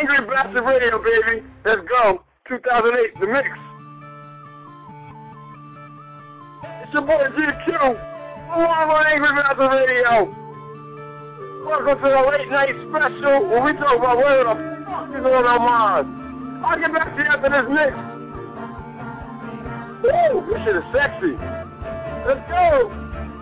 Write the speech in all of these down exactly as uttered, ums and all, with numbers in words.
Angry Bastard Radio, baby. Let's go. two thousand eight, The Mix. It's your boy G Q. We're on Angry Bastard Radio. Welcome to the late night special where we talk about whatever the fuck is on our minds. I'll get back to you after this mix. Woo, this shit is sexy. Let's go.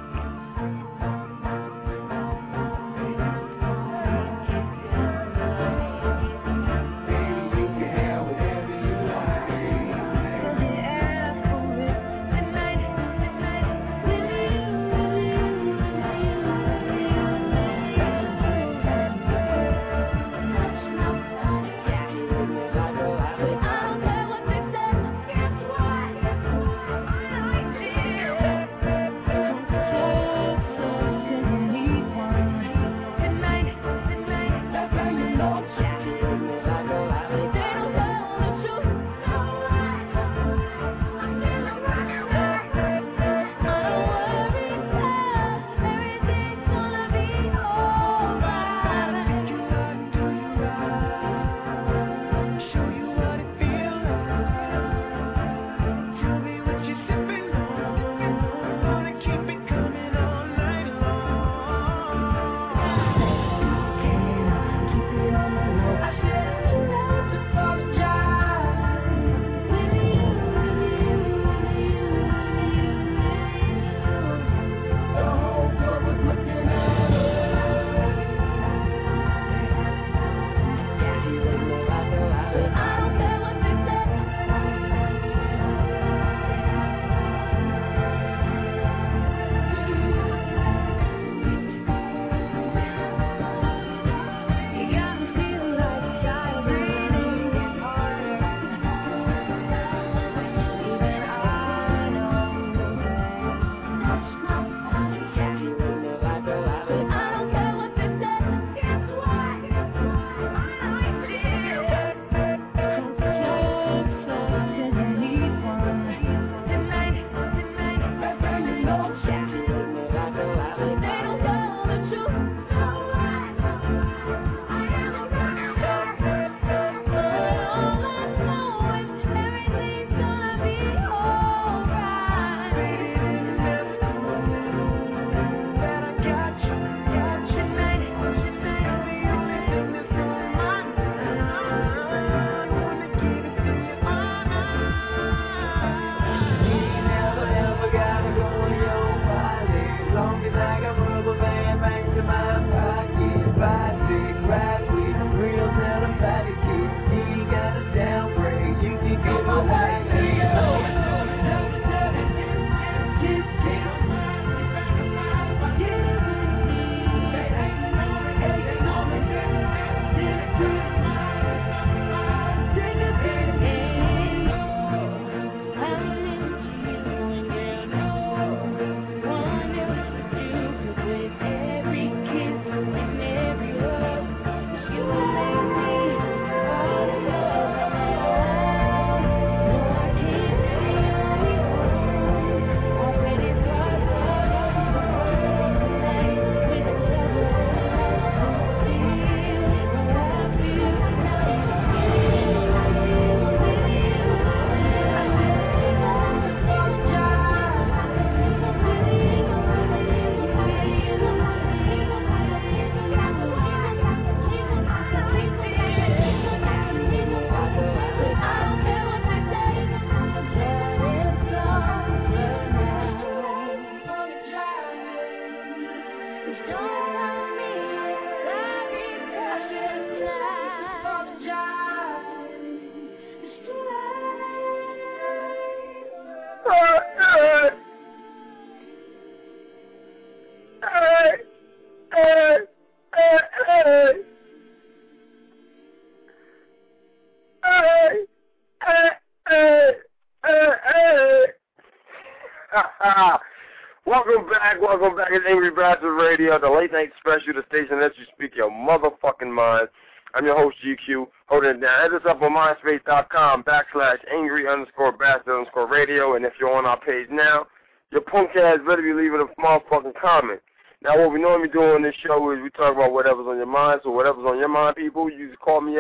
Welcome back, welcome back to Angry Bastard Radio, the late night special, the station that you speak your motherfucking mind. I'm your host, G Q, holding it down. Hit us up on myspace.com backslash angry underscore bastard underscore radio, and if you're on our page now, your punk ass better be leaving a motherfucking comment. Now, what we normally do on this show is we talk about whatever's on your mind, so whatever's on your mind, people, you just call me up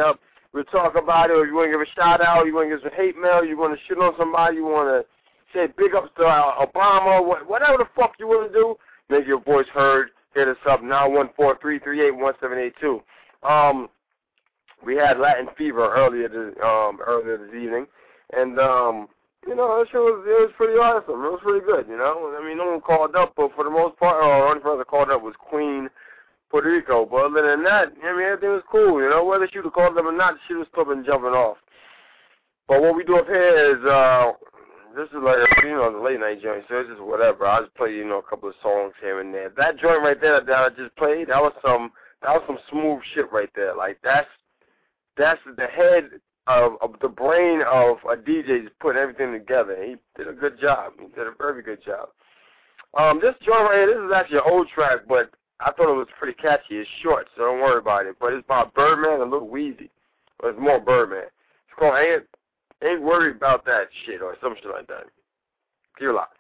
we'll talk about it. Or you want to give a shout out, you want to give some hate mail, you want to shit on somebody, you want to say big ups to uh, Obama, whatever the fuck you want to do, make your voice heard. Hit us up, nine one four, three three eight, one seven eight two. Um, we had Latin Fever earlier this, um, earlier this evening, and, um, you know, that shit was, it was pretty awesome. It was pretty good, you know. I mean, no one called up, but for the most part, or the only person that called up was Queen Puerto Rico. But other than that, I mean, everything was cool, you know. Whether she would have called them or not, she was still been jumping off. But what we do up here is, uh, this is like, you know, the late night joint, so it's just whatever. I just play, you know, a couple of songs here and there. That joint right there that I just played, that was some, that was some smooth shit right there. Like, that's, that's the head of, of the brain of a D J just putting everything together. He did a good job. He did a very good job. Um, this joint right here, this is actually an old track, but I thought it was pretty catchy. It's short, so don't worry about it. But it's by Birdman and Lil Weezy. Well, it's more Birdman. It's called Ain't, Ain't Worried About That Shit or some shit like that. You're live.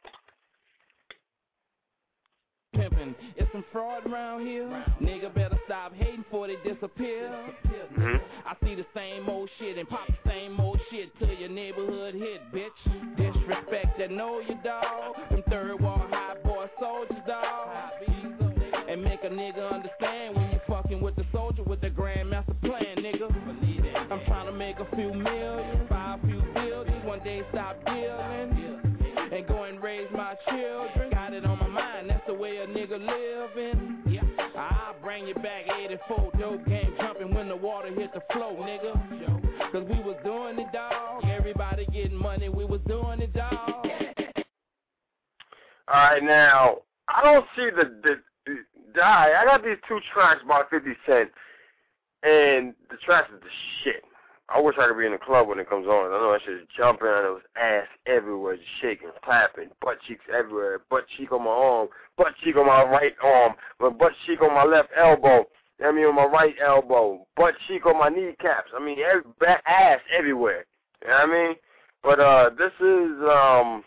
Pimpin', it's some fraud around here. Nigga better stop hating before they disappear. Mm-hmm. I see the same old shit and pop the same old shit till your neighborhood hit, bitch. Disrespect that know you, dawg. Them third wall high boy soldiers, dawg. And make a nigga understand when you fucking with the soldier with the grandmaster plan, nigga. I'm trying to make a few million, buy a few buildings, one day stop dealing, and go and raise my children. Got it on my mind, that's the way a nigga living. Yeah, I'll bring you back eighty-four, dope game jumping when the water hit the floor, nigga. Cause we was doing it, dawg. Everybody getting money, we was doing it, dawg. Alright, now, I don't see the, the, the, the I got these two tracks by fifty Cent, and the tracks is the shit. I wish I could be in the club when it comes on. I know that shit is jumping, and it was ass everywhere, just shaking, clapping, butt cheeks everywhere, butt cheek on my arm, butt cheek on my right arm, but butt cheek on my left elbow, I mean on my right elbow, butt cheek on my kneecaps. I mean, every, back, ass everywhere. You know what I mean? But uh, this is um,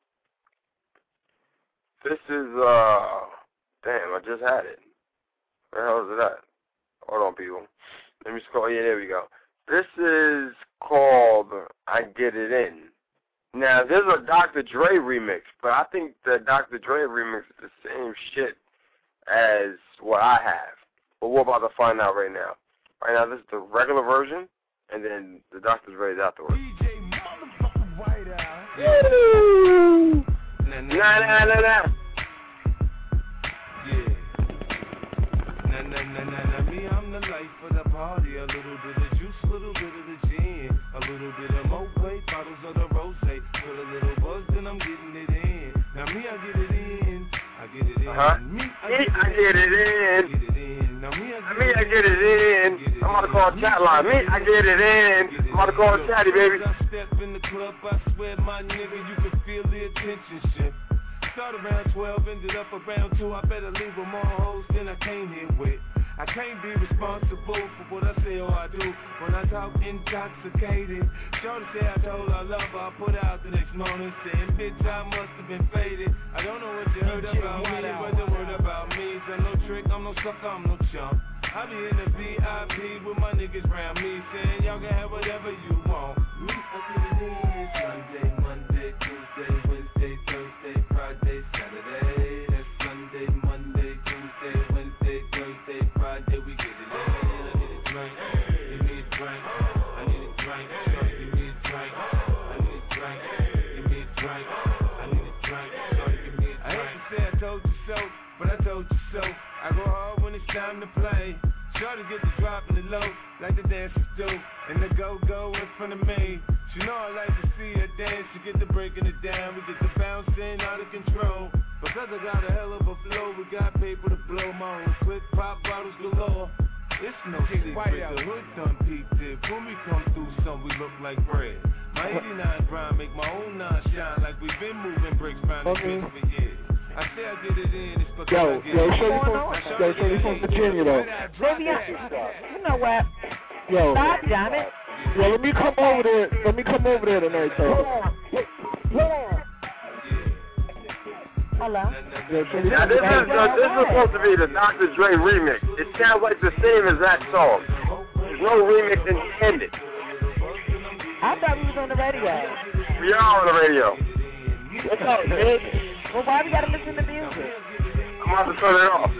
this is uh, damn, I just had it. Where the hell is it at? Hold on, people. Let me scroll. Yeah, there we go. This is called I Get It In. Now, there's a Doctor Dre remix, but I think the Doctor Dre remix is the same shit as what I have. But we're about to find out right now. Right now, this is the regular version, and then the Doctor Dre is afterwards. D J motherfucking White Out. Woo! Nah, nah, nah, nah. Yeah. Nah, nah, nah, nah, nah. Me, I'm the life of the party. A little bit of juice, a little bit of the gin, a little bit of Moet, bottles of the rosé. Put a little buzz, then I'm getting it in. Now me, I get it in. I get it in. Uh-huh. Me, I Me, get, I get it in. get it in. Now me, I get, Me, I get it in. I'm about to call chat line. Me, I get it in. I'm about to call Chatty, baby. I step in the club, I swear, my nigga, you can feel the attention shift. Start around twelve, ended up around two. I better leave with more hoes than I came here with. I can't be responsible for what I say or I do when I talk intoxicated. Shorty say I told her I love her, I put out the next morning saying, bitch, I must have been faded. I don't know what you heard about me, but the word about me is I'm no trick, I'm no sucker, I'm no chump. I be in the V I P with my niggas round me saying, y'all can have whatever you want. Me, I get it in. Sunday, Monday, Tuesday, Wednesday, Thursday, Friday, Saturday. That's Sunday, Monday, Tuesday, Wednesday, Thursday, Friday, we get it in. I need a drink, give me a drink. I need a drink, shorty, give me a drink. I need a drink, give me a drink. I need a drink, shorty, give me a drink. I hate to say I told you so, but I told you so. I go hard when it's time to play. Shorty get the drop in the low, like the dancers do. And the go-go in front of me. She know I like to see her dance. She get the breaking it down. We get the bouncing out of control. Because I got a hell of a flow, we got paper to blow. My own quick pop bottles galore. It's no secret, the hood done peaked it. When we come through some, we look like bread. My eighty-nine grind make my own nine shine. Like we've been moving bricks round the okay. for years. I say I get it in, it's because yo, I get yo, it Shorty from, yo, Shorty from Virginia, though. Baby, you know what? Yo. Stop, damn it. Yo, let me come over there. Let me come over there tonight, though. Hold on. Hold on. Hello? Yo, Shorty, Now, this is, uh, this is supposed to be the Doctor Dre remix. It sounds like the same as that song. There's no remix intended. I thought we was on the radio. We are on the radio. What's up, bitch? Well, why we gotta listen to music? I'm about to turn it off.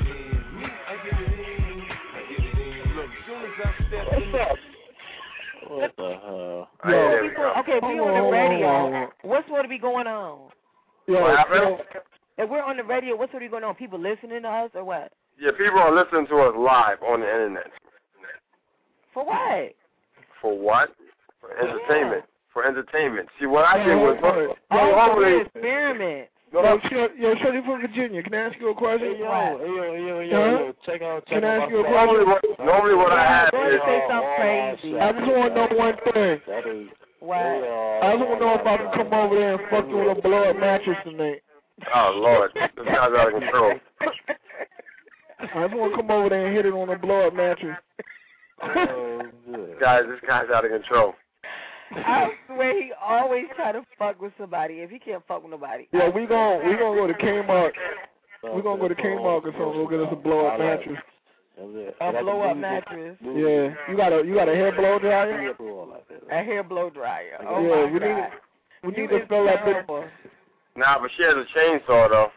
What's up? What the hell? All right, there we We go. go- okay, we on the radio. What's going to be going on? Yo, What happened? If we're on the radio, what's going to be going on? People listening to us or what? Yeah, people are listening to us live on the internet. For what? For what? For entertainment. For entertainment. See, what I did was... Yo, Yo, Oh, normally... it's experiment. No, Yo, Shorty, yo, Shorty from Virginia, can I ask you a question? Hey, yo, Huh? hey, yo, yo, yo, Huh? yo, check out, check Can I out ask you a my normally, what, normally what I Yeah, have go ahead is... and say something crazy. I just want to know one thing. That is, What? I just want to know if I can come over there and fuck you with a blow-up mattress tonight. Oh, Lord. This guy's out of control. I just want to come over there and hit it on a blow-up mattress. oh, good. Guys, this guy's out of control. I swear he always try to fuck with somebody if he can't fuck with nobody. Yeah, we gon' we gonna go to Kmart. We gonna go to Kmart or something. Go get us a blow-up mattress. That's it. A blow up mattress. Yeah, you got a you got a hair blow dryer? A hair blow dryer. Oh Yeah, my we God. need we You need to is fill that bit. terrible. Nah, but she has a chainsaw, though.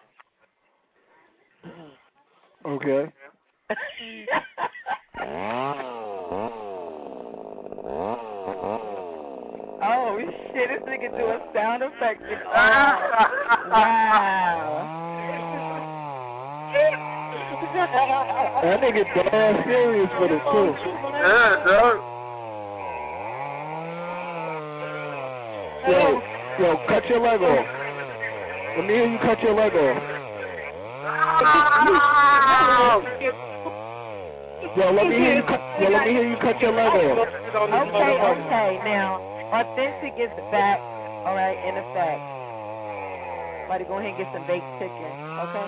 Okay. Oh shit, this nigga do a sound effect. Oh, wow. That nigga damn serious for the too. Yeah, dog. Yo, yo, cut your leg off. Let me hear you cut your leg off. Yo, let me hear you cut. Yo, let me hear you cut your leg off. Okay, okay. Now, authentic is back. All right, in effect. Somebody go ahead and get some baked chicken. Okay.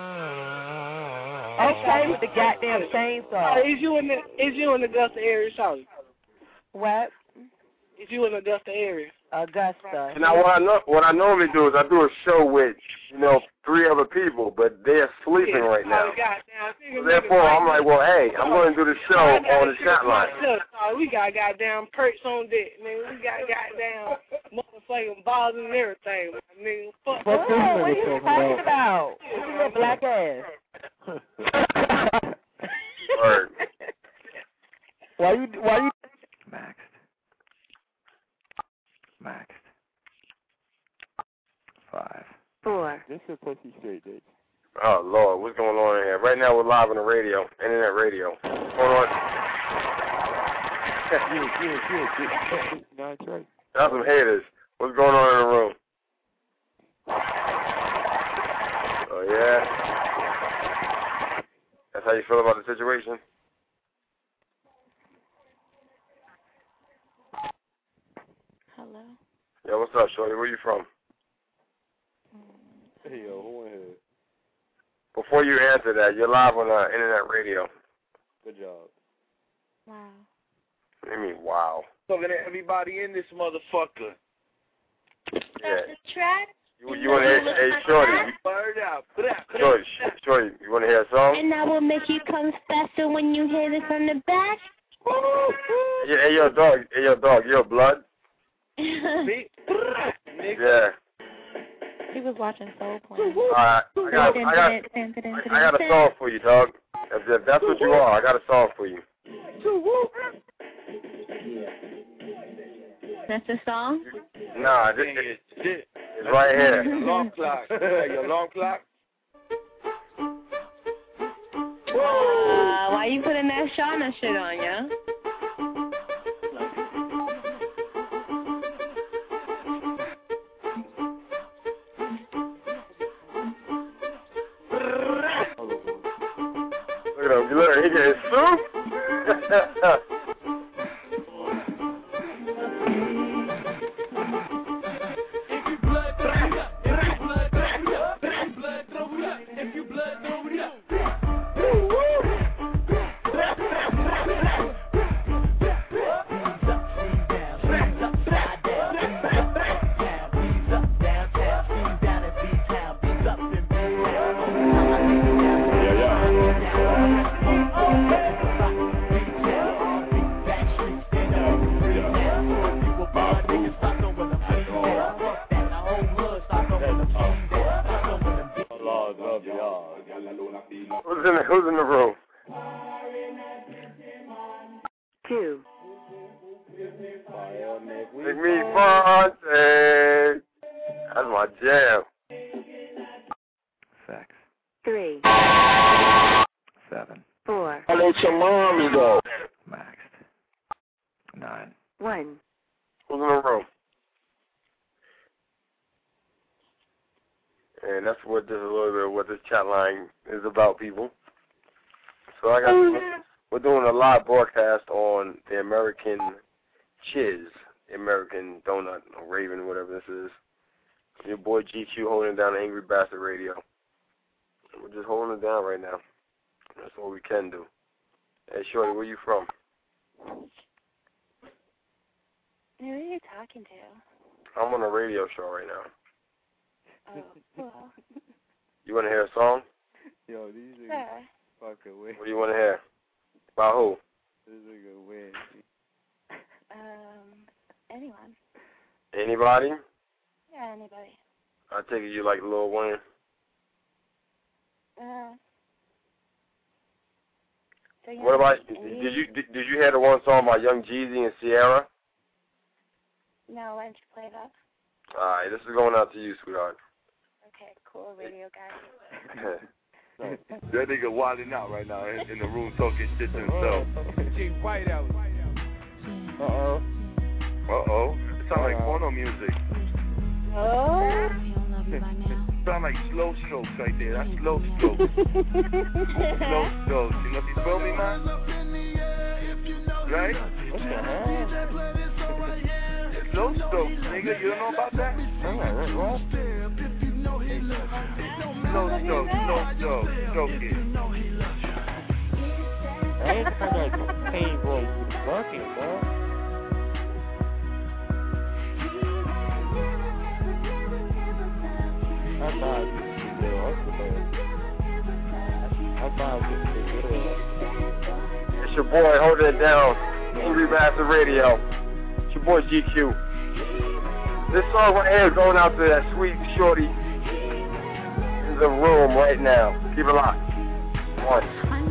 Okay, with the goddamn chainsaw. Uh, is you in the is you in the Augusta area, Charlie? What? Is you in the Augusta area? Augusta. Now, what I know, what I normally do is I do a show with, you know, three other people, but they're sleeping right now. Oh, goddamn. So therefore, I'm like, well, hey, I'm going to do the show on the chat line. Uh, we got goddamn perks on deck, man. We got goddamn motherfucking balls and everything, man. Fuck. Fuck this Oh, what are nigga you talking talking about. about? Look at that black ass. Word. Why you why you Maxed. Maxed. Five. Four. This is pussy straight, dude. Oh, Lord, what's going on in here? Right now, we're live on the radio, internet radio. What's going on? Yeah, yeah, yeah, yeah. No, that's right. That's some haters. What's going on in the room? Oh, yeah? That's how you feel about the situation? Hello. Yo, what's up, shorty? Where you from? Hey, yo, who in here? Before you answer that, you're live on uh, internet radio. Good job. Wow. What do you mean, wow? Talking to everybody in this motherfucker. Yeah. Track. You, you want to hear, hey, shorty, you, Word out. Put out. shorty, shorty, you want to hear a song? And I will make you come faster when you hit it from the back. Yeah, hey, yo, dog, hey, yo, dog, yo, blood? Yeah. He was watching Soul Plane. Alright, I got, I got, I got a song for you, dog. If, if that's what you are, I got a song for you. That's a song? Nah, this, it, it's right here. Alarm clock. Your alarm clock. Uh, why you putting that Shauna shit on, yeah? Look at him, look, he getting soup? two. Make me Fonte. That's my jam. Facts. Three. Seven. Four. Hello, Shalom, go. Maxed. Nine. One. Who's in the room? And that's what this a little bit of what this chat line is about, people. So I got we're doing a live broadcast on the American Chiz, the American Donut, or Raven, whatever this is. Your boy G Q holding down the Angry Bastard Radio. We're just holding it down right now. That's what we can do. Hey, Shorty, where you from? Who are you talking to? I'm on a radio show right now. Oh, well. You want to hear a song? Yo, these Sure. niggas fucking weird. What do you want to hear? About who? This nigga weird. Um, anyone. Anybody? Yeah, anybody. I take it you like Lil Wayne. Uh, so What about, did you did, did you hear the one song by Young Jeezy and Sierra? No, why don't you play that? All right, this is going out to you, sweetheart. Okay, cool, radio guy. That nigga wilding out right now in, in the room talking shit to himself. G Whiteout. Uh-oh. Uh-oh. It sound like porno music. Oh? Sound like slow strokes right there. That's slow strokes. Slow strokes. You know, you feel me, man? Right? What the hell? Slow strokes, nigga. You don't know about that? Alright, what? Slow strokes, slow strokes. Stroke it. I ain't trying to pain boy to the bucket, bro. I thought this was good. I thought this was good. It's your boy holding it down, Angry Bastard Radio. It's your boy G Q. This song right here is going out to that sweet shorty in the room right now. Keep it locked. One.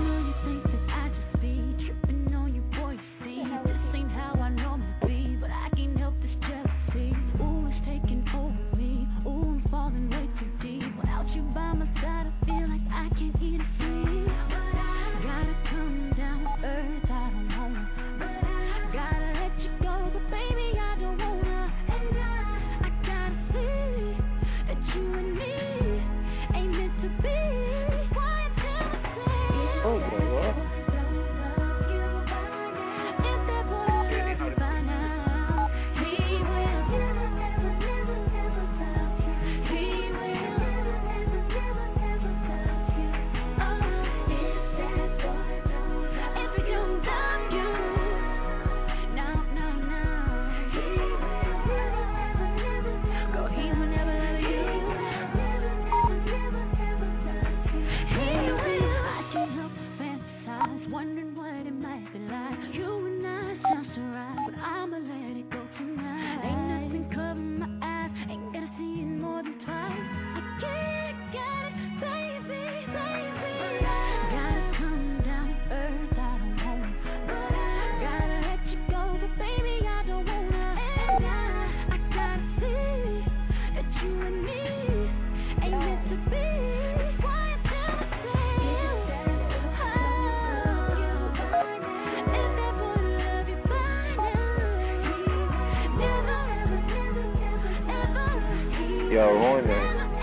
Yo, on there.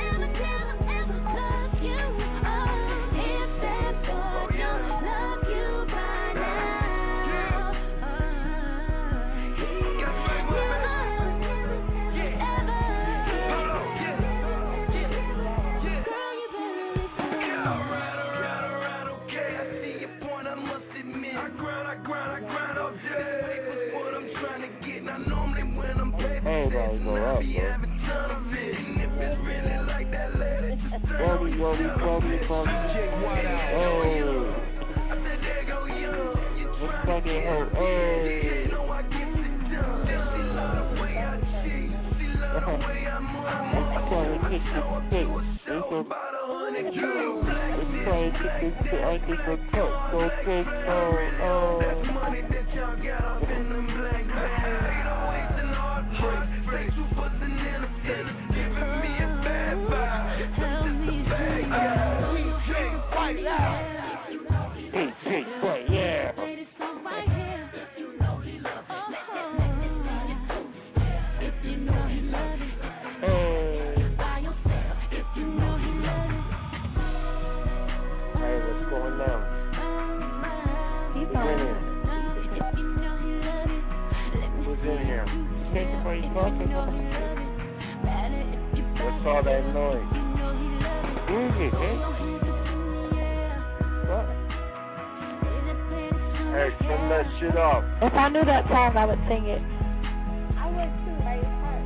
Everybody go up, bro. Roly, roly, roly, roly. Oh. Let's fucking hope. Oh. Let's try to kick this stick. Let's try to kick this stick. I think it's a cut. So, okay. Oh, oh. What's all that noise? Music, eh? What? Hey, turn that shit off. If I knew that song, I would sing it. I would too, right?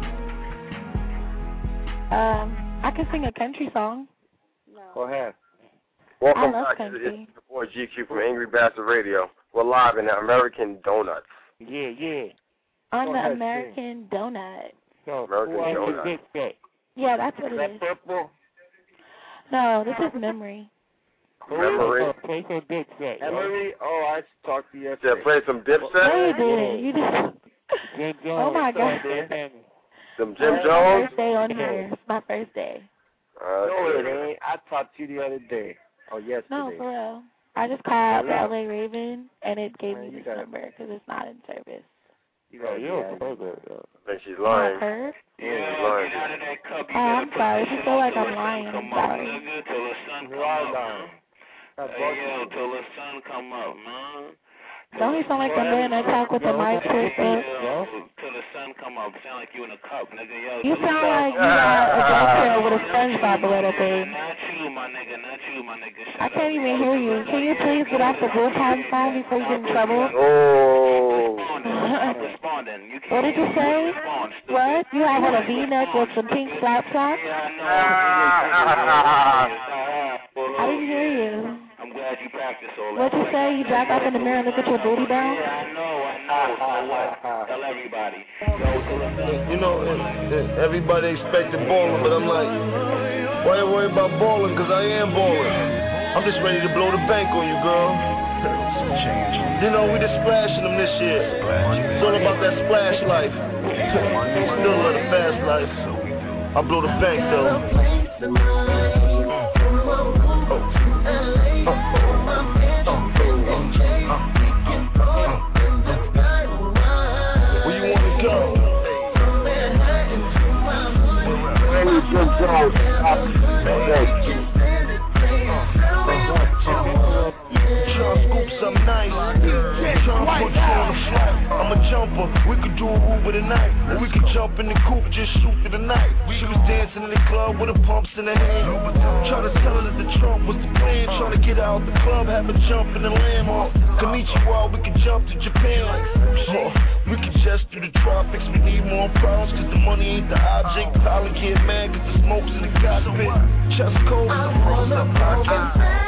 It's hard. Um, I could sing a country song. No. Go ahead. Welcome I love back. country. It's the boy G Q from Angry Bastard Radio. We're live in the American Donuts. Yeah, yeah. On Go the ahead, American Donut. So, American who are Donut. you big fat? Yeah, that's what Is it that is. purple? No, this is Memory. Memory. Oh, play some big fat. yo. Emily? Oh, I talked to you Yeah, yesterday. play some No, you Dipset. didn't. You just. Jim Jones. Oh, my God. Some Jim It's my Jones. first day on here. It's my first day. Uh, No, it ain't. I talked to you the other day. Oh, yesterday. No, for real. I just called the L A Raven, and it gave Man, me you this gotta- number because it's not in service. You Oh, gotta you're be a out burger, yo. I think she's Not lying. her. Yeah, she's lying. Oh, I'm sorry. If you feel like I'm lying, I'm sorry. You are lying. That's Yo, till the sun come up, man. Don't he sound like the man that talk with the mic twisted? Yo, till the sun come up. Sound like you in a cup, nigga. Yo, You sound like you got a GoPro with a SpongeBob a little bit. Not you, my nigga. Not you, my nigga. Shut I can't even hear you. Can you please get off the bullpen phone before you get in trouble? Oh. I'm responding. You can't What did you say? respond, stupid. What? You have on a V-neck with some pink flap socks? Yeah, I know. I didn't hear you. I'm glad you practiced all that. What'd you say? You jack off in the mirror and look at your booty bounce? Yeah, I know, I know. So what? Tell everybody. You know, it, it, everybody expected balling, but I'm like, why you worry about balling? Because I am balling. I'm just ready to blow the bank on you, girl. You know, we just splashing them this year. It's all about that splash life. Still love the fast life. I blow the bank, though. Where you wanna go? Tryna scoop some nice. Tryna put you on the flight. I'm a jumper. We could do a Uber tonight, or we could jump in the coupe, just shoot for the night. She was dancing in the club with her pumps in her hand. Tryna tell her that the trunk was the plan. Tryna get her out the club, have her jump in the Lamb. Konnichiwa, we could jump to Japan. Oh, we could just do the tropics. We need more problems, cause the money ain't the object. Pilot get mad cause the smoke's in the cockpit. Chest cold, the froze up pocket.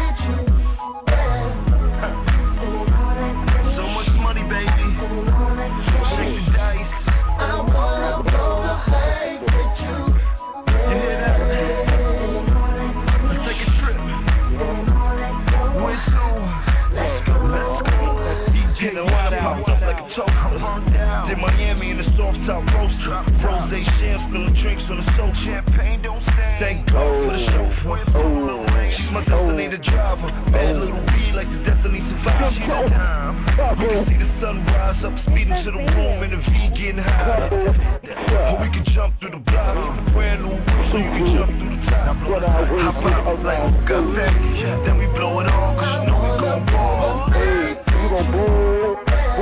So much money, baby. Shake the dice. I wanna blow the bank with you. You hear that? Let's take a trip. Where to? Let's go, let's go. D J Wada popped up like a toaster. Did Miami in the soft top roaster. Rose sham, spilling drinks on the sofa. Champagne don't stand. Thank God for the chauffeur. She's my designated driver. Bad little B like the Destiny Survivor. She's a dime. We can see the sunrise up, speeding to the room in the V getting high. Or we can jump through the block, brand new roof, so you can jump through the top. Hop out like we got package, then we blow it all, cause you know we gon' ball. Hey, we gon' ball.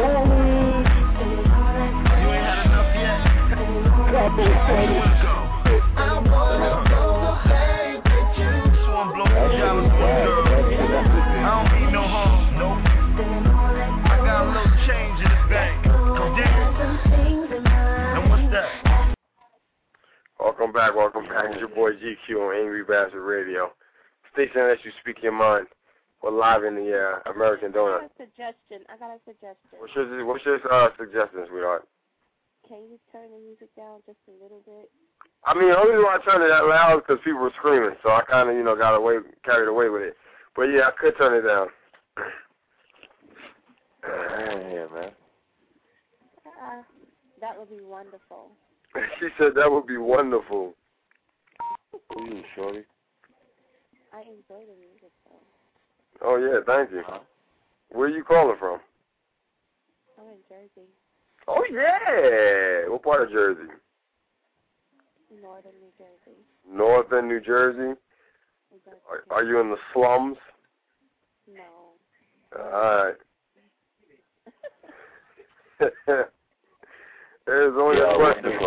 You ain't had enough yet? God, boy, go. I wanna blow the bank with you. So I'm blowing the dollars for a girl. I don't need no harm, nope. I got a little change in the bank. Come down. And what's that? Welcome back, welcome back. It's your boy G Q on Angry Bastard Radio. Station that lets you speak your mind. We're live in the uh, American I Donut. got a suggestion. I got a suggestion. What's your, what's your uh, suggestion, sweetheart? Can you turn the music down just a little bit? I mean, the only reason why I turned it that loud is because people were screaming, so I kind of, you know, got away, carried away with it. But yeah, I could turn it down. Yeah, man. Uh, that would be wonderful. She said that would be wonderful. Who you, shorty? I enjoy the music, though. Oh, yeah, thank you. Where are you calling from? I'm in Jersey. Oh, yeah. What part of Jersey? Northern New Jersey. Northern New Jersey? Are, are you in the slums? No. All right. There's only a question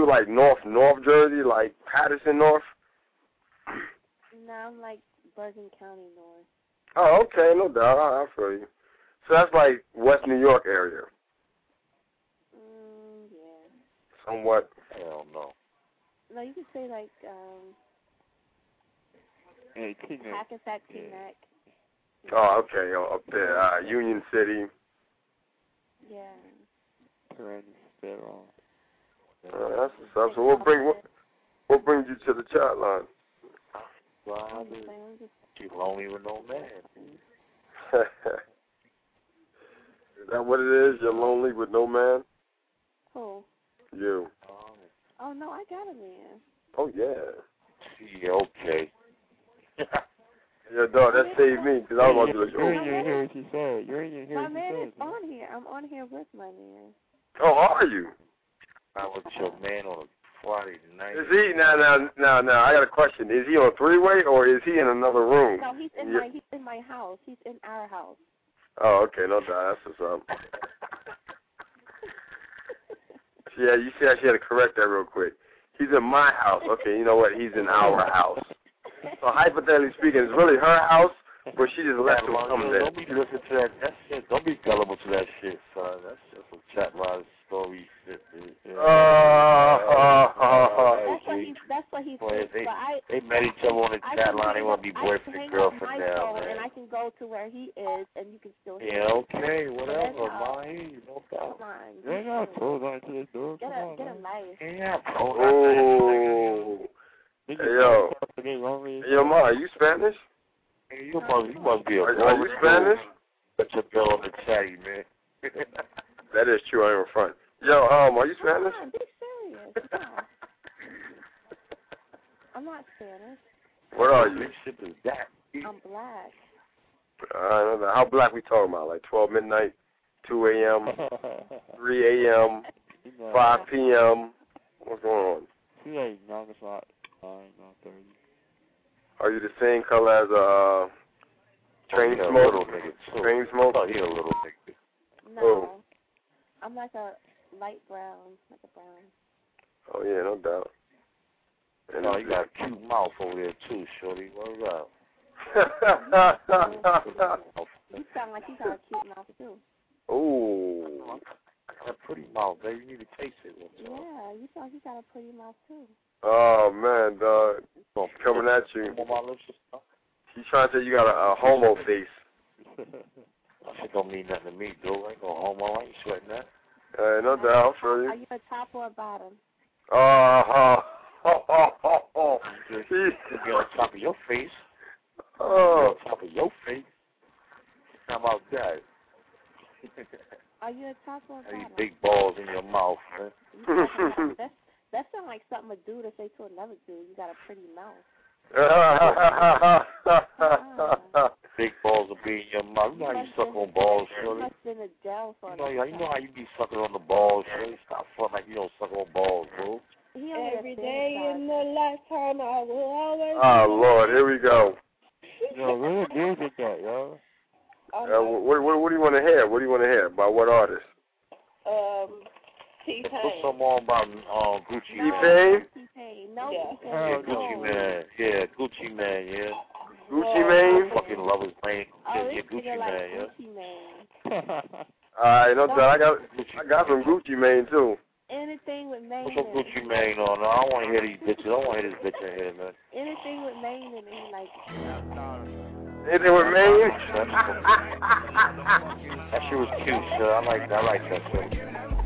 you like North, North Jersey, like Patterson North? No, I'm like Bergen County North. Oh, okay, no doubt. I, I feel you. So that's like West New York area. Mm, yeah. Somewhat. Hell no. No, you could say like um. Hey, T-Mac. Hackensack, T-Mac. Oh, okay, oh, up there, uh, Union City. Yeah. Uh, that's what's up. So what bring what, what brings you to the chat line? Well, she's lonely with no man. Is that what it is? You're lonely with no man? Who? You. Oh no, I got a man. Oh yeah. Yeah, okay. Yeah, dog, that saved me because I was about to be like, You oh. ain't even hear what she said. You ain't even hear My what she man said. is on here. I'm on here with my man. Oh, are you? I was your man on a Friday night. Is he now? Now, now, now. I got a question. Is he on three way or is he in another room? No, he's in yeah. my he's in my house. He's in our house. Oh, okay, no doubt. That's what's up. Yeah, you see, I should have to correct that real quick. He's in my house. Okay, you know what? He's in our house. So hypothetically speaking, it's really her house, but she just left him come there. Don't be listening to that. That shit. Don't be gullible to that shit, son. That's just some chat line story shit. Uh, uh, uh, uh, that's what he's. That's what he's. Boy, saying. they, but I, they met each other on the I chat can line. They hang want to up- be I boyfriend can hang up girlfriend my now, phone man. and I can go to where he is, and you can still hear. Yeah, me. okay, So whatever. that's how- Mine, no Come problem. on. You ain't got to pull on to the door. Get Come a on, get a man. life. Yeah, bro. Oh. Hey, yo. Yo, Ma, are you Spanish? Hey, you must, you must be a Are, are you Spanish? Put your girl on the chatty, man. That is true. I'm in front. Yo, um, are you Spanish? Come on, be serious. No. I'm not Spanish. What are you? What shit is that? I'm black. I don't know. How black we talking about? Like twelve midnight, two a.m., three a.m., five p.m.? What's going on? She like nine o'clock, nine, nine thirty. Are you the same color as a uh, train oh, smoke? Little nigga too. Train smoke? Oh, he a little nigga. No. Oh. I'm like a light brown, like a brown. Oh yeah, no doubt. And oh, you got a cute mouth over there too, shorty. What's up? You sound like you got a cute mouth too. Ooh. I got a pretty mouth, baby. You need to taste it. Yeah, you sound like you got a pretty mouth too. Oh man, dog. Coming at you. He's trying to say you got a, a homo face. That shit don't mean nothing to me, dude. I ain't no homo. I ain't sweating that. Uh, no doubt, for you. Are you a top or a bottom? Oh, oh, oh, oh, oh. You be on top of your face. Oh. On top of your face. How about that? Are you a top or a bottom? These big balls in your mouth, man. That's, that sounds like something a dude would say to another dude. You got a pretty mouth. Big balls will be in your mouth. You know how you suck on balls, You Shirley? must have been a gel for You know, you know how you be sucking on the balls, Shirley? Stop fronting like you don't suck on balls, bro. Every day in the lifetime, I will always. Oh Lord, here we go. Yo, where the music at, yo? Uh, what, what, what do you want to hear? What do you want to hear? By what artist? Um, T-Pain. Put some on about um, Gucci T-Pain? Man. T-Pain. No, Yeah. T-Pain. Yeah, no. Gucci Man. Yeah, Gucci Man, yeah. Gucci Mane? I fucking love his name. Oh, Yeah, this yeah, nigga Gucci like Man, yeah. Gucci Mane. Alright, no doubt. I got, I got some Gucci Mane too. Anything with Mane Put some in it. Gucci Mane on. No, I don't want to hear these bitches. I don't want to hear this bitch in here, man. Anything with Mane in it, he like it. Anything with Mane? That shit was cute, sir. I like, I like that shit.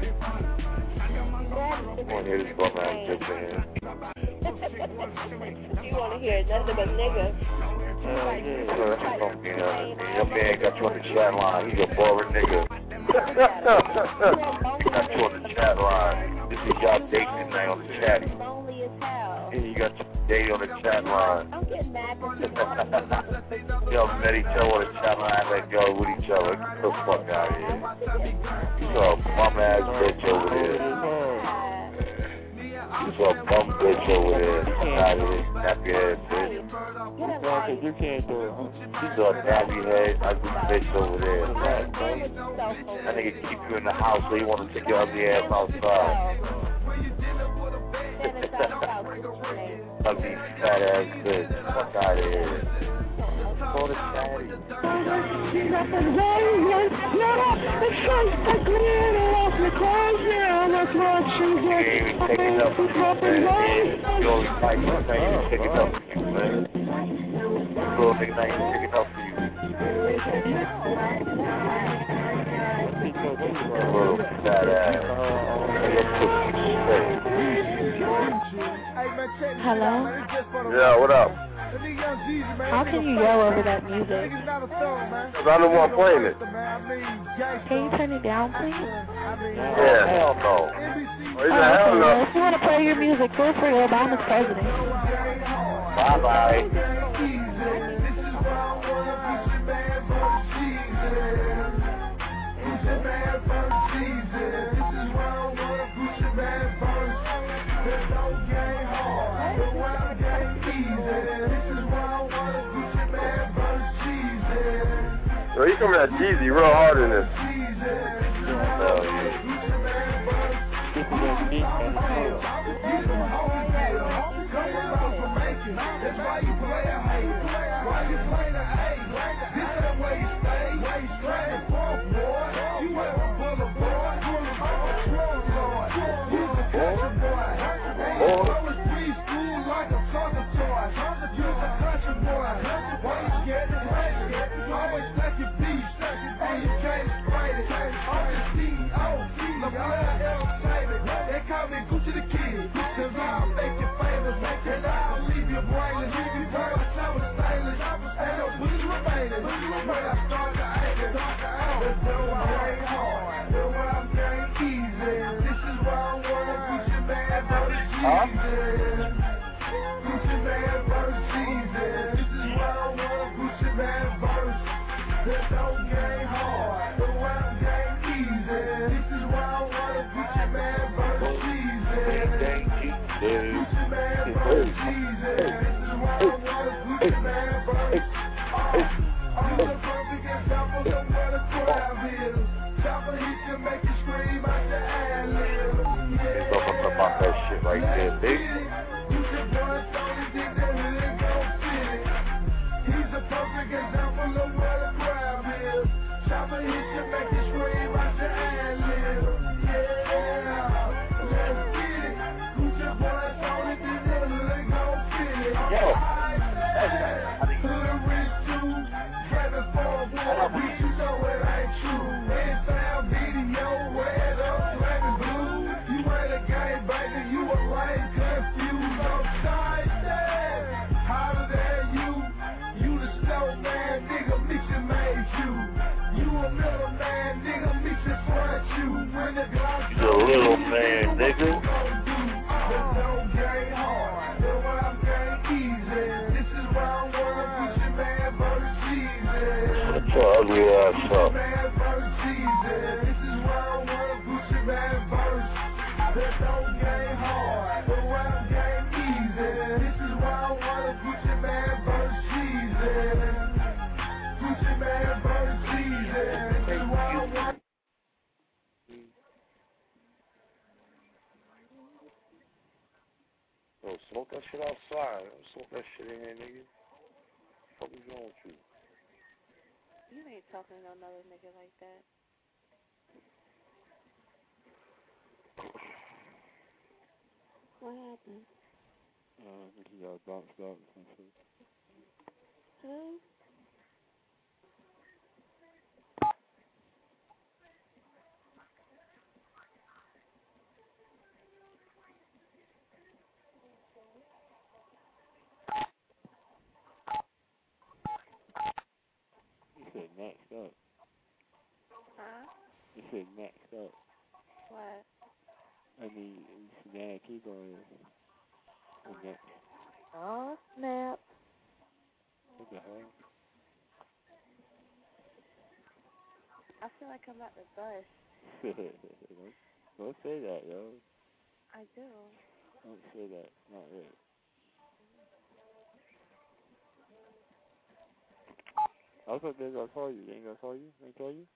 I want to hear this bum ass bitch in here. You want to hear nothing but nigga. Oh, that's what I'm getting at. Your man got you on the chat line. He's a boring nigga. Got you on the chat line. This is y'all dating now on the chat. Lonely as hell. And you got your date on the chat line. I'm getting mad because Y'all met each other on the chat line. Let go with each other. Get the fuck out of here. You saw a bum ass bitch over there. You saw a bum bitch over there. Fuck out of here. Nappy head bitch. Because you can't do it. You saw a nappy head, ugly bitch over there. That nigga keep you in the house so you want to take your ugly ass outside. Ugly fat ass bitch. Fuck out of here. Go to Chatty. You ain't even taking up for you, man. You only fight, you ain't even taking up for you, man. Little nigga not even taking up for you. Little fat ass. Hello? Yeah, what up? How can you yell over that music? Because I'm the one playing it. Can you turn it down, please? Yeah. Hell no. Oh, Oh, hell okay, no. well, if you want to play your music, feel free. Obama's president. Bye-bye. So he coming at Jeezy real hard in this. Hell yeah. Huh? About that shit right there, baby. He's a perfect example of what a crowd is. Chopper hit you, make you scream out your ad lib. Yeah, let's get it. Gucci boys on it, this nigga they gon' feel it. Yo, hood rich too, driving for a war, bitch, you know it ain't true. Inside video, red up, dragon blue. You ain't a game, baby, you a lame, confused, upside down. Hotter than you, you the snowman, nigga, mixin' made you. You a middle man, nigga, mixin' front you. When the Glock you a little man, nigga. The don't game hard, the wild game easy. This is why I wanna put your man versus Jesus. Shut your ugly ass up. Man versus Jesus. This is why I wanna put your man versus. The don't game hard, the wild game easy. This is why I wanna put your man versus Jesus. Put your man versus Jesus. This is why I want. Yo, smoke that shit outside. Don't smoke that shit in here, nigga. What the fuck is wrong with you? You ain't talking to another nigga like that. What happened? Uh, I think he got bounced out or something. Who? He said next up. Huh? He said next up. What? I mean, Savannah, keep going. Next. Oh, snap. What the hell? I feel like I'm about to bust. don't, don't say that, yo. I do. Don't say that. Not right. I was thought they gonna call you. They ain't gonna call you? They ain't call you?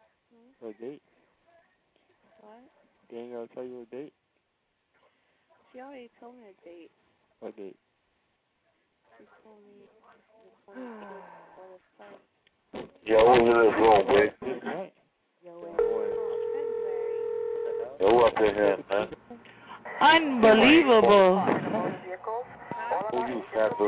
Hmm? What date? What? They ain't gonna tell you a date? She She already told me a date. What date? She told me the twenty-fifth for the first. Yo, who's in this room, boy? Right. Yo, February. Yo, who up in here, man? Unbelievable. Who you, Pepper?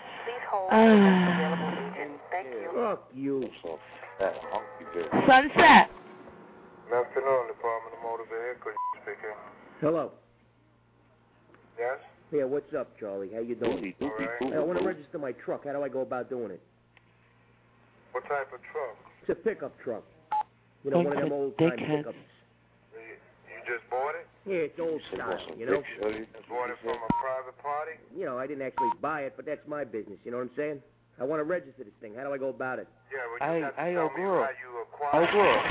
Fuck you. That monkey bitch. Sunset. Good afternoon, Department of Motor Vehicle speaking. Hello. Yes? Yeah, what's up, Charlie? How you doing? All right. Hey, I want to register my truck. How do I go about doing it? What type of truck? It's a pickup truck. You know, one of them old-time pickups. You, you just bought it? Yeah, it's old style, you know? You bought it from a private party? You know, I didn't actually buy it, but that's my business, you know what I'm saying? I want to register this thing. How do I go about it? Yeah, well, I, you got to I, tell oh, me girl. how you acquired Oh, girl. it.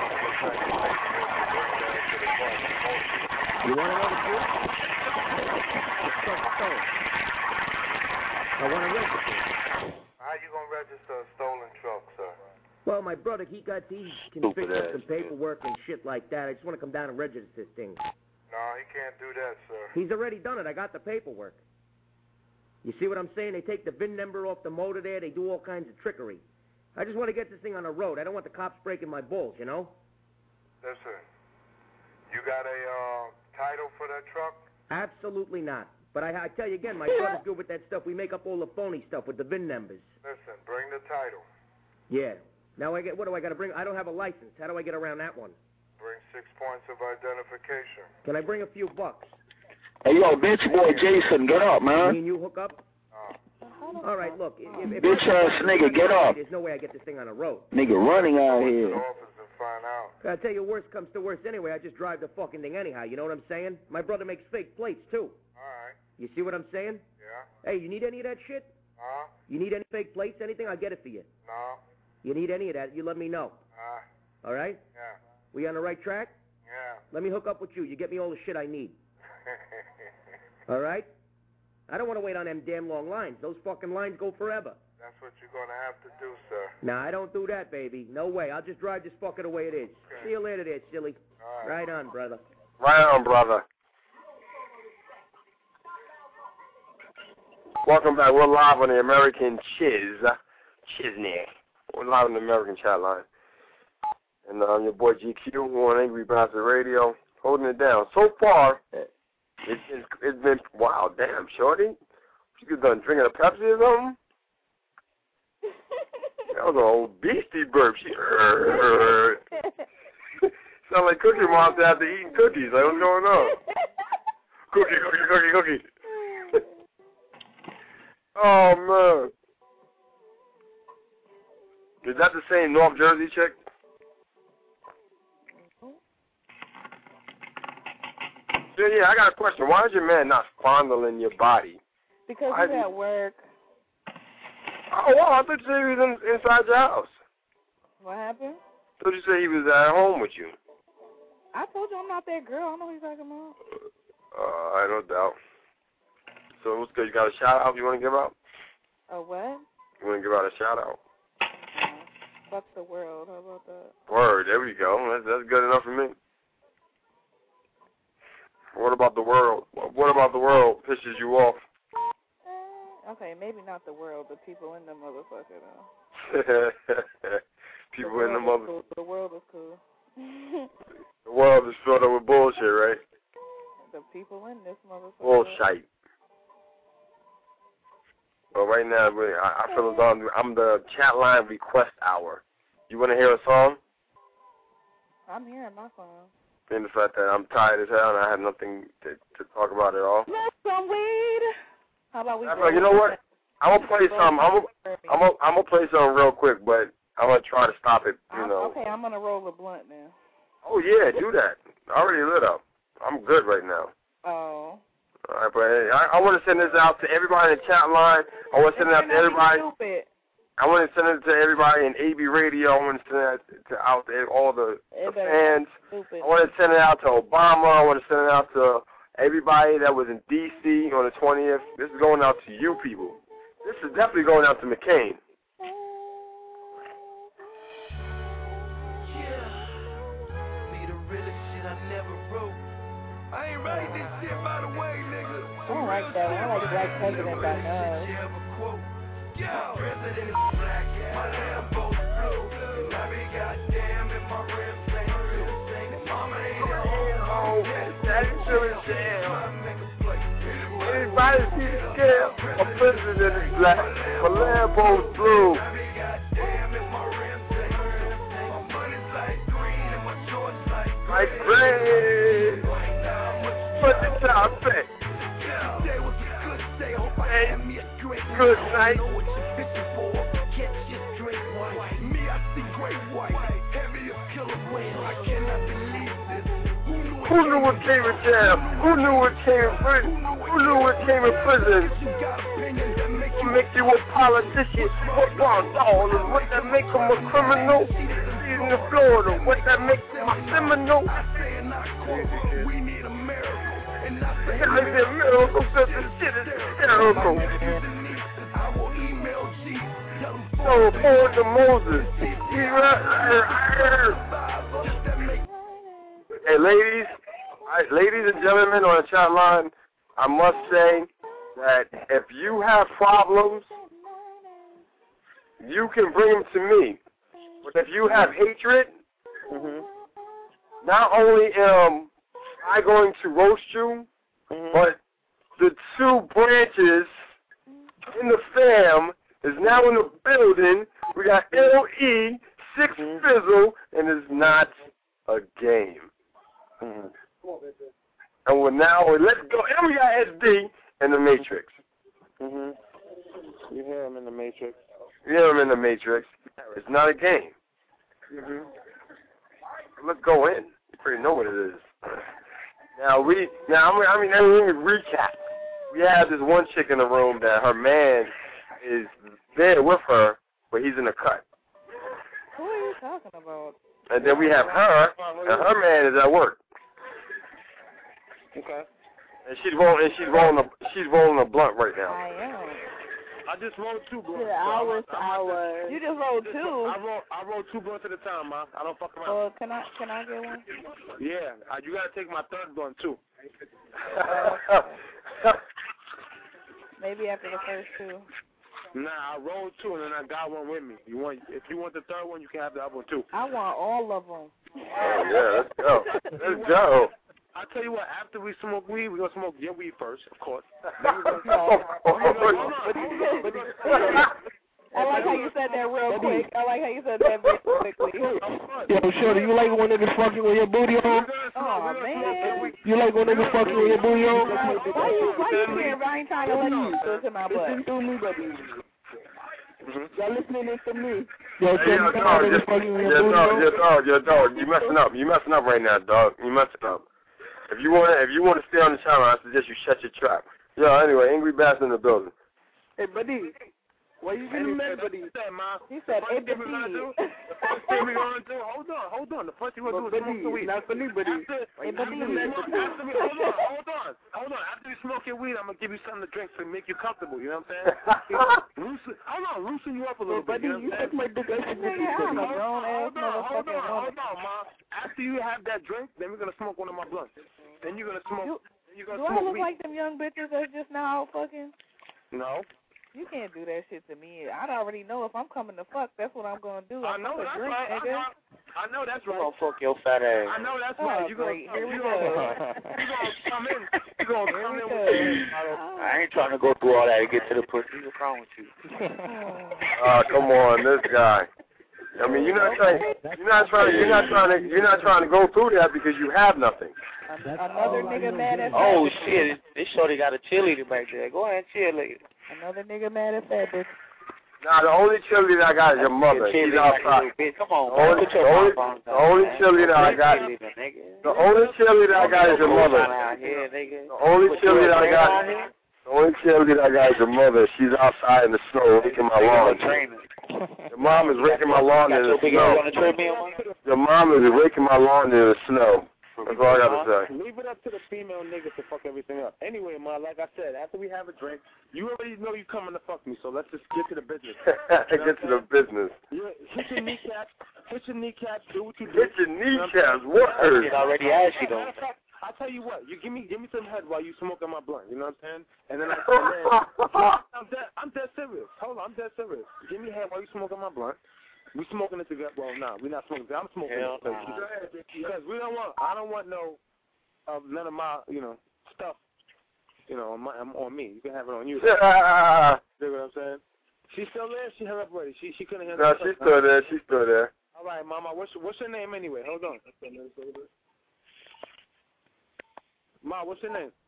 You want to know the truth? This truck's stolen. I want to register it. How you going to register a stolen truck, sir? Well, my brother, he got he can Stupid fix up ass, some paperwork and shit like that. I just want to come down and register this thing. No, he can't do that, sir. He's already done it. I got the paperwork. You see what I'm saying? They take the V I N number off the motor there. They do all kinds of trickery. I just want to get this thing on the road. I don't want the cops breaking my balls, you know? Listen, you got a uh, title for that truck? Absolutely not. But I, I tell you again, my brother's good with that stuff. We make up all the phony stuff with the V I N numbers. Listen, bring the title. Yeah. Now I get. What do I got to bring? I don't have a license. How do I get around that one? Bring six points of identification. Can I bring a few bucks? Hey, yo, bitch boy Jason, get up, man. Me and you hook up? Uh, All right, look. If, if Bitch ass nigga, get up. There's no way I get this thing on the road. Nigga running out go to here. the office and find out. I tell you, worst comes to worst anyway. I just drive the fucking thing anyhow. You know what I'm saying? My brother makes fake plates too. All right. You see what I'm saying? Yeah. Hey, you need any of that shit? Huh? You need any fake plates? Anything? I'll get it for you. No. You need any of that? You let me know. Uh, All right? yeah. We on the right track? Yeah. Let me hook up with you. You get me all the shit I need. All right? I don't want to wait on them damn long lines. Those fucking lines go forever. That's what you're going to have to do, sir. Nah, I don't do that, baby. No way. I'll just drive this fucker the way it is. Okay. See you later there, silly. All right. Right on, brother. Right on, brother. Welcome back. We're live on the American Chiz. Chizney. We're live on the American chat line. And I'm your boy G Q. We're on Angry Bastard Radio. Holding it down. So far, it's, it's, it's been, wow, damn, shorty. You done drinking a Pepsi or something? That was an old beastie burp. She sound like Cookie Monster after eating cookies. Like, what's going on? Cookie, cookie, cookie, cookie. Oh, man. Is that the same North Jersey chick? Yeah, yeah, I got a question. Why is your man not fondling your body? Because Why he's at work. Oh, wow, I thought you said he was in, inside your house. What happened? I thought you said he was at home with you. I told you I'm not that girl. I don't know what you're talking about. Uh, I no doubt. So what's good? You got a shout out you want to give out? A what? You want to give out a shout out? Uh, fuck the world. How about that? Word, there we go. That's, that's good enough for me. What about the world? What about the world pisses you off? Eh, okay, maybe not the world, but people in the motherfucker, though. People the in the mother. Cool. The world is cool. The world is filled up with bullshit, right? The people in this motherfucker. Bullshit. But right now, I, I feel as though I'm, I'm the chat line request hour. You want to hear a song? I'm hearing my song. In the fact that I'm tired as hell and I have nothing to, to talk about at all. Smoke some weed. How about we? Like, you know what? I'm gonna play some. I'm gonna, I'm gonna, I'm gonna play something real quick, but I'm gonna try to stop it. You I'm, know. Okay, I'm gonna roll a blunt now. Oh yeah, do that. I already lit up. I'm good right now. Oh. All right, but hey, I, I want to send this out to everybody in the chat line. I want to send it out to everybody. Stupid. I want to send it to everybody in A B Radio. I want to send it to, out to all the, the fans. I want to send it out to Obama. I want to send it out to everybody that was in D C on the twentieth. This is going out to you people. This is definitely going out to McCain. Yeah, be the realest shit I never wrote. I ain't write this shit by the way, nigga. I don't like that one. I like Black President by Nas. Yo, President is black, my Lambo's blue, and I be goddamn if my rims ain't blue. Mama ain't at home, Daddy still in jail. Anybody see the scale? My president is black, my Lambo's blue. Like green, put the top back. Today was a good day, hope I had me a great good night. Know what you're fishing for, catch your straight white. Me, I see great white, heavy as killer whale. I cannot believe this. Who knew it came in jail? Who knew it came in prison? Who knew it came in prison? What makes you a politician? What wrong all? What that make him a criminal? In Florida, what that makes my Seminole? We need a miracle, and I say it's a miracle because the shit is hysterical. I will email G. So forward to Moses. Hey, ladies, right, ladies and gentlemen on the chat line, I must say that if you have problems, you can bring them to me. But if you have hatred, mm-hmm. not only am I going to roast you, mm-hmm. but the two branches in the fam is now in the building. We got L E, Six mm-hmm. Fizzle, and it's not a game. Mm-hmm. And we're now, let's go. And we got S D in the Matrix. Mm-hmm. You hear him in the Matrix. You hear him in the Matrix. It's not a game. Mm-hmm. Let's go in. You pretty know what it is. Now we, now I mean, I mean, let me recap. We have this one chick in the room that her man is there with her, but he's in the cut. Who are you talking about? And then we have her, and her man is at work. Okay. And she's rolling, and she's rolling a, she's rolling a blunt right now. I am. I just rolled two blunts. Yeah, I was, I was. You just rolled two. I roll, I roll two blunts at a time, ma. I don't fuck around. Well, can I, can I get one? Yeah, uh, you gotta take my third blunt too. Maybe after the first two. Nah, I rolled two and then I got one with me. You want? If you want the third one, you can have the other one too. I want all of them. Oh yeah, let's go. Let's go. I'll tell you what, after we smoke weed, we're going to smoke your weed first, of course. I like how you said that real quick. I like how you said that very quickly. Yo, Shorty, you like when niggas fucking with your booty hole? Oh, man. You like when niggas fucking with your booty hole? Why you, why you here? I ain't trying to let you go to my butt. Y'all listening to me. Yo, hey, yo, dog, your, your dog, your dog, your dog, you messing up. You messing up right now, dog. You messing up. If you want, if you want to stay on the channel, I suggest you shut your trap. Yo, anyway, Angry Bastard in the building. Hey, buddy, why you getting mad, buddy? He said, "Hey, buddy." The first thing we gonna do? Hold on, hold on. The first thing we're gonna do is smoke the weed. Not for me, buddy. Hey, buddy. Hold on, hold on, hold on. After you smoke your weed, I'm gonna give you something to drink to make you comfortable. You know what I'm saying? loosen, hold on, loosen you up a little hey, bit. Buddy, you know what I'm saying? My dick, I'm a grown ass hold on, hold on, hold motherfucker. on, ma. After you have that drink, then we're gonna smoke one of my blunts. Then you're gonna smoke. Do, then you're gonna do smoke I look weed. like them young bitches that's just now out fucking? No. You can't do that shit to me. I already know if I'm coming to fuck, that's what I'm gonna do. I I'm know gonna that's drink, right. nigga. I, I know that's right. You gonna fuck your fat ass. I know that's oh, right. You gonna, Here we you go. gonna, you gonna come in. You gonna Here come we in go. with Oh. I ain't trying to go through all that to get to the pussy. What's wrong with you? Oh, uh, come on, this guy. I mean, you're not trying. You're not trying. You're not trying to. You're not trying to go through that because you have nothing. Another nigga mad at Oh fat shit! This shorty got a cheerleader back there. Go ahead and cheerleader. Another nigga mad at fat bitch. Nah, the only cheerleader I got is your mother. She's outside. Come on, the only, put your the only, pom-poms the only cheerleader I got. The only cheerleader I got is your mother. The only cheerleader I got. The only cheerleader I got is your mother. She's outside in the snow raking my lawn. Your mom is raking my lawn in the snow. Your mom is raking my lawn in the snow. That's all I got to say. Leave it up to the female niggas to fuck everything up. Anyway, ma, like I said, after we have a drink, you already know you coming to fuck me, so let's just get to the business. Get to the business. Yeah, hit your kneecaps, hit your kneecaps, do what you do. Hit your kneecaps, word. Shit already asked you though. I I tell you what, you give me give me some head while you smoking my blunt. You know what I'm saying? And then I, and then, I'm dead. I'm dead serious. Hold on, I'm dead serious. Give me head while you smoking my blunt. We smoking it together. Well, nah, we're not smoking it. I'm smoking Hell it because because we don't want. I don't want no of none of my you know stuff. You know, on, my, on me. You can have it on you. You know what I'm saying? She's still there. She hung up already. She she couldn't handle. No, she's still there. She's still there. All right, Mama. What's what's your name anyway? Hold on. Ma, what's your name?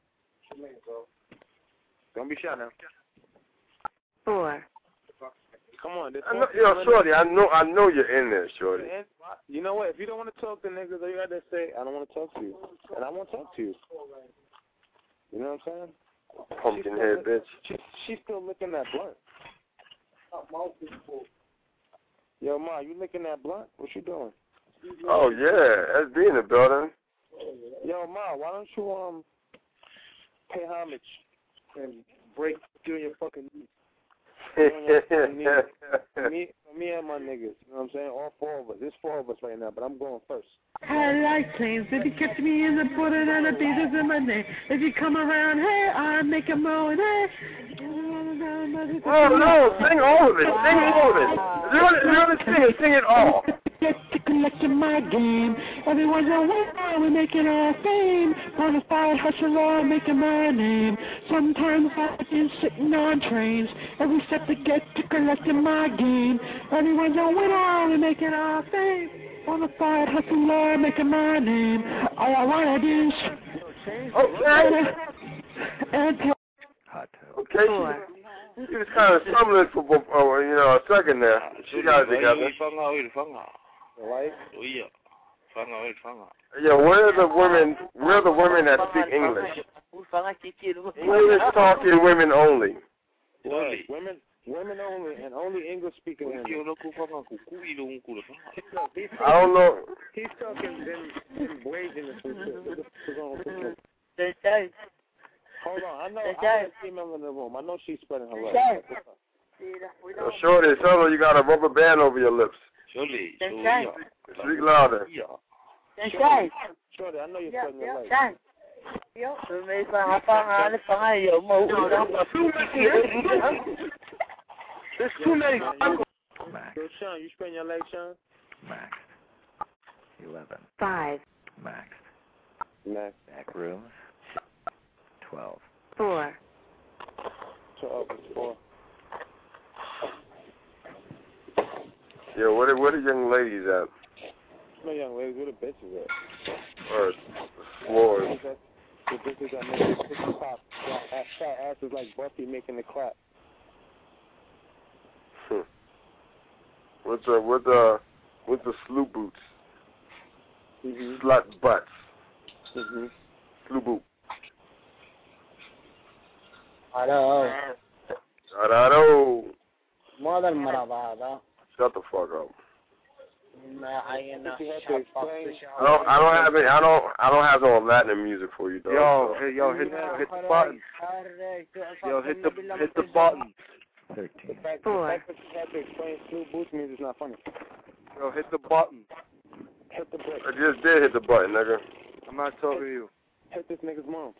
Don't be shy now. Four. Come on. I know, yo, Shorty, I know, I know you're in there, Shorty. You know what? If you don't want to talk to niggas, all you got to say, I don't want to talk to you, and I won't talk to you. You know what I'm saying? Pumpkin head, bitch. She, she's still licking that blunt. Yo, Ma, you licking that blunt? What you doing? Oh yeah, S B in the building. Yo, Ma, why don't you um pay homage and break you and your fucking knees? me, me and my niggas, you know what I'm saying? All four of us. There's four of us right now, but I'm going first. I like planes. If you catch me in the border, and the beaters in my name. If you come around here, I make a moan. Hey. Oh no, sing all of it. Sing all of it. If you want to, if you want to sing it, sing it all. Get to collecting my game. Everyone's a winner, we making our fame. Bonafide hustler, making my name. Sometimes I've been sitting on trains. Every step to get to collecting my game. Everyone's a winner, we making our fame. Bonafide hustler, making my name. All I wanna do is okay. And tell. Okay. She, she was kind of stumbling for uh, you know a second there. She got it together. Yeah, where are the women? Where are the women that speak English? English talking women only. Right. Women, women only, and only English speaking women. I don't know. He's talking them, them waging the Hold on, I know I have a female in the room. I know she's spreading her legs. So Shorty, tell her you got a rubber band over your lips. Shorty, speak louder. Shorty, Shorty, I know you're spreading your legs. There's too many. Max. Yo, Sean, you spreading your legs, Sean? Max. Eleven. Five. Max. Max. Back rooms. Twelve. Four. Twelve is four. Yeah, where the, where the young ladies at? No young ladies, where the bitches at? Or floors. The bitches that make the bitches pop. Fat asses like Buffy making the clap. Hmm. With the with the with the slew boots. Mm-hmm. Slut butts. Mm-hmm. Slew boot. Hello. Hello. Mother Maravada. Shut the fuck up. I don't. I don't have any. I don't. I don't have no Latin music for you, though. Yo, so. yo, hit, hit the button. Yo, hit the hit the button. Thirteen. Four. The fact that you have to explain slew boots means it's not funny. Yo, hit the button. Hit the button. I just did hit the button, nigga. I'm not talking to you. Hit this nigga's moms.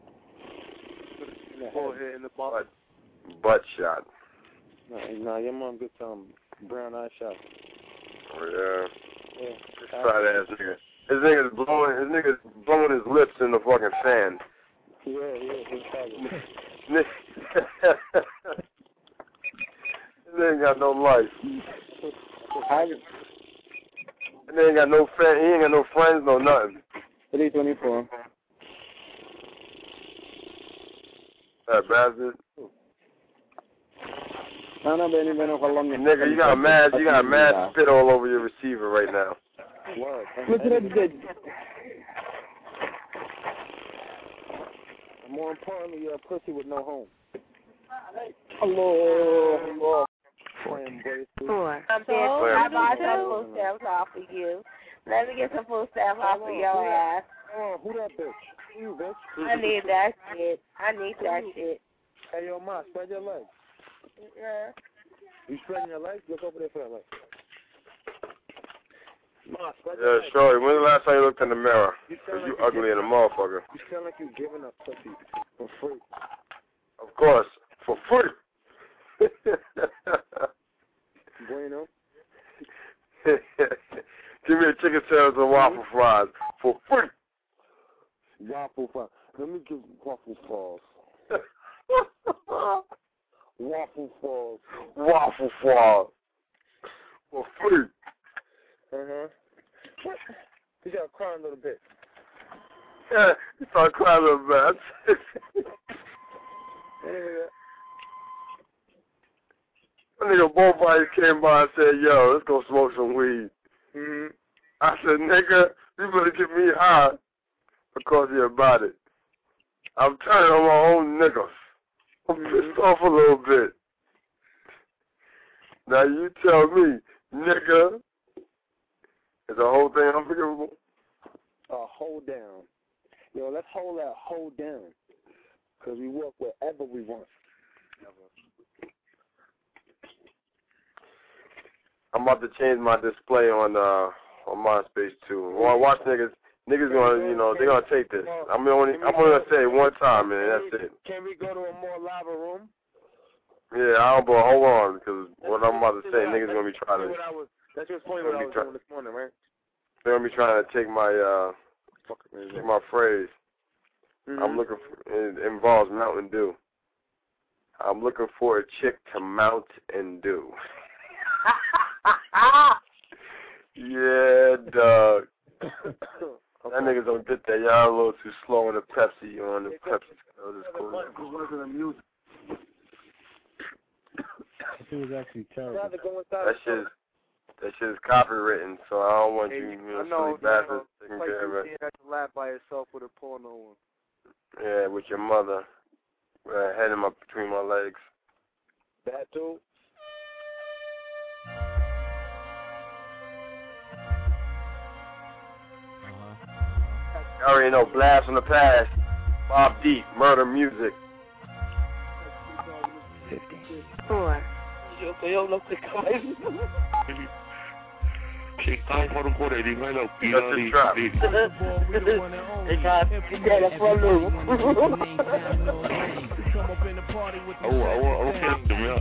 Full hit in the butt. Butt shot. No, nah, your mom gets um brown eye shot. Oh yeah. Yeah. This fat ass nigga. His nigga's blowing. His nigga's blowing his lips in the fucking fan. Yeah, yeah, his father. This nigga ain't got no life. He ain't got no fan. He ain't got no friends, no nothing. Three twenty-four. That bastard. No, no, Benny, Benny, nigga, you got a mad, you got a mad spit all over your receiver right now. What? Look at that. More importantly, you're a pussy with no home. Hello, hello. Four. I'm dead. I bought some full staff off for you. Let me get some full staff off for your ass. Oh, who that bitch? You, bitch. I need that shit. I need that shit. Hey, yo, Ma, spread your legs. Yeah. You spreading your legs? Look over there for that leg. Yeah, sure. When's the last time you looked in the mirror? Because you ugly in a motherfucker. You sound like you're giving up pussy for free. Of course. For free. Bueno. Give me a chicken sandwich and waffle fries for free. Waffle fries. Let me give waffle fries. Waffle fries. Waffle fries. For free. Uh-huh. You gotta cry a little bit. Yeah, you start crying a little bit. Anyway, that nigga both bodies came by and said, yo, let's go smoke some weed. Mm-hmm. I said, nigga, you better get me high because you're about it. I'm turning on my own niggas. I'm pissed off a little bit. Now you tell me, nigga, is the whole thing unforgivable? Uh, hold down. Yo, let's hold that hold down. Because we work wherever we want. I'm about to change my display on uh on MySpace too. When I watch niggas, niggas gonna, you know, they're gonna take this. I'm only I'm only gonna say it one time and that's it. Can we go to a more lava room? Yeah, I don't. But hold on, because what I'm about to say, niggas gonna be trying to. That's just funny what I was doing this morning, right? They're gonna be trying to take my uh, take my phrase. Mm-hmm. I'm looking for. It involves Mountain Dew. I'm looking for a chick to mount and do. Yeah, dog. That niggas don't get that. Y'all a little too slow on the Pepsi. You on the Pepsi. Oh, this cool. It was actually terrible. That shit is, that shit is copywritten, so I don't want you, you know, know, silly bastards taking like care of it. You had to laugh by yourself with a porno one. Yeah, with your mother. With her head in my, between my legs. That too? I already know, Blast from the Past, Bob Deep, Murder Music. fifteen. Four. Yo, yo, no te caes. Che cai fuori un cuore di quello That's the trap. They got you got a front loop. Oh, oh, okay,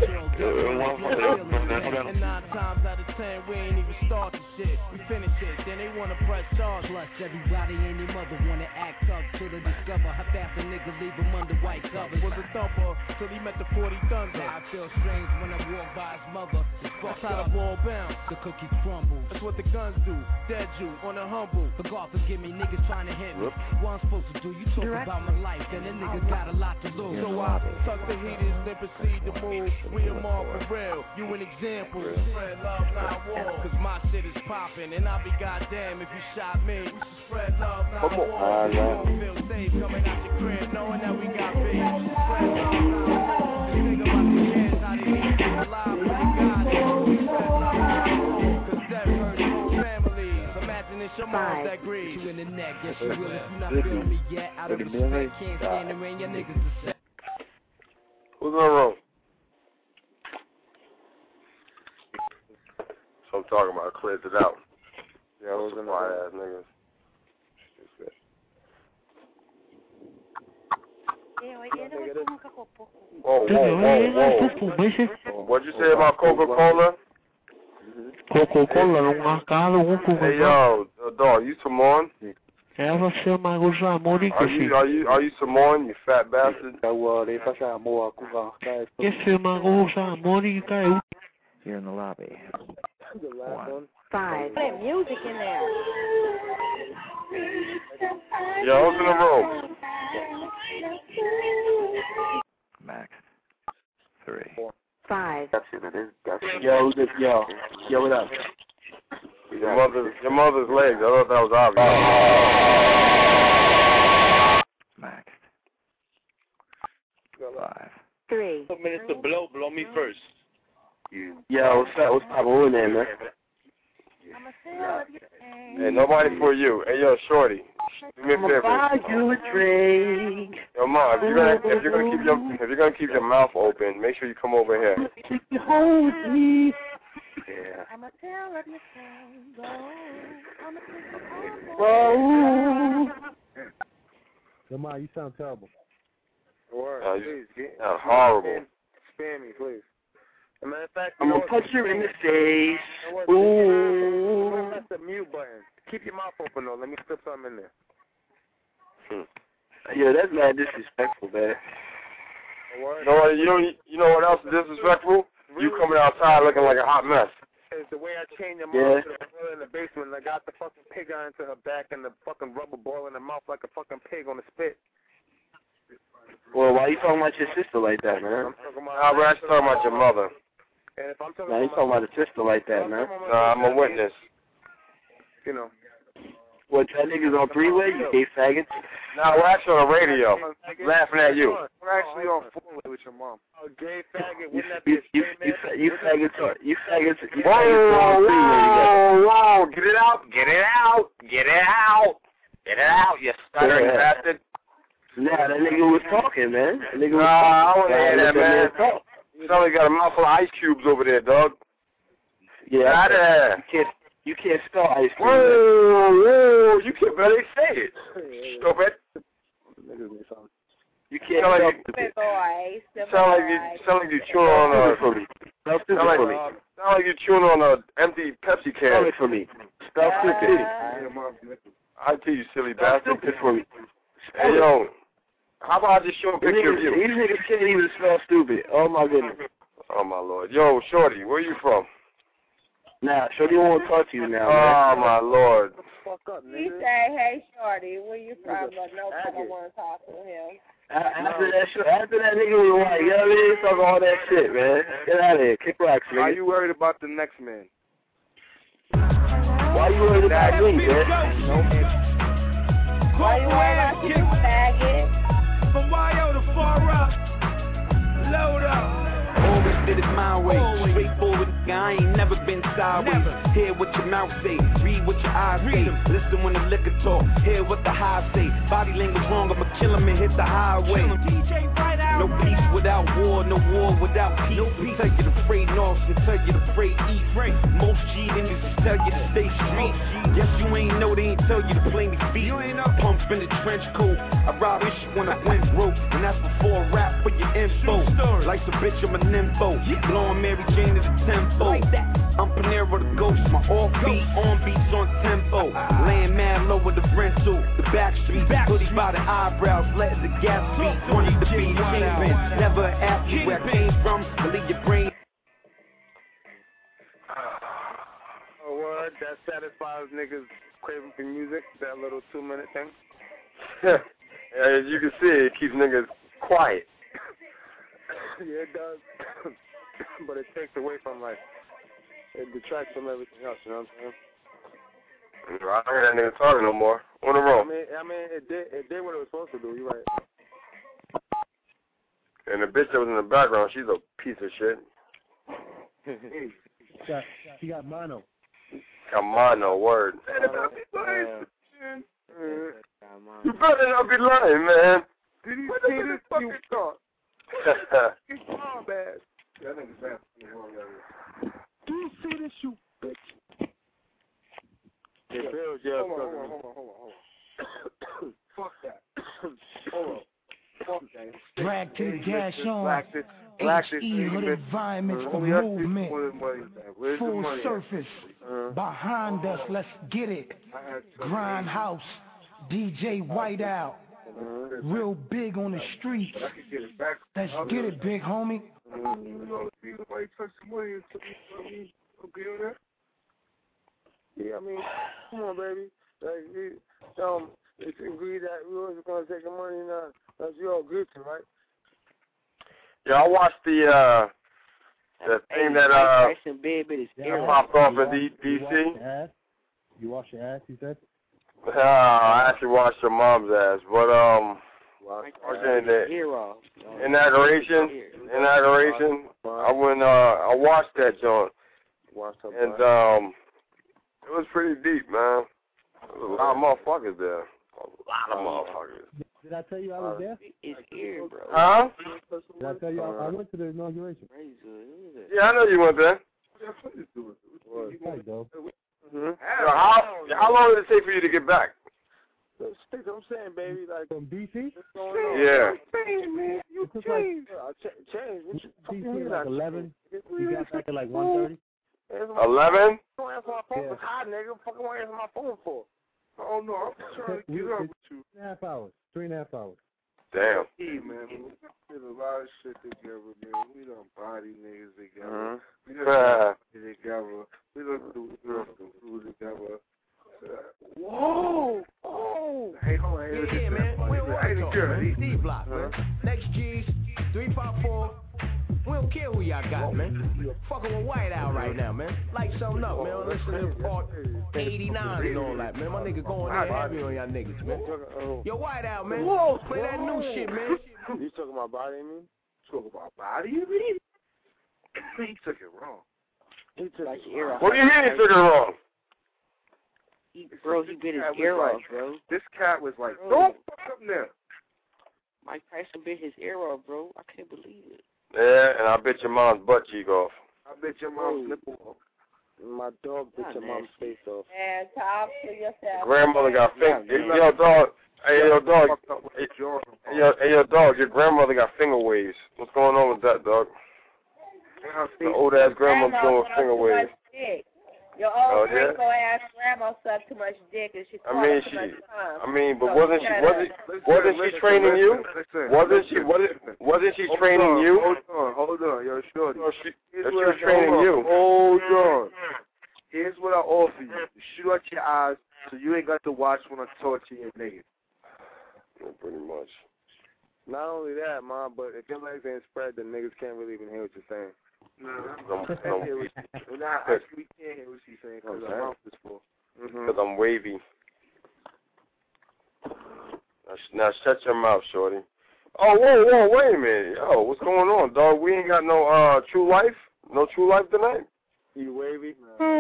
And nine times out of ten, we ain't even start the shit. We finish it, then they wanna press charge. Plus, everybody and their mother wanna act tough till they discover how fast a nigga leave them under white covers. Was a thumper till he met the forty thunder. I feel strange when I walk by his mother. That's how the ball bounce, the cookie crumbles. That's what the guns do, dead you on a humble. For God forgive me, niggas trying to hit me. What I'm supposed to do, you talk Direct. About my life, and a nigga got a lot to lose. So I tuck the heaters, then proceed to move. We are more for real, you an example. Spread love, not war. Cause my shit is popping, and I'll be goddamn if you shot me. We should spread love, not war. Uh, yeah. Feel safe coming out your crib, knowing that we got big. We should spread love, not war. Think about the kids, how they need to be alive when they got it. We spread love, not war. Cause that hurts whole families. Imagine it's your mom that grieves. You in the neck, yes you will if you not feeling me yet. Out of the respect, can't stand the rain, your niggas are set. Who's in the room? So I'm talking about. I cleared it out. Yeah, who's in the room? room? Ass niggas. Whoa, whoa, whoa, whoa. What'd you say about Coca-Cola? Coca-Cola non ha calo comunque. Hey yo, dog, you Samoan? E la facciamo così amore Are così. you, are you, are you Samoan, you fat bastard? Che firma cosa amore che You're in the lobby. The last one. Five. Put music in there. Yo, who's in the room? Max. Three. Five. Yo, who's this? Yo. Yo, what up? Your mother's, your mother's legs. I thought that was obvious. Max. Five. Three. minutes to blow. Blow me first. Yo, what's up? What's up? Who in there, man? Hey, nobody for you. Hey, yo, shorty. Do me a favor. Buy you a drink. Yo, mom, if you're gonna if you're gonna keep your if you're gonna keep your mouth open, make sure you come over here. You hold me. Yeah. Whoa. Lamar, you sound terrible. Word, Uh, please. Get, that's horrible. Spare me, please. As a matter of fact, I'm gonna punch you in the face. Ooh. That's the mute button. Keep your mouth open though. Let me slip something in there. Hmm. Yeah, that's mad disrespectful, man. You know what? You know, you know what else is disrespectful? Really? You coming outside looking like a hot mess. It's the way I changed your yeah. mom to the girl in the basement. And I got the fucking pig eye into her back and the fucking rubber ball in her mouth like a fucking pig on the spit. Well, why you talking about your sister like that, man? I'm talking about. Nah, we're actually talking about your mother. And if I'm talking nah, you about talking about a sister like that, man. Nah, I'm a witness. You know. What, that niggas on three-way? You gay faggots? Nah, we're actually on the radio, laughing at you. We're actually on four-way with your mom. A gay faggot, wouldn't that be a you, you, you, you faggots are, you faggots, you whoa, faggots are on three-way whoa, whoa, get it out, get it out, get it out, get it out, you stuttering yeah. bastard. Nah, that nigga was talking, man. That nigga was nah, talking. I want to hear that, man. Talk. Somebody got a mouthful of ice cubes over there, dog. Yeah, out there. You can't, you can't spell ice cream. Whoa, whoa, you can barely say it. Stupid. You can't sound like you, boy, sound like you sound like you chewing on a for me. Spell stupid sound like, for me. Sound like you chewing on a empty Pepsi can. Spell it for me. Spell uh, stupid. I tell you, silly spell bastard. Stupid for me. Hey yo, how about I just show a picture of you? These niggas can't even spell stupid. Oh my goodness. Oh my lord. Yo, Shorty, where you from? Nah, Shorty won't talk to you now. Oh man. my lord. He say, "Hey, Shorty, where you from?" But nobody want to talk to him. After that, shit, after that nigga was like, you know what I mean? Talk all that shit, man. Get out of here. Kick rocks, nigga. Are you worried about the next man? Why you worried about me, man? Why you worried about you, faggot? From Y O to far up. Load up. Always did it my way. Always. Straightforward, I ain't never been sideways. Never. Hear what your mouth say, read what your eyes read say. Em. Listen when the liquor talk, hear what the high say. Body language wrong, I'ma kill him and hit the highway. D J right out. No peace without war, no war without peace. No peace. Tell you to freight north and tell you to freight east. Right. Most G niggas tell you to stay street. Yes, you ain't know they ain't tell you to play me feet. You ain't up. Pump in the trench coat. I rob this shit when I went broke, and that's before rap for your info. Like the bitch, I'm a nympho. Blowing Mary Jane to the tempo. Like that. I'm Panero the ghost. My off beat, on beats on tempo. Laying mad low with the rental. The back street, hoodie by the eyebrows, letting the gas beat. Wanted to be kingpin. Never ask me where I came from. Believe your brain. A word that satisfies niggas craving for music. That little two minute thing. As you can see, it keeps niggas quiet. Yeah, it does. But it takes away from, like, it detracts from everything else, you know what I'm saying? I don't hear that nigga talking no more. On the road. I mean, I mean, it did, it did what it was supposed to do, you're right. And the bitch that was in the background, she's a piece of shit. she, got, she got mono. Got mono, word. Uh, you better not be lying, man. Did you see this fucking thought? It's all bad. That nigga's bad. Do you see this, you bitch? Yeah, Bill, yeah, hold on, hold on, hold on, hold on. Fuck that. Hold on. Fuck that. Drag to the gas on. H E hood environments for movement. Full surface. Behind us, let's get it. Grindhouse. D J Whiteout. Real big on the streets. Let's get it, big homie. Yeah, I mean, come on, baby. Like, we, um, it's agreed that we was gonna take the money now. That's you all agreed to, right? Yeah, I watched the uh the thing hey, that uh yeah, popped off in D C. You wash your ass, you said? Uh, I actually watched your mom's ass, but um, I was saying that inauguration, inauguration. I went, uh, I watched that joint, and um, it was pretty deep, man. There was a lot of motherfuckers there. A lot of motherfuckers. Did I tell you I was there? It's here, bro. Huh? Did I tell you I, I went to the inauguration? Yeah, I know you went there. Thanks, though. Mm-hmm. Yo, how, How long did it take for you to get back? That's what I'm saying, baby. Like from D C. Yeah. Man, you changed. Uh, ch- change. What you fucking mean? Like eleven. You got back at like one thirty. Eleven. Don't answer my phone. It's hot, nigga. Fucking want to answer my phone for? Oh no, I'm trying to get up with you. Three and a half hours. Three and a half hours. Damn. Hey, man, we did a lot of shit together, man. We done body niggas together. Mm-hmm. We done body together. We done do stuff together. Whoa! Oh! Hey, hold on. Yeah, yeah, man. We don't want to talk, man. C block, man. Next G's, three five four. We don't care who y'all got, man. Fucking with White Owl right now, man. Light something up, man. Listen to part eighty-nine and all that, man. My nigga going there heavy on y'all niggas, man. Yo, White Owl, man. Whoa, play that new shit, man. You talking about body, you mean? Talking about body, you mean? He took it wrong. He took like it wrong. What do you mean he took it wrong? He, bro, he bit his ear off, bro. This cat was like, don't fuck up now. Mike Tyson bit his ear off, bro. I can't believe it. Yeah, and I bit your mom's butt cheek off. I bit your mom's nipple off. My dog bit your mom's face off. And talk to yourself. Grandmother got finger. Yo, dog. Hey, yo, dog. Hey, yo, hey, yo, dog. Your grandmother got finger waves. What's going on with that, dog? The old ass grandma's doing finger waves. Your Oh, old yeah? Rico ass grandma sucked too much dick and she I mean, too she. much time. I mean, but So wasn't she? shut Wasn't up. wasn't she training you? Wasn't she? Wasn't wasn't she training you? Hold on, hold on, yo, shorty. Or she, Here's or she what was I- training hold on, you. Hold on. Here's what I offer you. Shoot out your eyes so you ain't got to watch when I talk to your nigga. Yeah, pretty much. Not only that, Mom, but if your legs ain't spread, then niggas can't really even hear what you're saying. No, I'm, I can't hear what she- well, nah, actually, we can't hear what she's saying because Okay. our mouth is full. Because I'm wavy. Now, sh- now shut your mouth, shorty. Oh, whoa, whoa, wait a minute. Yo, what's going on, dog? We ain't got no uh True Life? No True Life tonight? You wavy?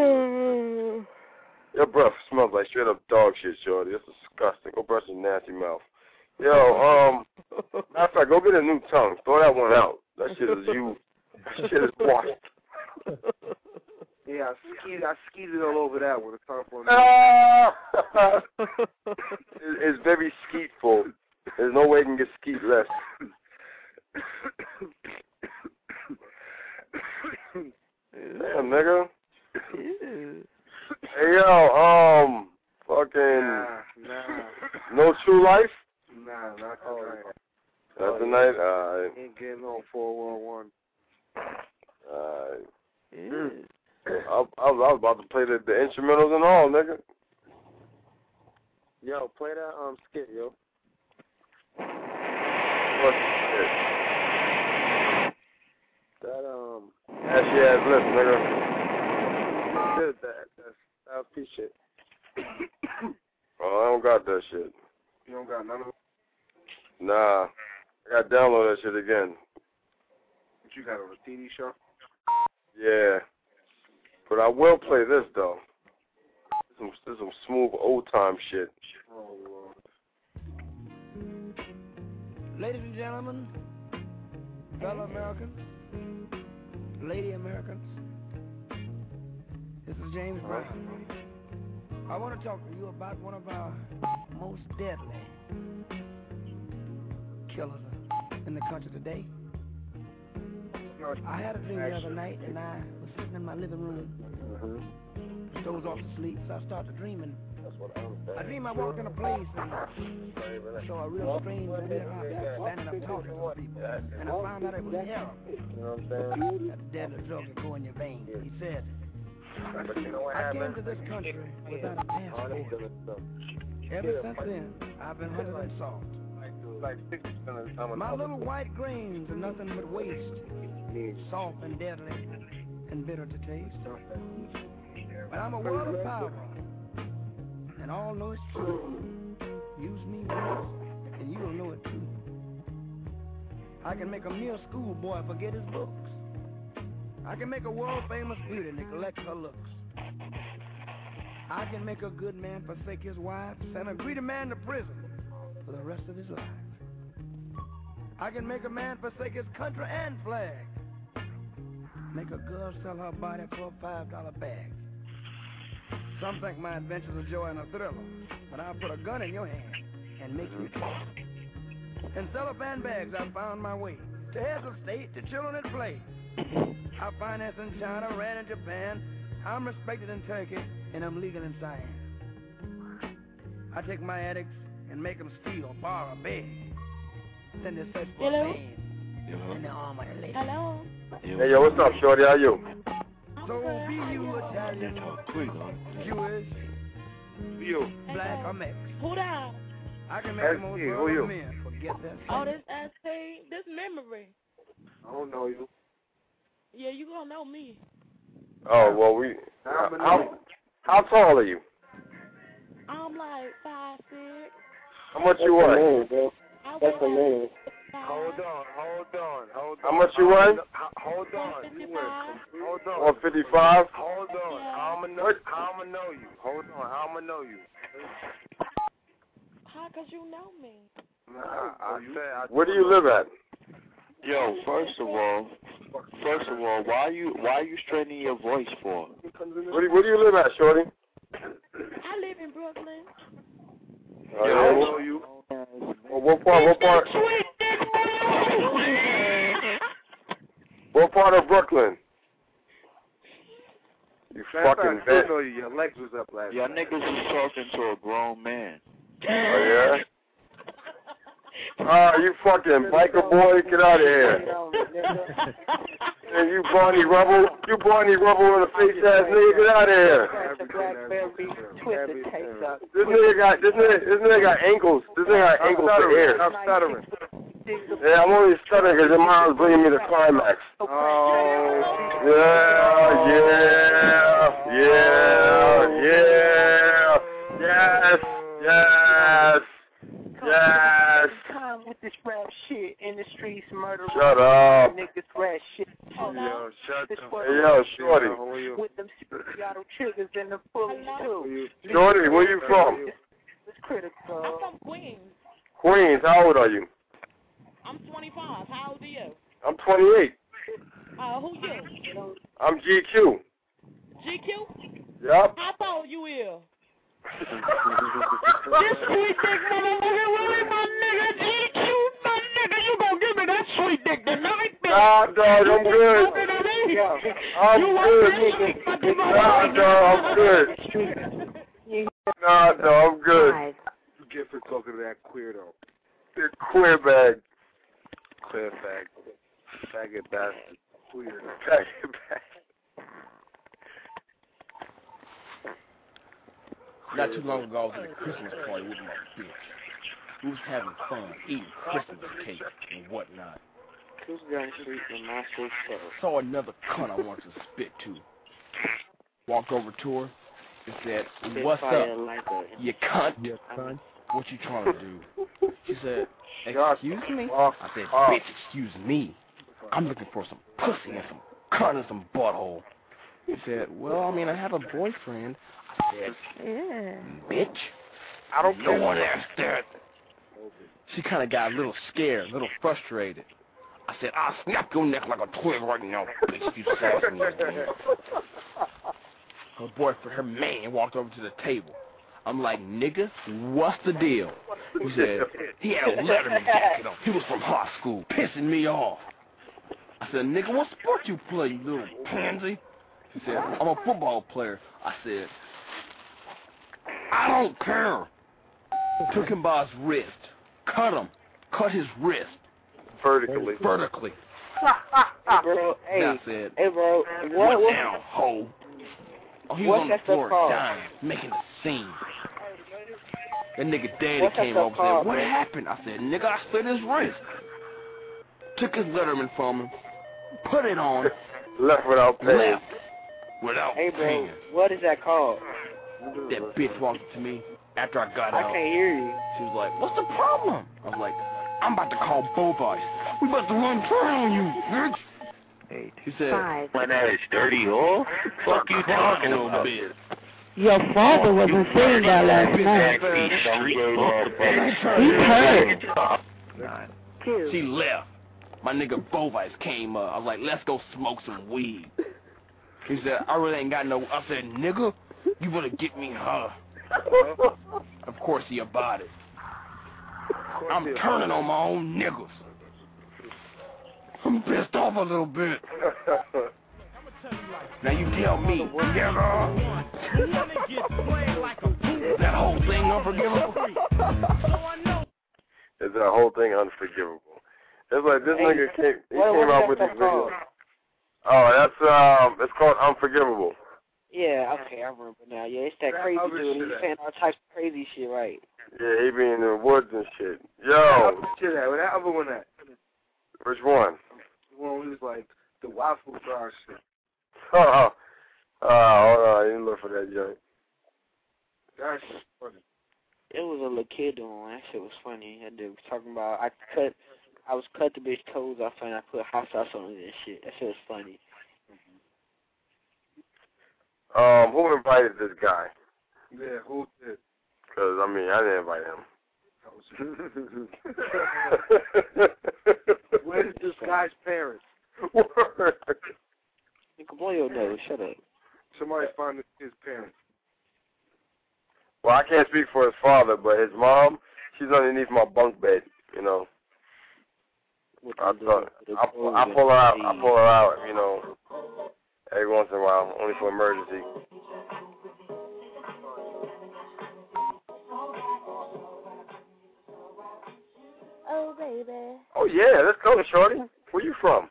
Your breath smells like straight up dog shit, shorty. That's disgusting. Go brush your nasty mouth. Yo, um, matter of fact, go get a new tongue. Throw that one out. That shit is you. That shit is washed. Yeah, I skeeted, I skeeted all over that one. It's time for a Ah! It- It's very skeetful. There's no way it can get skeet less. Damn, nigga. Hey, yo, um, fucking, Nah, nah, no True Life? nah, not tonight. Not tonight? Alright. Ain't getting on four one one. Alright. I, I, was, I was about to play the, the instrumentals and all, nigga. Yo, play that um skit, yo. What shit? That um. Ashy ass lips, nigga. That that that's that piece shit. Oh, I don't got that shit. You don't got none of it? Nah. I gotta download that shit again. What you got on a T V show? Yeah. But I will play this, though. This some, this some smooth old-time shit. Oh, Lord. Ladies and gentlemen, fellow Americans, lady Americans, this is James Brown. I want to talk to you about one of our most deadly killers in the country today. I had a dream the other night, and I was sitting in my living room, dozed off to sleep, so I started dreaming. I dreamed I walked in a place and I saw a real strange weird object standing up talking to people, and I found out it was heroin. You know what I'm saying? That deadly drug that go in your veins. He said, But you know what I came happened? to this country without a passport. Ever since then, I've been hunted and sought. Like sixty percent of the time. My little white grains are nothing but waste, soft and deadly and bitter to taste. But I'm a world of power, and all know it's true. Use me once, and you'll know it too. I can make a mere schoolboy forget his books. I can make a world-famous beauty neglect her looks. I can make a good man forsake his wife, send a greedy man to prison for the rest of his life. I can make a man forsake his country and flag. Make a girl sell her body for a five dollar bag. Some think my adventure's a joy and a thriller, but I'll put a gun in your hand and make you kill. In cellophane bags, I found my way to heads of state, to children at play. I finance in China, ran in Japan. I'm respected in Turkey, and I'm legal in Siam. I take my addicts and make them steal, borrow, beg. Then they search for Hello? a man in the arm of the lady. Hello? Hey, yo, what's up, shorty? How you? So be you Italian, Jewish, You. black, or Mexican. Who that? I can make S the most P, who grown you? men forget that. Oh, this S P, this memory. I don't know you. Yeah, you gonna know me. Oh, well, we... Uh, how, how tall are you? I'm like five six. How much you weigh? I That's a weigh man. five. Hold on, hold on, hold on. How much you weigh? Hold on. You win. Hold on. one fifty-five? Hold on. Yeah. How I'ma know? How I'ma know you? Hold on. How I'ma know you? How? Cause you know me. Nah, I said. I Where do you live at? Yo, first of all, first of all, why are you why are you straightening your voice for? Where do, where do you live at, shorty? I live in Brooklyn. Oh, Yeah, yeah, I what, know you. well, what part, what part, what part of Brooklyn? You Matter of fucking fact, I bitch. do know you. Your legs was up last Y'all night. niggas was talking to a grown man. Oh, yeah? Ah, you fucking biker boy, get out of here. And you Barney Rubble, you Barney Rubble in the face ass nigga, get out of here. This nigga got, this nigga, this nigga got ankles, this nigga got ankles for ears. I'm stuttering. Yeah, I'm only stuttering because your mom's bringing me the climax. Oh. Yeah, yeah, yeah, yes, yes, yes. Come with this rap shit in the streets, murder. Shut up. Niggas rap shit. Yo, shut the fuck Hey, yo, shorty. With them Seattle triggers and the fully too. Shorty, where you from? It's critical. I'm from Queens. Queens, how old are you? I'm twenty-five. How old are you? I'm twenty-eight. Uh, who you? I'm G Q. G Q? Yup. How tall you is? This sweet dick motherfucker, really, my nigga, G Q, my nigga, you gon' give me that sweet dick tonight, bitch. Nah, dog, I'm good. I'm good. Nah, dog, I'm good. Nah, dog, I'm good. You get for talking to that queer though. The queer bag. Queer bag. Faggot bastard. Queer. Faggot bag. Not too long ago, I was at a Christmas party with my bitch. We was having fun, eating Christmas cake and whatnot. Who's got street in my street? Saw another cunt I wanted to spit to. Walked over to her and said, "What's up, you cunt? You cunt? What you trying to do?" She said, "Excuse me?" I said, "Bitch, excuse me. I'm looking for some pussy and some cunt and some butthole." He said, "Well, I mean, I have a boyfriend." I said, Yeah. "Bitch, I don't no one asked that." She kind of got a little scared, a little frustrated. I said, "I'll snap your neck like a twig right now, bitch, if you sass me again." Her boyfriend, her man, walked over to the table. I'm like, "Nigga, what's the deal?" He said, he had a Letterman jacket on. He was from high school, pissing me off. I said, "Nigga, what sport you play, you little pansy?" He said, "I'm a football player." I said, "I don't care." Took him by his wrist. Cut him. Cut his wrist. Vertically. Vertically. Hey, bro. Hey, That's it. hey, bro. What, What, what, down, ho? Oh, he was what's on that the floor stuff called? dying, making a scene. That nigga daddy What's that came stuff over and called, said, "What man?" happened?" I said, "Nigga, I slit his wrist." Took his Letterman from him, put it on, Left without paying. left without Hey, bro. paying. What is that called? That bitch walked up to me after I got I out. can't hear you. She was like, "What's the problem?" I was like, "I'm about to call Bovice. We about to run train on you, bitch." Eight. He said, Five. When that is dirty, oh? Fuck you talking a little about? bit. Your father wasn't saying that last night. He heard. Nine. Two. She left. My nigga Bovice came up. I was like, "Let's go smoke some weed." He said, "I really ain't got no." I said, "Nigga, You wanna get me her? Of course he about it. I'm turning on my own niggas. I'm pissed off a little bit. Now you tell me, nigga. Is that whole thing unforgivable? Is that whole thing unforgivable? It's like this nigga came, he came out with these videos. Oh, that's um, it's called Unforgivable. Yeah, okay, I remember now. Yeah, it's that, that crazy dude. He's saying all types of crazy shit, right? Yeah, he be in the woods and shit. Yo. That other shit at? Where that other one at? Which one? The one was like the waffle jar shit. Oh, oh, oh, hold on, I didn't look for that joint. That's funny. It was a little kid doing that shit was funny. That dude was talking about I cut, I was cut the bitch toes off and I put hot sauce on it and shit. That shit was funny. Um, who invited this guy? Yeah, who did? Because, I mean, I didn't invite him. Where's this guy's parents? You can blow your nose. Shut up. Somebody find his parents. Well, I can't speak for his father, but his mom, she's underneath my bunk bed, you know. I thought, I, I pull her out, I pull her out, you know, every once in a while, only for emergency. Oh, baby. Oh, yeah, let's go, shorty. Where you from?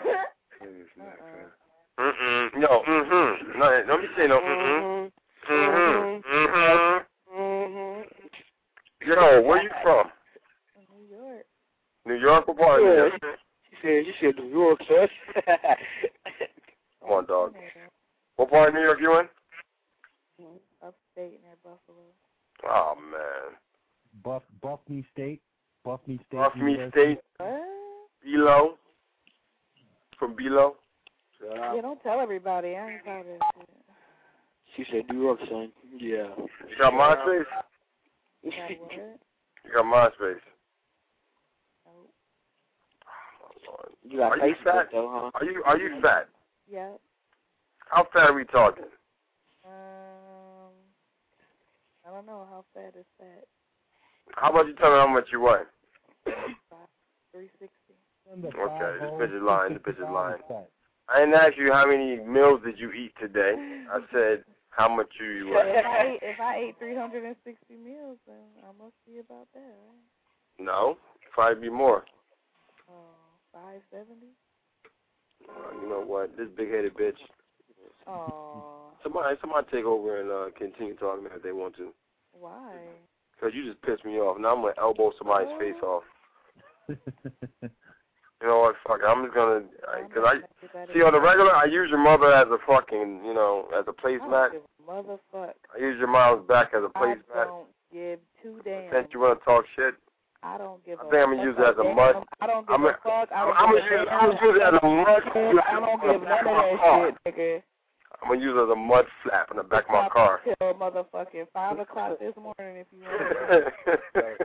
Mm-mm. No, mm-hmm. No, don't be saying no mm-hmm. Mm-hmm. Mm-hmm. Mm-hmm. Yo, where you from? New York. New York? What part of New York? She said, you said New York, son. Come on, dog. What part of New York you in? Upstate near Buffalo. Oh, man. Buff, Buffney State? Buffney State? Buffney State? Below? From Below? Yeah, don't tell everybody. I ain't proud of that shit. She said New York, son. Yeah. You got MySpace? You got what? You got MySpace? Nope. Oh, Lord. You got are Facebook, you fat? though, huh? Are you, are you fat? Yep. How fat are we talking? Um, I don't know. How fat is fat? How about you tell me how much you weigh? three sixty. Okay, this bitch is lying. This bitch is lying. I didn't ask you how many meals did you eat today. I said how much you you weigh. If I ate, if I ate three hundred sixty meals, then I must be about that, right? No, probably be more. Oh, five seventy. Uh, you know what? This big-headed bitch. Oh. Somebody, somebody take over and uh, continue talking if they want to. Why? Because you just pissed me off. Now I'm going to elbow somebody's oh. face off. You know what? Fuck it. I'm just going to, because I, see, on the regular, I use your mother as a fucking, you know, as a placemat. Motherfucker. I use your mom's back as a placemat. I don't give two damn. Since you want to talk shit. I don't give a I think I'm going to use it as a mud. I don't give I'm a fuck. I don't I'm give gonna use, a I'm gonna use it as a mud. I don't give none of that shit, nigga. I'm going to use it as a mud flap in the back of my car. Till motherfucking five o'clock this morning if you want.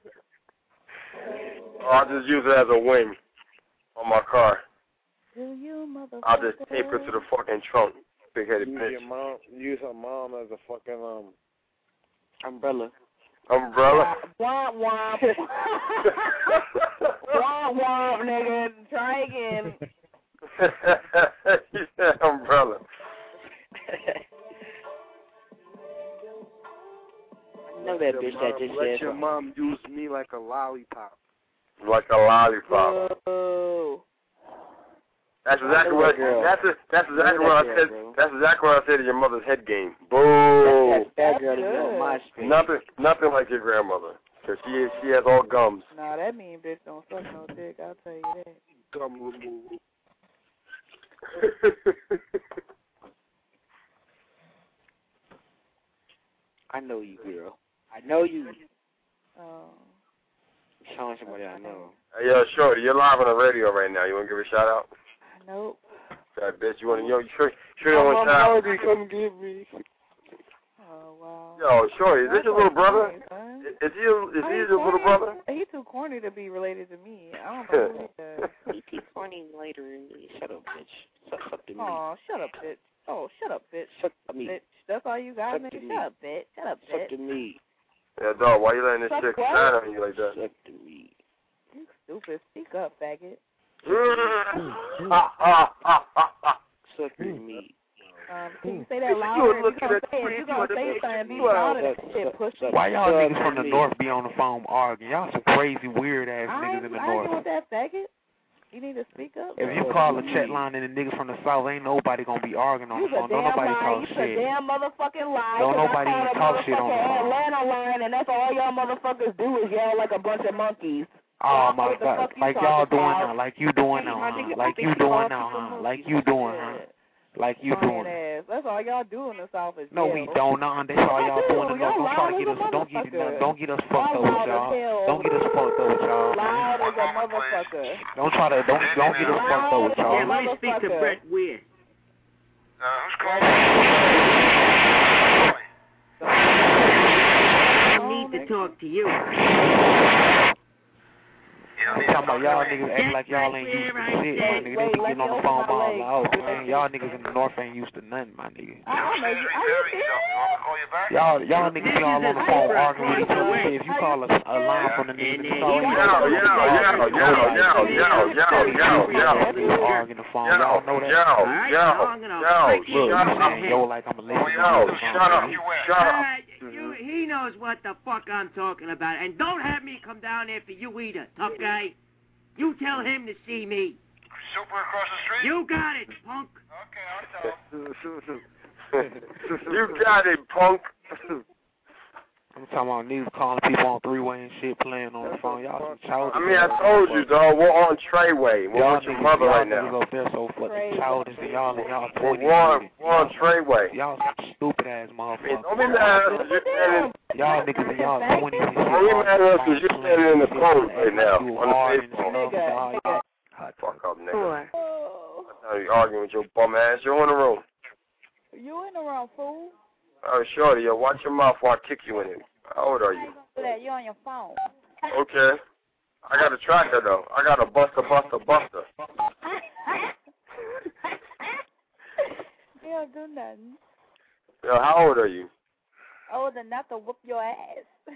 Or I'll just use it as a wing on my car. Do you, motherfucker? I'll just tape it to the fucking trunk. Big-headed use bitch. Your mom, use her mom as a fucking um umbrella. Umbrella? Womp womp. Womp womp, nigga. Try again. You said umbrella. I know that bitch that just Let said your mom use me like a lollipop. Like a lollipop. Oh. That's exactly what. That's a, that's exactly what I said. That's exactly what I said to your mother's head game. Boo. That girl is on my screen. Nothing, nothing like your grandmother, cause she is, she has all gums. Nah, that mean bitch don't suck no dick. I'll tell you that. Gum removal. I know you, girl. I know you. Oh. You're showing somebody I know. Hey, yo, Shorty, you're live on the radio right now. You want to give a shout out? Nope. That bitch, you want to, yo, you sure, sure you don't want to shout out? Come get me. Oh, wow. Yo, Shorty, is this your little brother? Funny, Is he, is he he your little brother? He too corny to be related to me. I don't know who he is. You keep corny later. Shut up, bitch. Shut up to me. Aw, shut up, bitch. Oh, shut up, bitch. Suck the meat. Bitch. That's all you got, Suck nigga. the Shut meat. up, bitch. Shut up, bitch. Suck the meat. Yeah, dog, why you letting this Suck chick what? shine on you like that? Suck the meat. You stupid. Speak up, faggot. Suck the meat. Um, can you say that louder? If you're gonna say it, if you're gonna say something, be louder than that shit, pussy. Why y'all niggas from the north be on the phone arguing? Y'all some crazy, weird ass niggas in the I north. ain't with that faggot. You need to speak up. If you call a chat line and the niggas from the south, ain't nobody gonna be arguing on the You's a phone. Don't damn nobody lie. talk You's shit. a damn motherfucking lie. Don't 'cause nobody I even called a talk shit on the motherfucking phone. Atlanta line, and that's all y'all motherfuckers do is yell like a bunch of monkeys. Oh Y'all my what the god, fuck you like y'all talking doing about? now, like you doing now, huh? Like you doing now, huh? Like you doing, huh? Like you Lying doing. ass. That's all y'all do in the South is No, yell. we don't, nah. That's all y'all doing. In the north. Don't try to get us. Don't get. No, don't get us fucked up with y'all. Don't get us fucked up with y'all. Loud as a motherfucker. Don't try to. Don't don't get us fucked up with y'all. Yeah, let me speak to Brett Weir. Uh, who's calling? I don't need to talk to you. I'm talking about y'all niggas act like y'all ain't used to shit, my nigga. They be getting on the phone all loud, man. Y'all niggas in the north ain't used to nothing, my nigga. I know you. Are you serious? Y'all, y'all niggas be all on the phone arguing with each other. If you call a, a line from the niggas in the south, Yo, yo, yo, yo, yo, yo, yo, yo, yo. arguing the phone. Y'all know that. Yo, yo, yo, Look, you shut saying up. yo like I'm a listen. Yo, shut up, shut up. Uh, you, he knows what the fuck I'm talking about. And don't have me come down there for you either, tough guy. You tell him to see me. Super across the street? You got it, punk. Okay, I'll tell him. You got it, punk. I'm talking about niggas calling people on three-way and shit, playing on the phone. Y'all some childish. I mean, I told you, dog. We're on Treyway. We're y'all with your niggas, mother y'all right niggas now. up there so fucking childish and y'all and y'all We're twenty. on, we're on Treyway. Y'all some stupid ass motherfuckers. Don't be mad at us. You're standing. Y'all niggas and y'all twenty and shit. Don't be mad at us because you're standing in the cold right now on the Facebook. Fuck up, nigga. I'm arguing with your bum ass. You're in the room. You in the wrong, fool. Oh, shorty, yo, watch your mouth before I kick you in it. How old are you? You're on your phone. Okay. I got a tracker, though. I got a buster, buster, buster. You don't do nothing. Yo, how old are you? Old enough to whoop your ass.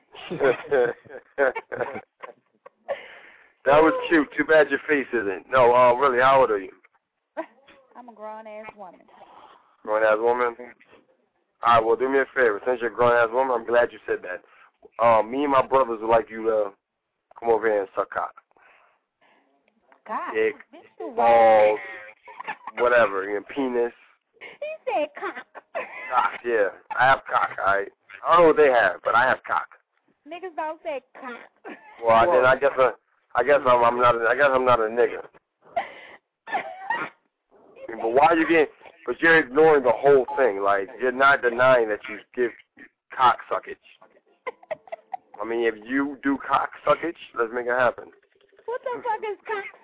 That was cute. Too bad your face isn't. No, uh, really, how old are you? I'm a grown-ass woman. Grown-ass woman? All right, well, do me a favor. Since you're a grown-ass woman, I'm glad you said that. Um, me and my brothers would like you to come over here and suck cock. Cock? Dick, balls, whatever, your penis. He said cock. Cock, yeah. I have cock, all right? I don't know what they have, but I have cock. Niggas don't say cock. Well, I, then I guess uh, I guess I'm, I'm not. A, I guess I'm not a nigga. But why are you getting? But you're ignoring the whole thing. Like you're not denying that you give cock suckage. I mean, if you do cock suckage, let's make it happen. What the fuck is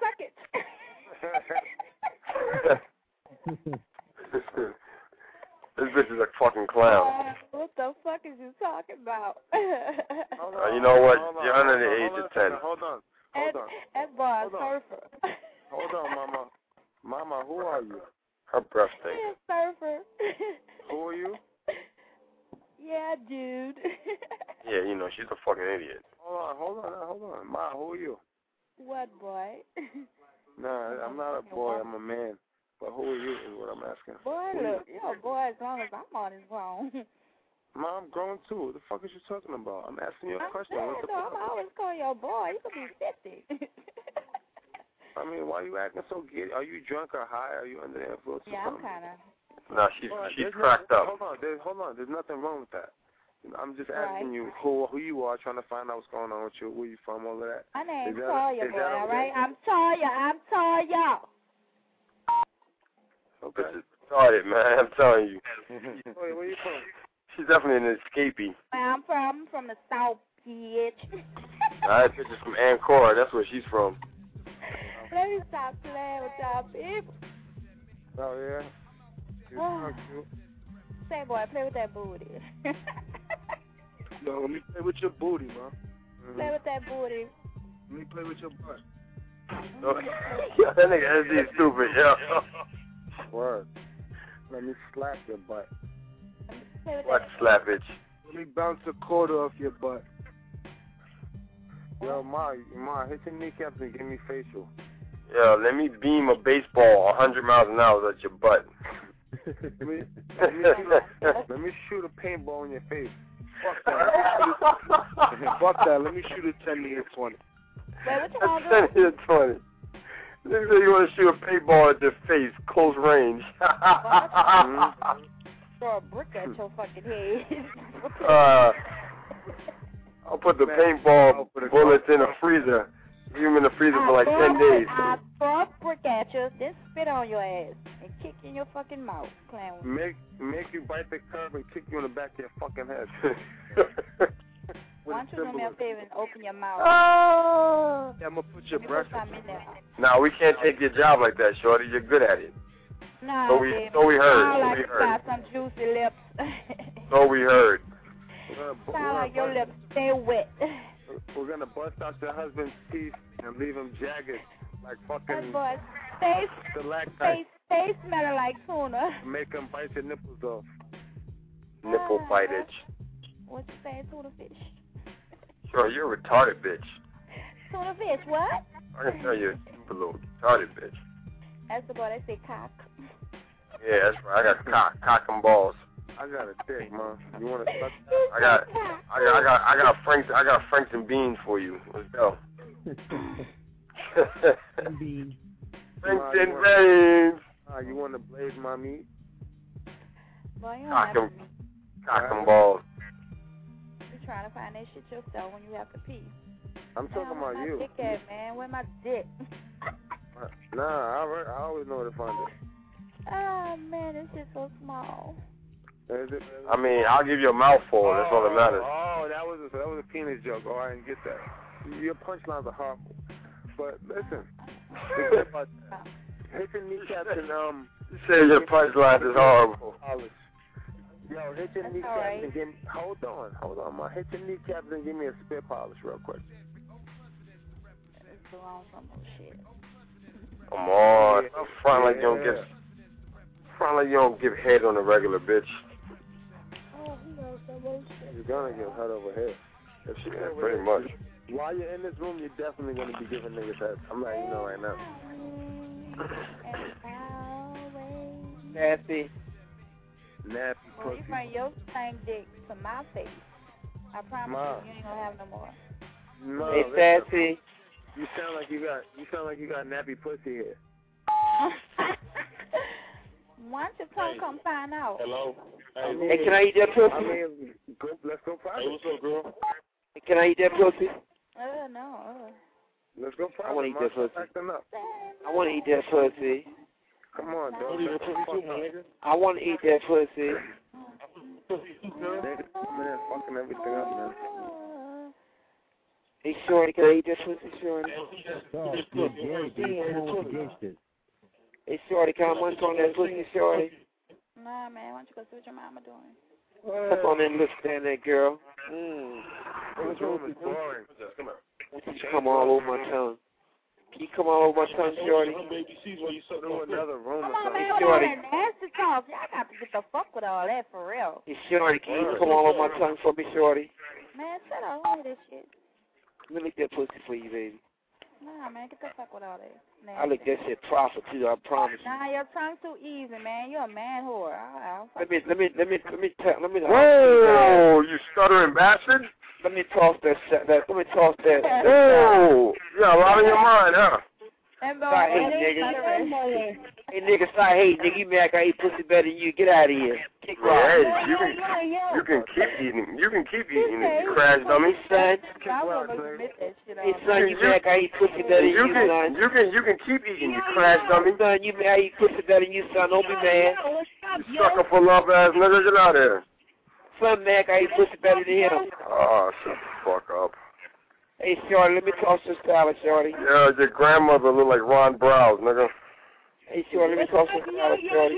cock suckage? This bitch is a fucking clown. Uh, what the fuck is you talking about? Uh, you know what? You're under the age of ten. Hold on. That, Hold on. that boy a Hold on. surfer. Hold on, Mama. Mama, who are you? Her breath He stinks. a surfer. Who are you? Yeah, dude. Yeah, you know, she's a fucking idiot. Hold on, hold on, hold on. Ma, who are you? What boy? Nah, I'm not a boy, I'm a man. But who are you is what I'm asking. Boy, look, you're a boy as long as I'm on his phone. Ma, I'm grown too. What the fuck is you talking about? I'm asking you a I'm question. saying, What the no, fuck? I'm always calling you a boy. You could be fifty. I mean, why are you acting so giddy? Are you drunk or high? Are you under the influence Yeah, or I'm something? kind of. Nah, she's Hold on, she's there's cracked no, up. Hold on, there's, hold on. There's nothing wrong with that. I'm just Right. asking you who who you are, trying to find out what's going on with you, where you from, all of that. My name's Is that- Toya, is boy, that all okay? right? I'm Toya. I'm Toya. Okay. This is retarded, man. I'm telling you. Wait, where you from? She's definitely an escapee. Where I'm from, from the South, bitch. That bitch is from Ancora. That's where she's from. Let me stop playing with y'all people. Oh, yeah? You Oh. talk to- Say, boy, play with that booty. Yo, let me play with your booty, man. Mm-hmm. Play with that booty. Let me play with your butt. Oh, yeah, that nigga S D is stupid, yo. Word. Let me slap your butt. What slappage? Let me bounce a quarter off your butt. Yo, Ma, Ma, hit your kneecaps and give me facial. Yo, let me beam a baseball one hundred miles an hour at your butt. let, me, let, me shoot, let me shoot a paintball in your face. Fuck that. Fuck that. Let me shoot a ten to twenty. Wait, what you want to do? ten to twenty. Nigga say you want to shoot a paintball at their face, close range. mm-hmm. Throw a brick at your fucking head. uh, I'll put the paintball bullets in a freezer. Leave them in the freezer for like ten days. I throw a brick at you, then spit on your ass and kick you in your fucking mouth. Clown. Make make you bite the curb and kick you in the back of your fucking head. Why don't you do me a favor and open your mouth? Oh. Yeah, I'm gonna put your breath in there. Nah, we can't take your job like that, shorty. You're good at it. Nah, so we, so we heard. Sound like we you heard. got some juicy lips. So we heard. Sound like your lips stay wet. We're gonna bust out your husband's teeth and leave him jagged like fucking. That boy, stay, stay, stay smelling like tuna. Make him bite your nipples off. Nipple uh, bitage. What you say, tuna fish? Sure, you're a retarded bitch. Tuna fish, what? I can tell you're a super little retarded bitch. That's the boy that say cock. Yeah, that's right. I got cock, cock and balls. I got a dick, man. You want to suck? I got, I got, I got, I got Franks, I got Franks and beans for you. Let's go. beans. Franks and beans. Ah, you want to blaze my meat? Boy, you cock and cock and balls. You're trying to find that shit yourself when you have to pee. I'm talking about my you. Dick at, man. Where my dick? Nah, I, I always know where to find it. Oh man, this shit's so small. Is it? I mean, I'll give you a mouthful. Oh, that's all that matters. Oh, that was a, that was a penis joke. Oh, I didn't get that. Your punchlines are horrible. But listen, hit your kneecaps and um. You say your punchline is horrible. Yo, hit your That's kneecaps right. and give me. Hold on, hold on, ma. Hit your kneecaps and give me a spit polish real quick. It's wrong from shit. Come on, don't front like you don't give. Front like you don't give head on a regular bitch. Oh, he knows so much shit. You're gonna give head over head. If she Yeah, pretty much. While you're in this room, you're definitely gonna be giving niggas head. I'm letting you know right now. Nasty. Nappy Well, you pussy. bring your same dick to my face. I promise Ma. you, you ain't gonna have no more. No, Hey, listen. Sassy. You sound like you got you sound like you got nappy pussy here. Why don't you come, come find out? Hello? I mean, Hey, can I eat that pussy? I mean, go, let's go private. Hey, what's up, girl? Hey, can I eat that pussy? Uh, no. Uh. Let's go private. I want to eat that Ma. pussy. Acting up. I want to eat that pussy. Come on, dog. Let's go private. I want to eat that pussy. Niggas coming in fucking everything up, man. Hey, Shorty, can I eat that pussy, Shorty? Hey, Shorty, can I munch on that pussy, Shorty? Nah, man. Why don't you go see what your mama doing? Come on in, look down there, girl. Mm. This room is boring. You come all over my tongue. Can you come all over my tongue, Shorty? Do another room Come or on, something. man. With all that nasty talk. Y'all got to get the fuck with all that for real. Hey, Shorty, can you come all over my tongue for me, Shorty? Man, shut up. I don't this shit. Let me lick that pussy for you, baby. Nah, man. Get the fuck with all that. Nasty. I lick that shit proper too, I promise you. Nah, your tongue too easy, man. You're a man whore. I, I Let me, let me, let me, let me, ta- let me. Whoa, you stuttering bastard! Let me toss that, that. Let me toss that. that Whoa, you got a lot on your mind, huh? I hate niggas. Hey, niggas, I hate nigga. You mad I eat pussy better than you. Get out of here. Kick Yeah, rock. hey, you can, you can keep eating. You can keep eating it, you crash dummy. Son. Hey, son, you mad I eat pussy better than You you, can, son. you can, you can keep eating, you crash dummy. Son, you mad I eat pussy better than you, son. Don't be mad. You sucker for love ass nigga, get out of here. Son, mad I eat pussy better than him. Oh, shut the fuck up. Hey, Shorty, let me toss this salad, Shorty. Yeah, your grandmother look like Ron Browse, nigga. Hey, Shorty, let me toss this salad, Shorty.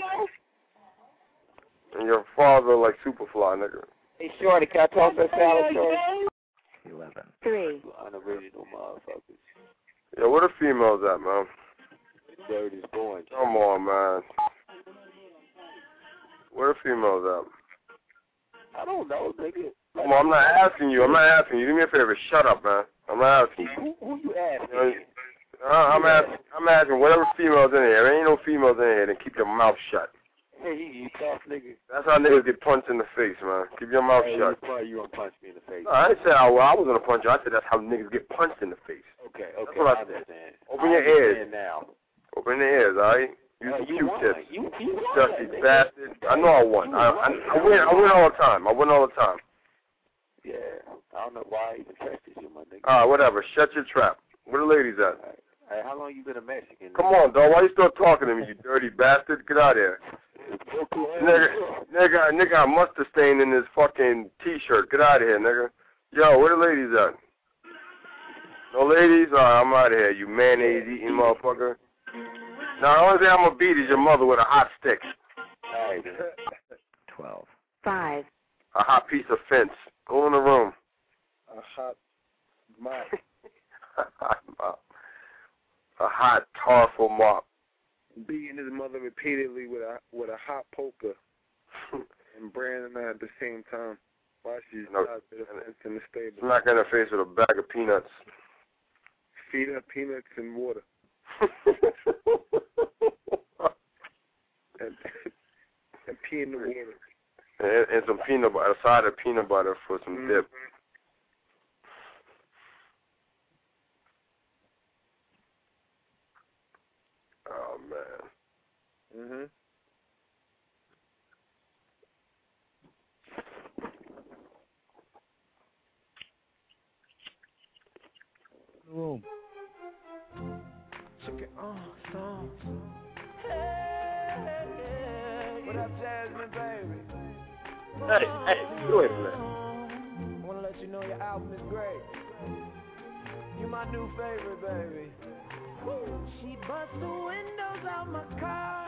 And your father like Superfly, nigga. Hey, Shorty, can I toss that salad, Shorty? Eleven. Three. Unoriginal motherfuckers. Yeah, where the females at, man? Dirty's going. Come on, man. Where are females at? I don't know, nigga. Come on, I'm not asking you. I'm not asking you. Do me a favor. Shut up, man. I'm not asking you. Who, who you asking? Uh, I'm asking. I'm asking whatever females in here. There ain't no females in here. Then keep your mouth shut. Hey, you tough nigga. That's how niggas get punched in the face, man. Keep your mouth hey, shut. Why you gonna punch me in the face? No, I didn't say I, well, I was gonna punch you. I said that's how niggas get punched in the face. Okay, okay. That's what I, I said. understand. Open I your ears. understand now. Open the ears, all right? Use Uh, some you Q-tips. won. You, you won, Dusty nigga. bastard. I know I won. I, I, I win. I win all the time. I win all the time. Yeah. I don't know why I even tested you, my nigga. All right, whatever. Shut your trap. Where the ladies at? All right. Hey, how long you been a Mexican? Come on, dog. Why you still talking to me, you dirty bastard? Get out of here. Nigga, nigga, nigga got mustard stain in his fucking T-shirt. Get out of here, nigga. Yo, where the ladies at? No ladies? All right, I'm out of here, you mayonnaise-eating motherfucker. Now, the only thing I'm going to beat is your mother with a hot stick. All right. Twelve. Five. A hot piece of fence. Go in the room. A hot mop. A hot mop. A hot, tarful mop. Beating his mother repeatedly with a with a hot poker and branding her at the same time while she's no, out there in the stable. Smack in her face with a bag of peanuts. Feed her peanuts and water. and, and pee in the water. And, and some peanut butter, a side of peanut butter for some mm-hmm. dip. Oh, man. Mhm. Room. Check it on songs. Hey, what up, Jasmine, baby? Hey, hey, do it, man. I wanna let you know your album is great. You my new favorite, baby. She bust the windows out my car.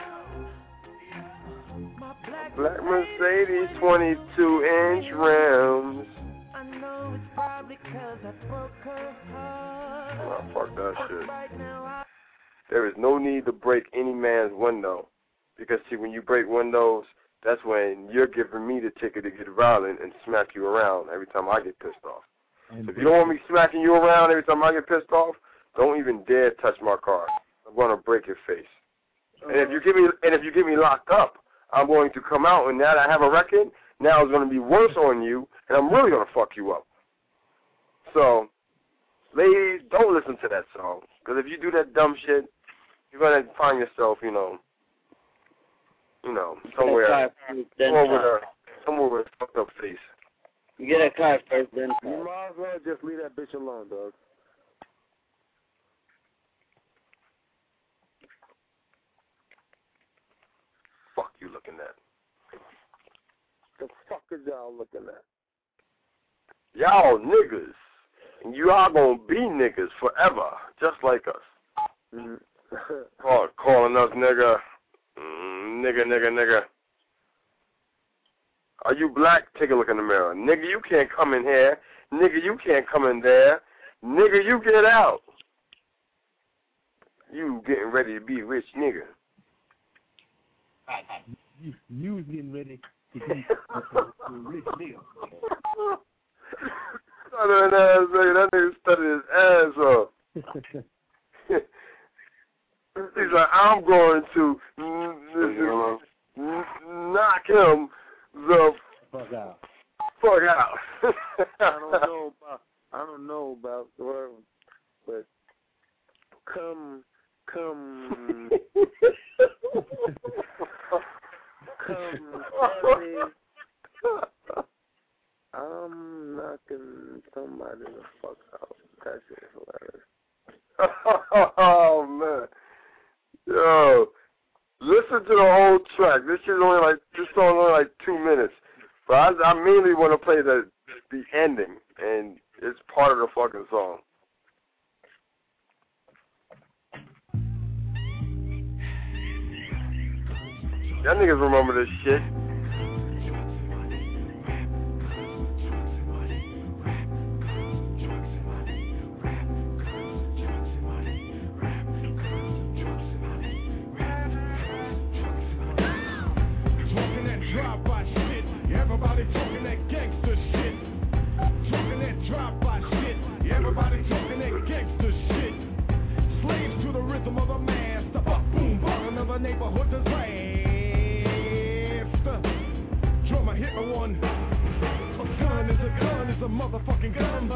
My black, black Mercedes twenty-two inch rims. I know it's probably cause I broke her heart. Oh, fuck that shit. There is no need to break any man's window. Because, see, when you break windows, that's when you're giving me the ticket to get violent and smack you around every time I get pissed off. So if you don't want me smacking you around every time I get pissed off, don't even dare touch my car. I'm going to break your face. And if you get me, and if you get me locked up, I'm going to come out, and now that I have a record, now it's going to be worse on you, and I'm really going to fuck you up. So, ladies, don't listen to that song, because if you do that dumb shit, you're going to find yourself, you know, you know, somewhere, somewhere with a, somewhere with a fucked up face. You get a car first, then. You might as well just leave that bitch alone, dog. Fuck you looking at? The fuck is y'all looking at? Y'all niggas. And you are going to be niggas forever, just like us. Mm-hmm. Call, calling us nigga. Mm, nigga, nigga, nigga. Are you black? Take a look in the mirror. Nigga, you can't come in here. Nigga, you can't come in there. Nigga, you get out. You getting ready to be a rich nigga. You, you was getting ready to be a, a rich nigga. Stuttering ass nigga. That nigga stuttered his ass off. He's like, I'm going to knock him the fuck out. Fuck out. I don't know about. I don't know about whatever, but come, come, come. Early, I'm knocking somebody the fuck out. That shit is hilarious. Oh man. Yo, listen to the whole track. This is only like this song only like two minutes, but I, I mainly want to play the the ending, and it's part of the fucking song. Y'all niggas remember this shit.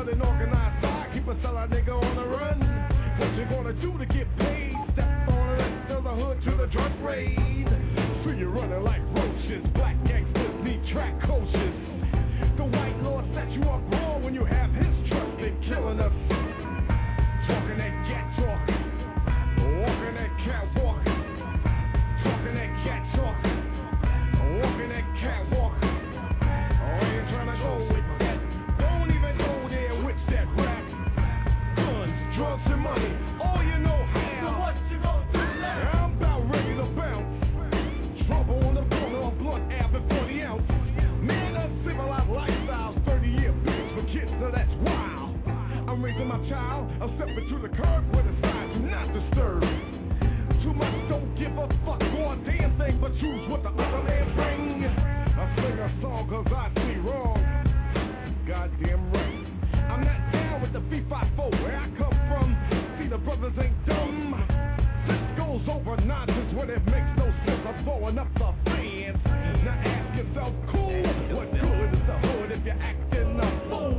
blood and organized side, keep a sellout nigga on the run. What you gonna do to get paid? Step on the rest of the hood to the drug raid. So you're running like roaches. Black gangsters need track coaches. The white lord set you up wrong when you have his trust in killing us. Talking that cat talk, walking that catwalk. Talking that cat talk, walking that catwalk. Oh, you trying to go with that? Don't even go there with that rap. Guns, drugs, and money. All you know how. So what you gonna do now? I'm about ready to bounce. Trouble on the corner of Blunt Ave and forty ounce. Man, uncivilized lifestyles, thirty year bitch for kids, so that's wild. I'm raising my child, I'm stepping to the curb where the signs do not disturb. Too much, don't give a fuck, goddamn thing, but choose what the other man bring. I sing a song cause I see wrong. Goddamn right. I'm not down with the B fifty-four where I come from. See, the brothers ain't dumb. This goes over nonsense when it makes no sense. I'm blowing up the fans. Now ask yourself, cool, what good is the hood if you're acting a fool?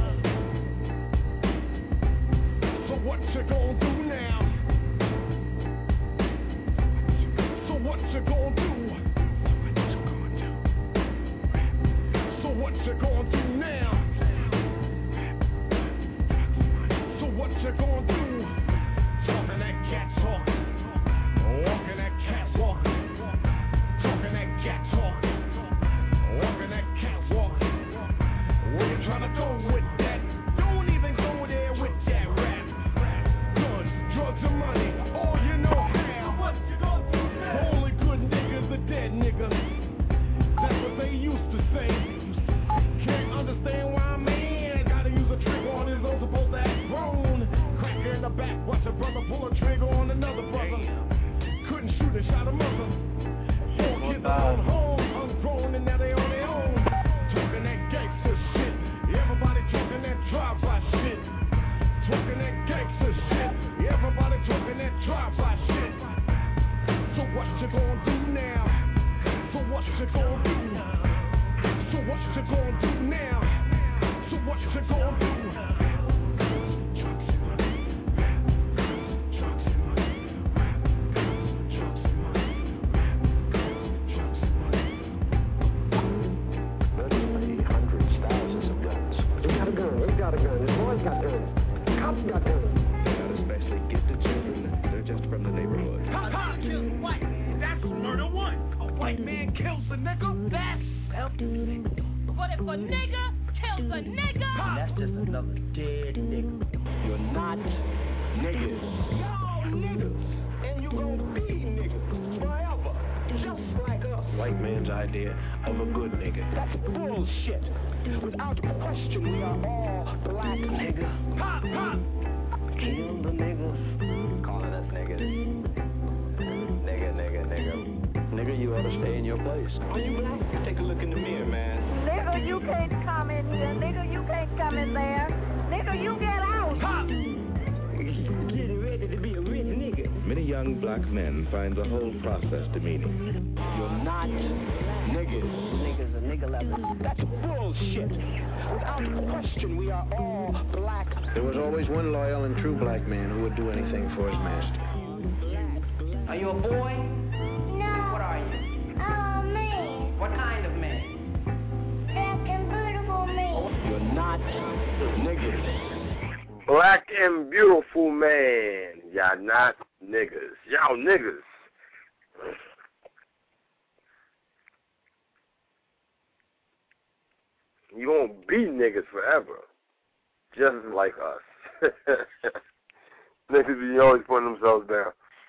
So what you gonna do now? So what you gonna do? So what you gonna do now? So what you gonna do? Talking that cat talk, walking that catwalk. Talking that cat talk, walking that catwalk. Where you trying to go with that? Don't even go there with that rap. Guns, drugs, and money, all you know how. What you gonna do now? Only good niggas are dead niggas. That's what they used to say. Can't understand why a man gotta use a trigger on his own, supposed to act grown. Cracker in the back, watch a brother pull a trigger on another brother. Couldn't shoot and shot a mother. Four kids are on home, ungrown and now they on their own. Talking that gangster shit, everybody talking that drive-by shit. Talking that gangster shit, everybody talking that drive-by shit. So what you gonna do now? So what you gonna do? So what you gonna do now? So what you gonna do? Hundreds, thousands of guns. We got a gun, we got a gun, this boy's got guns, cops got guns. They're not especially gifted children, they're just from the neighborhood. Ha ha, kills white, that's murder one. A white man kills a nigga, that's self-defense. But if a nigga kills a nigga, that's just another dead nigga. You're not niggas. Y'all niggas, and you gon' be niggas forever, just like us. White man's idea of a good nigga. That's bullshit. Without question, we are all black niggas. Ha ha. Kill the niggas. Calling us niggas. Nigga, nigga, nigga. Nigga, you ought to stay in your place. Are you black? Take a look in the mirror, man. Nigga, you can't come in here. Nigga, you can't come in there. Nigga, you get out. Ha. Getting ready to be a rich nigga. Many young black men find the whole process demeaning. You're not niggas. Niggas a nigga level. That's bullshit. Without question, we are all black. There was always one loyal and true black man who would do anything for his master. Are you a boy? No. What are you? I'm a man. What kind of man? Black and beautiful man. You're not niggas. Black and beautiful man. Y'all not niggas. Y'all niggas. You won't be niggas forever. Just like us. Niggas be always putting themselves down.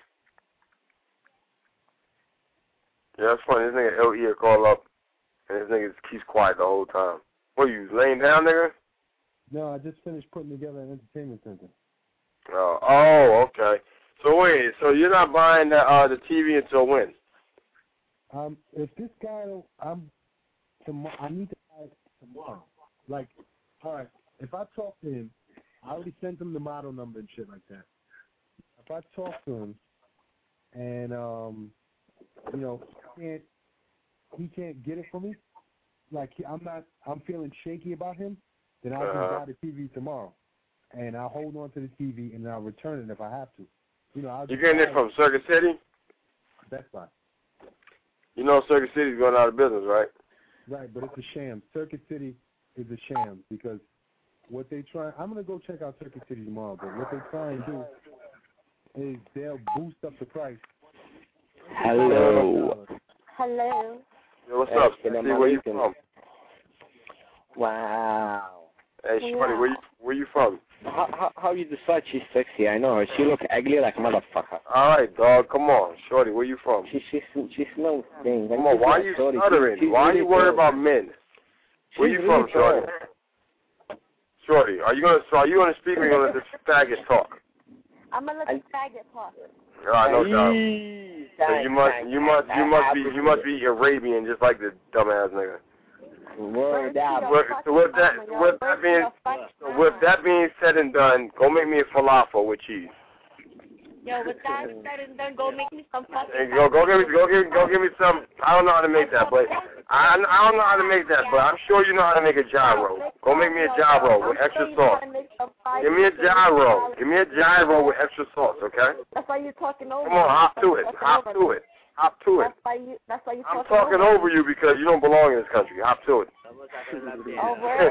Yeah, it's funny. This nigga L E call up, and this nigga keeps quiet the whole time. What, you laying down, nigga? No, I just finished putting together an entertainment center. Oh, oh, okay. So wait, so you're not buying the uh, the T V until when? Um, if this guy, I'm, tomorrow, I need to buy it tomorrow. Like, all right, if I talk to him, I already sent him the model number and shit like that. If I talk to him, and um, you know, he can't, he can't get it for me. Like, I'm not, I'm feeling shaky about him. then I uh-huh. can buy the T V tomorrow, and I'll hold on to the T V and I'll return it if I have to. You know, I'll you getting it from Circuit City? Best Buy. You know Circuit City's going out of business, right? Right, but it's a sham. Circuit City is a sham because what they try. I'm gonna go check out Circuit City tomorrow, but what they try and do is they'll boost up the price. Hello. Hello. Yo, what's up? See, where you from? Wow. Hey, Shorty, where you where you from? How, how how you decide she's sexy? I know her. She look ugly like a motherfucker. All right, dog. Come on, Shorty, where you from? She she she smells things. Come on, why are you stuttering? She, why are you worried about men? Where you from, Shorty? Shorty, are you gonna so are you gonna speak or are you gonna let this faggot talk? I'm gonna let the faggot talk. All right, no doubt. So you must you must you must be you must be Arabian just like the dumbass nigga. Word out. So with that with that being so with that being said and done, go make me a falafel with cheese. Yo, with that said and done, go make me some fucking. Hey, go go give me go give go give me some. I don't know how to make that, but I I don't know how to make that, but I'm sure you know how to make a gyro. Go make me a gyro with extra sauce. Give me a gyro. Give me a gyro with extra sauce, okay? That's why you're talking over. Come on, hop to it. Hop to it. Hop to it. That's why you. That's why you. I'm talking over you because you don't belong in this country. Hop to it. Over.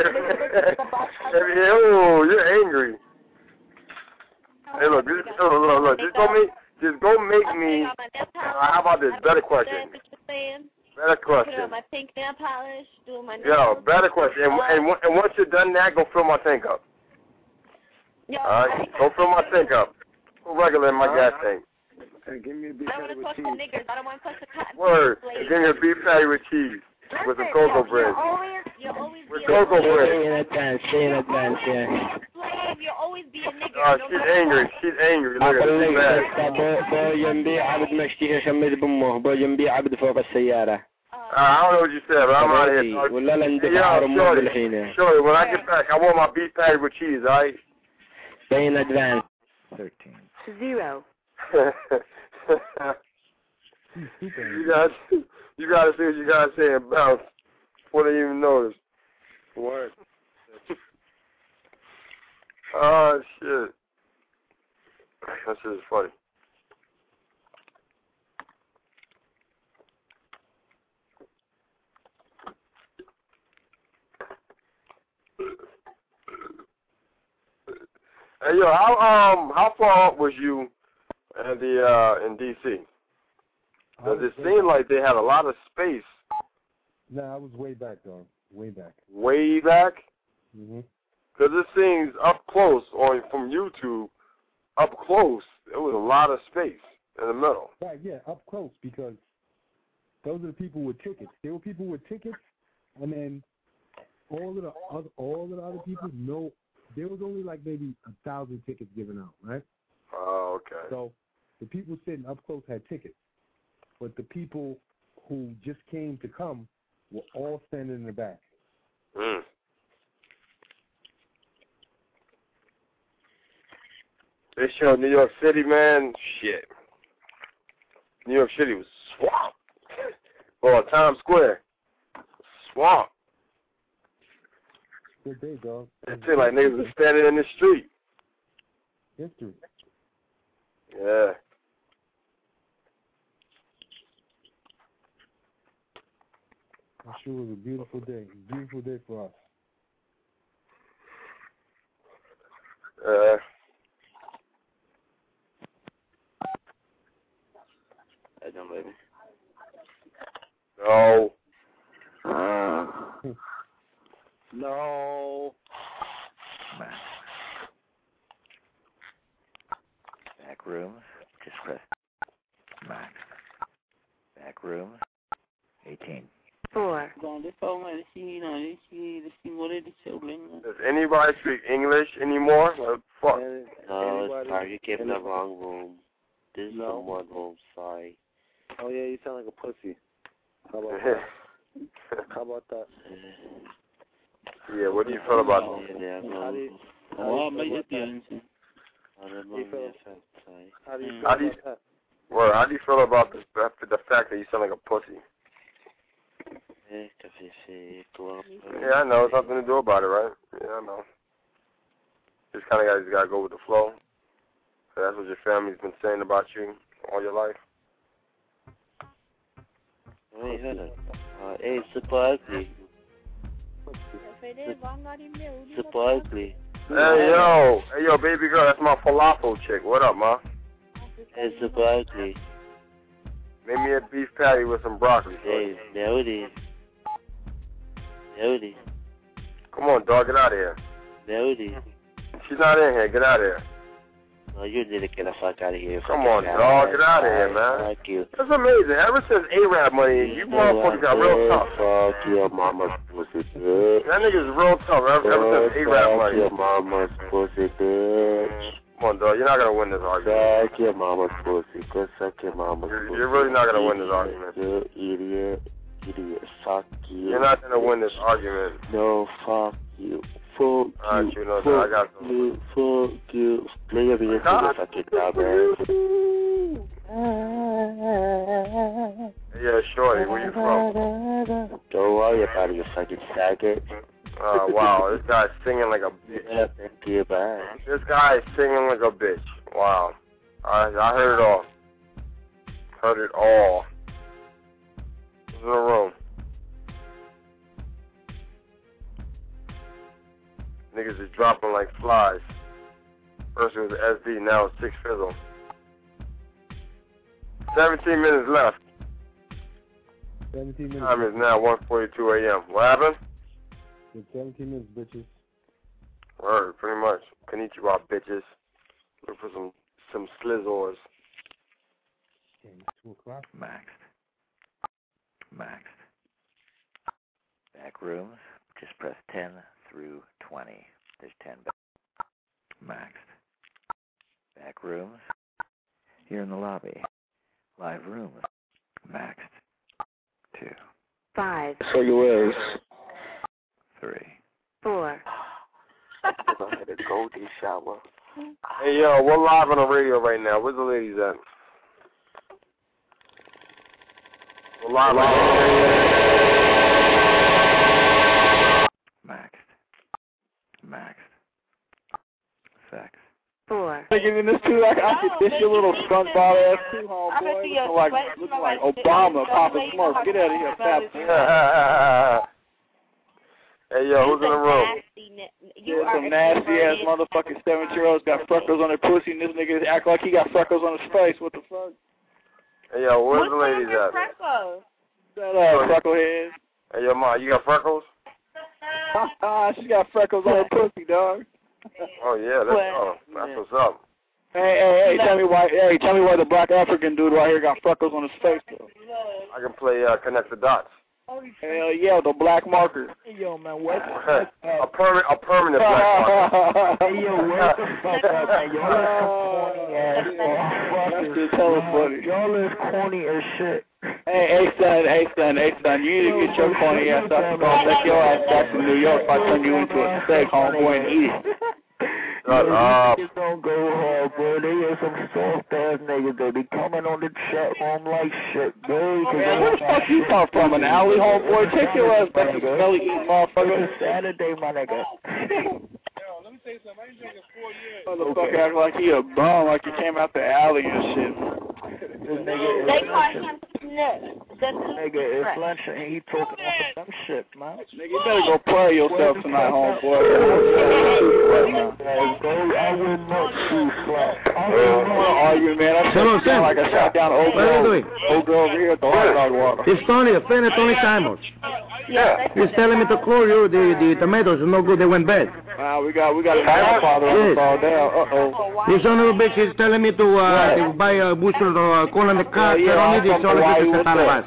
Oh, you're angry. Hey, look, just, look, look, look, just go make, just go make me. Uh, how about this? Better question. Better question. Put on my pink nail polish, doing my nails. Yo, better question. And, and, and once you're done that, go fill my tank up. Yo, all right, go fill my tank up. Go regular in my gas tank. Hey, give me a beef patty with cheese. Niggers. I don't want to touch the cotton. Word. Give me a beef patty with cheese. Listen, with some cocoa yo, bread. You're always, you're always with be cocoa a bread. Stay in advance, stay in advance, yeah. Slave, you'll always be a nigger. Oh, she's angry. She's angry. Look at her. She's mad. بينبيع عبد مشتيه شمد بمه بينبيع عبد فوق السيارة. Uh, I don't know what you said, but I'm out of here. ولا لندك Hey, عارم yo, Shorty, بالحين. Shorty, when I get back, I want my beef patty with cheese, all right? Stay in advance. Thirteen. Zero. you got, you got to see what you got to say and bounce before they even notice. Word. Oh, shit. That shit is funny. Hey, yo, how um how far up was you in the uh in D C? Does it seem like they had a lot of space? No, I was way back, though. Way back. Way back? Mhm. Because it seems up close, or from YouTube, up close, there was a lot of space in the middle. Right, yeah, up close, because those are the people with tickets. There were people with tickets, and then all of the other, all of the other people, no, there was only like maybe a thousand tickets given out, right? Oh, okay. So the people sitting up close had tickets, but the people who just came to come were all standing in the back. Mm. They showed New York City, man. Shit. New York City was swamped. Or Times Square. Swamp. Good day, dog. It seemed like niggas was standing in the street. History. Yeah. I'm sure it was a beautiful day. A beautiful day for us. Uh, Hey, don't baby. no. Uh, No. Back room. Just press Max. Back room. Eighteen. Four. Does anybody speak English anymore? Like, fuck. No, it's sorry, you came in the wrong room. This is No. the one room, sorry. Oh yeah, you sound like a pussy. How about that? How about that? Yeah, what do you feel about that? Yeah, How do you, how Oh, do you feel about that? How do you feel- How do you feel How do you- about that? Well, how do you feel about this, the fact that you sound like a pussy? Yeah, I know. It's nothing to do about it, right? Yeah, I know. Just kind of got just got to go with the flow. So that's what your family's been saying about you all your life. Wait, hold on. Uh, hey, super ugly. Super ugly. Hey, yo. Hey, yo, baby girl. That's my falafel chick. What up, ma? Hey, super ugly. Make me a beef patty with some broccoli. Hey, there it is. There it is. Come on, dog. Get out of here. There it is. She's not in here. Get out of here. No, you need to get the fuck out of here. Come on, dog. Get out of here, man. Fuck you. That's amazing. Ever since A-Rap money, you motherfuckers got real tough. Fuck your mama's pussy, bitch. That nigga's real tough ever, ever since A-Rap money. Fuck your mama's pussy, bitch. Come on, dog. You're not going to win this argument. Suck your mama's pussy. Go suck your mama's you're, pussy. You're really not going to win this argument. You idiot. Idiot. Fuck you. You're not going to win this argument. No, fuck you. Fuck All right, you. you know, Fuck I got some. you. Fuck you. Play your video for the fucking dumbass. Yeah, shorty. Where you from? Don't worry about it, you fucking faggot. Oh, uh, wow. This guy's singing like a bitch. Yeah, thank you, bye. This guy is singing like a bitch. Wow. I, I heard it all. Heard it all. Who's in the room? Niggas is dropping like flies. First it was S D, now it's Six Fizzle. seventeen minutes left. seventeen minutes. Time is now one forty-two a.m. What happened? It's seventeen minutes, bitches. Word, pretty much. Konnichiwa, bitches. Look for some some slizzors. Okay, two o'clock. Maxed. Maxed. Back rooms. Just press ten through twenty. There's ten back. Maxed. Back rooms. Here in the lobby. Live rooms. Maxed. Two. Five. So you is. Three. Four. I had a golden shower. Hey, yo, we're live on the radio right now. Where's the ladies at? We're live on the radio. Maxed. Maxed. Sex. Four. Thinking in this too, I, I could dish your little skunk ball ass too, homeboy. Looking like, looking like Obama, Papa Smurf. Get out of here, fat. Hey, yo, who's in the room? You yeah, some nasty ass motherfucking seven year olds got freckles on their pussy, and this nigga act like he got freckles on his face. What the fuck? Hey, yo, where's the ladies at? Freckles? Shut up, frecklehead. Hey, yo, ma, you got freckles? She got freckles on her pussy, dog. Oh yeah, that's, oh, that's what's up. Hey, hey, hey, tell me why? Hey, tell me why the black African dude right here got freckles on his face, though. I can play uh, connect the dots. Hell yeah, the black marker. Hey, yo, man, what? a permanent, a permanent black marker. Hey, yo, what the fuck up, man? Y'all is corny ass motherfuckers. Tell us, buddy. Y'all is corny as shit. Hey, hey, son, hey, son, hey, son, you need to get your corny ass up and go take your ass back to New York if I turn you into a steak, homeboy, and eat it. Shut up. Niggas don't go hard, bro. They are some soft ass niggas, though. They coming on the chat room like shit, bro. Man, where the fuck you come from? An alley, homeboy? Take your ass back to belly eating motherfucker. It's Saturday, my nigga. Let me tell you something. I ain't drinking four years. Motherfucker act like he a bum, like he came out the alley and shit. They call him Snip. Nigga, it's lunch and he talking about some shit, man. Nigga, you better go play yourself tonight, homeboy. I will not shoot flat. I don't want to argue, man. I Hello, Sam. like I shot down old What are you doing? Old girl over here at the hot dog water. It's Tony, the friend of Tony Simons. Yeah. He's telling me to call you. The, the tomatoes are no good. They went bad. Wow, we got we got a grandfather on the ball down. Uh oh. This son of a bitch is telling me to, uh, to buy a bushel of uh, corn on the car. Yeah, yeah, I'm from Hawaii. What's up?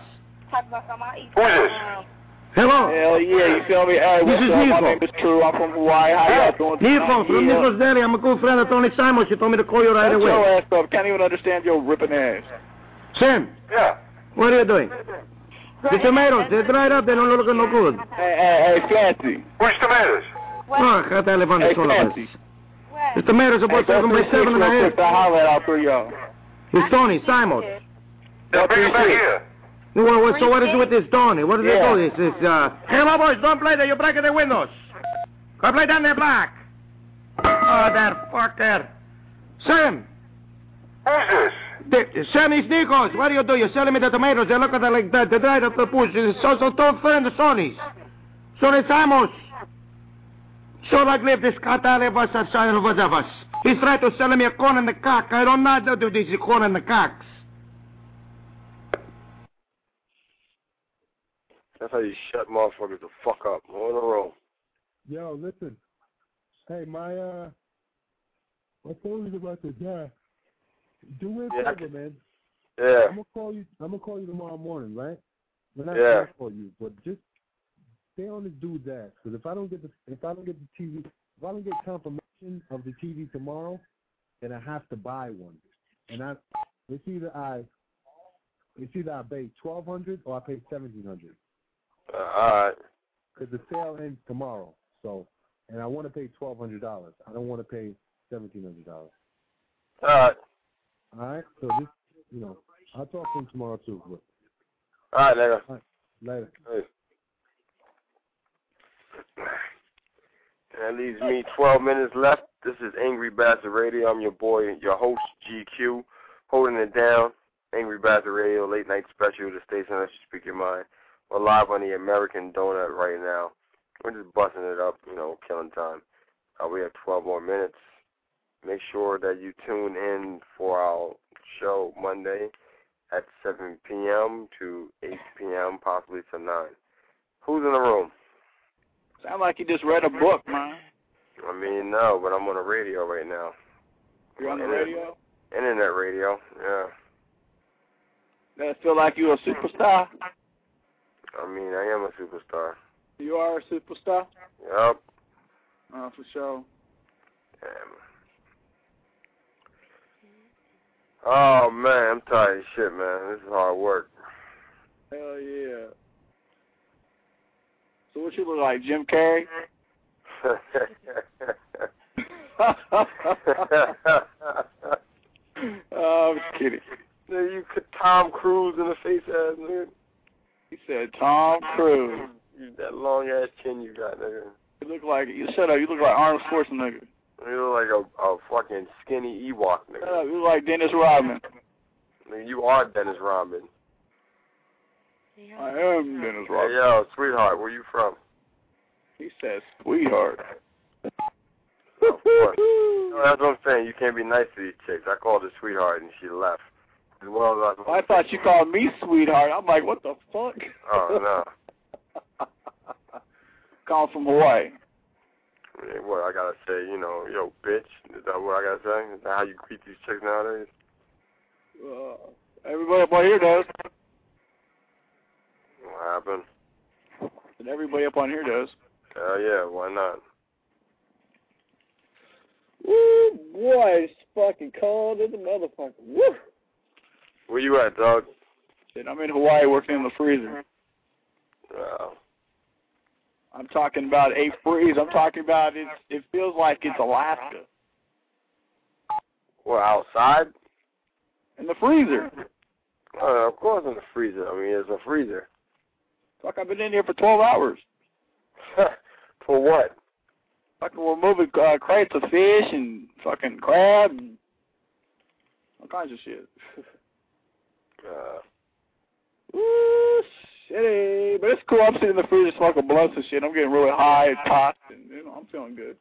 Hello. Hell yeah, you feel me? Hey, This what's is up? Nico. My name is True. I'm from Hawaii. How y'all doing tonight? Nico, from Yeah. Nico's Deli. I'm a good friend of Tony Simons. She told me to call you right Shut away. your ass up. Can't even understand your ripping ass. Sam. Yeah. What are you doing? The tomatoes, they dried up. They don't look no good. Hey, hey, hey, Fancy. Which tomatoes? Oh, I tell you, Hey, Fancy. the tomatoes are Hey, supposed to go come through by seven and a real quick half. to holler at all three y'all. It's Tony Simons. Yeah, bring it back here. Well, well, so what is it with this Donnie? What does Yeah. it do? It's, it's, uh... Hey, my boys, don't play there. You're breaking the windows. Go play down there black. Oh, that fucker. Sam. Who's The, Sam, it's Nikos. What do you do? You're selling me the tomatoes. They look at it like that. They dried up the push. So, so don't friend the Sonys. So estamos. So like live this catale vas a sign of us. He's trying to sell me a corn in the cock. I don't know how to do this corn in the cocks. That's how you shut motherfuckers the fuck up. On the roll. Yo, listen. Hey, my, uh, my phone is about to die. Do me a Yeah. favor, man. Yeah. I'm gonna call you. I'm gonna call you tomorrow morning, right? We're not Yeah. gonna call you, but just stay on this dude's ass. Because if I don't get the, if I don't get the T V, if I don't get confirmation of the T V tomorrow, then I have to buy one. And I, it's either I, it's either I pay twelve hundred or I pay seventeen hundred. Uh, all right. Because the sale ends tomorrow, so, and I want to pay twelve hundred dollars. I don't want to pay seventeen hundred dollars. All right. All right. So this, you know, I'll talk to him tomorrow too. But, all right, nigga. All right, later. Hey. That leaves me twelve minutes left. This is Angry Bastard Radio. I'm your boy, your host, G Q, holding it down. Angry Bastard Radio, late night special, the station that you speak your mind. We're live on the American Donut right now. We're just busting it up, you know, killing time. Uh, we have twelve more minutes. Make sure that you tune in for our show Monday at seven p.m. to eight p.m., possibly to nine. Who's in the room? Sound like you just read a book, man. I mean, no, but I'm on the radio right now. You're on the Internet- radio? Internet radio, yeah. Does it feel like you're a superstar? I mean, I am a superstar. You are a superstar? Yup. Uh, for sure. Damn. Oh, man, I'm tired of shit, man. This is hard work. Hell yeah. So what you look like, Jim Carrey? Oh, I'm kidding. You could Tom Cruise in the face ass, nigga. He said Tom Cruise. You, that long ass chin you got, nigga. You look like, you shut up, you look like Arnold Schwarzenegger. You look like a, a fucking skinny Ewok, nigga. Shut up, you look like Dennis Rodman. Nigga, you are Dennis Rodman. I am Dennis Rodman. Hey, yo, sweetheart, where you from? He says, sweetheart. Of course. No, that's what I'm saying. You can't be nice to these chicks. I called her sweetheart and she left. As well as I, I thought you called me sweetheart. I'm like, what the fuck? Oh, no. Call from Hawaii. Yeah, what I gotta say, you know, yo, bitch. Is that what I gotta say? Is that how you greet these chicks nowadays? Uh, everybody up on here does. What happened? And everybody up on here does. Hell yeah, why not? Woo, boy, it's fucking cold as a motherfucker. Woo! Where you at, dog? Shit, I'm in Hawaii working in the freezer. Oh. I'm talking about a freeze. I'm talking about it. It feels like it's Alaska. Well, outside? In the freezer. Uh, of course in the freezer. I mean, it's a freezer. Fuck, I've been in here for twelve hours. For what? Fucking we're moving uh, crates of fish and fucking crab and all kinds of shit. Uh, Woo, shitty. But it's cool. I'm sitting in the freezer smoking blunts and shit. I'm getting really high and tossed, and you know, I'm feeling good.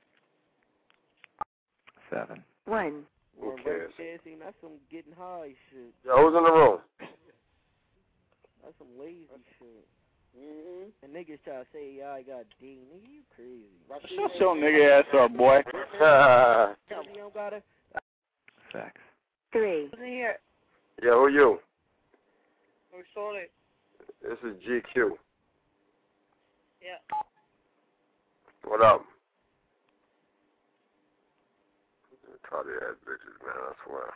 Seven. One. Who cares? That's some getting high shit. Yo, who's in the room? That's some lazy shit. Mm-hmm. And niggas try to say, yeah, I got D. Nigga, you crazy. Shut your nigga ass up, boy. Tell me you don't got it. Six. Three. Who's in here? Yeah, who you? Who's Sonic? This is G Q. Yeah. What up? Retarded ass bitches, man, I swear.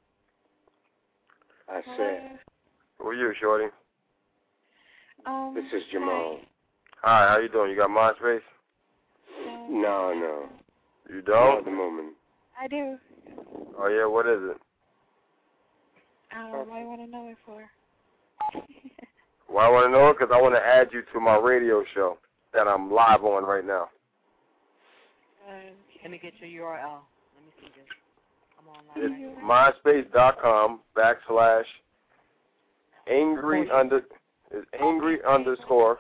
I said. Who are you, shorty? Um, this is Jamal. Hi, how you doing? You got MySpace? No, no. You Not don't? at the moment. I do. Oh, yeah, what is it? Um, what do I want to know it for? Why I want to know it? Because I want to add you to my radio show that I'm live on right now. Uh, let me get your U R L. Let me see this. I'm on It's myspace.com backslash angry under is angry underscore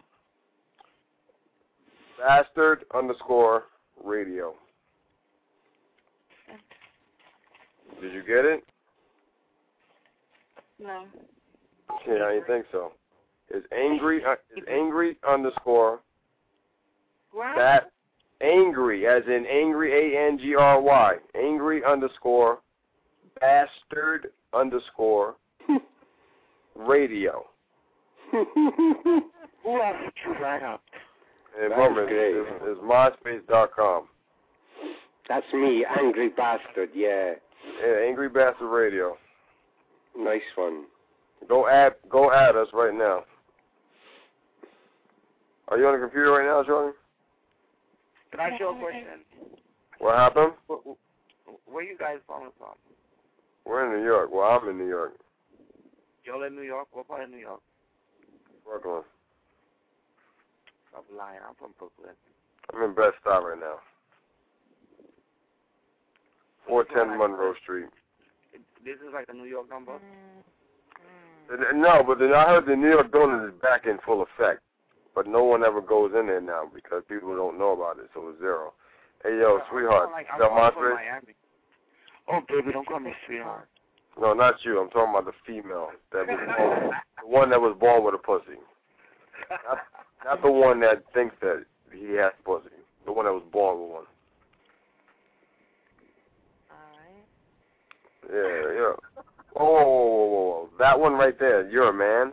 bastard underscore radio. Did you get it? No. Yeah, I didn't think so. It's angry. Uh, it's angry underscore. What? That angry, as in angry, A N G R Y. Angry underscore bastard underscore radio. Who else did you write up? And remember, it's, it's myspace dot com. That's me, Angry Bastard, yeah. Yeah, Angry Bastard Radio. Nice one. Go add, go add us right now. Are you on the computer right now, Jordan? Can I ask you a question? What happened? Where, where you guys calling from? We're in New York. Well, I'm in New York. Y'all in New York? What part of New York? Brooklyn. I'm lying. I'm from Brooklyn. I'm in Bed-Stuy right now. four ten Monroe Street. This is like a New York number? No, but then I heard the New York Donuts is back in full effect. But no one ever goes in there now because people don't know about it, so it's zero. Hey, yo, I'm sweetheart. Like, is that I'm from MySpace? Miami. Oh, baby, don't call me sweetheart. No, not you. I'm talking about the female. That was born, the one that was born with a pussy. Not, not the one that thinks that he has pussy. The one that was born with one. Yeah, yeah. Whoa, whoa, whoa, whoa, whoa. That one right there, you're a man?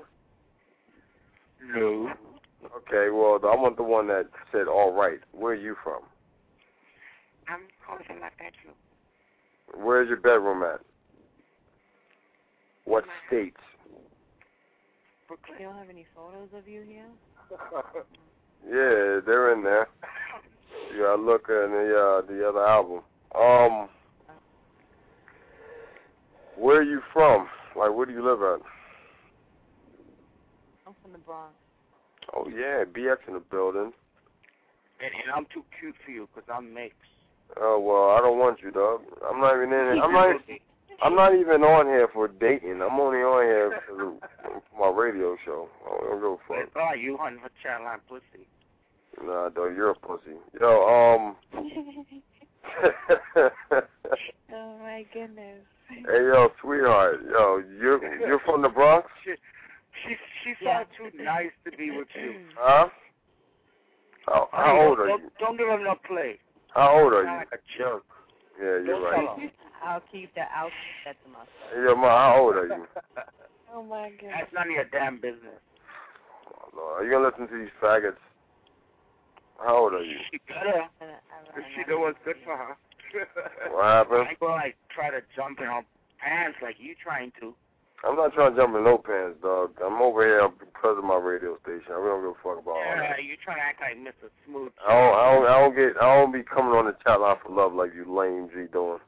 No. Okay, well, I want the one that said, all right. Where are you from? I'm calling from my bedroom. Where's your bedroom at? What states? Brooklyn. You don't have any photos of you here? Yeah, they're in there. You gotta look in the uh, the other album. Um, where are you from? Like, where do you live at? I'm from the Bronx. Oh yeah, B X in the building. And, and I'm too cute for you because I'm mixed. Oh well, I don't want you, dog. I'm not even in it. I'm not. I'm not even on here for dating. I'm only on here for, for my radio show. I don't give a fuck. It's like you hunting for child line pussy. Nah, dog, you're a pussy. Yo, um. Oh my goodness. Hey, yo, sweetheart. Yo, you're you're from the Bronx? She she she sounds too nice to be with you. Huh? How, how old are don't, you? Don't give him no play. How old are Sound you? like a jerk. Yeah, you're Don't right. tell him. I'll keep that. I'll keep that to myself. Hey, yo, ma, how old are you? Oh my goodness. That's none of your damn business. Oh, no. Are you gonna listen to these faggots? How old are you? She better. If she know what's good for her. What happened? I go like try to jump in her pants like you trying to. I'm not trying to jump in no pants, dog. I'm over here because of my radio station. I really don't give a fuck about all Yeah, that. you trying to act like Mister Smooth. I don't, I don't, I don't get, I don't be coming on the chat line for love like you lame G doing.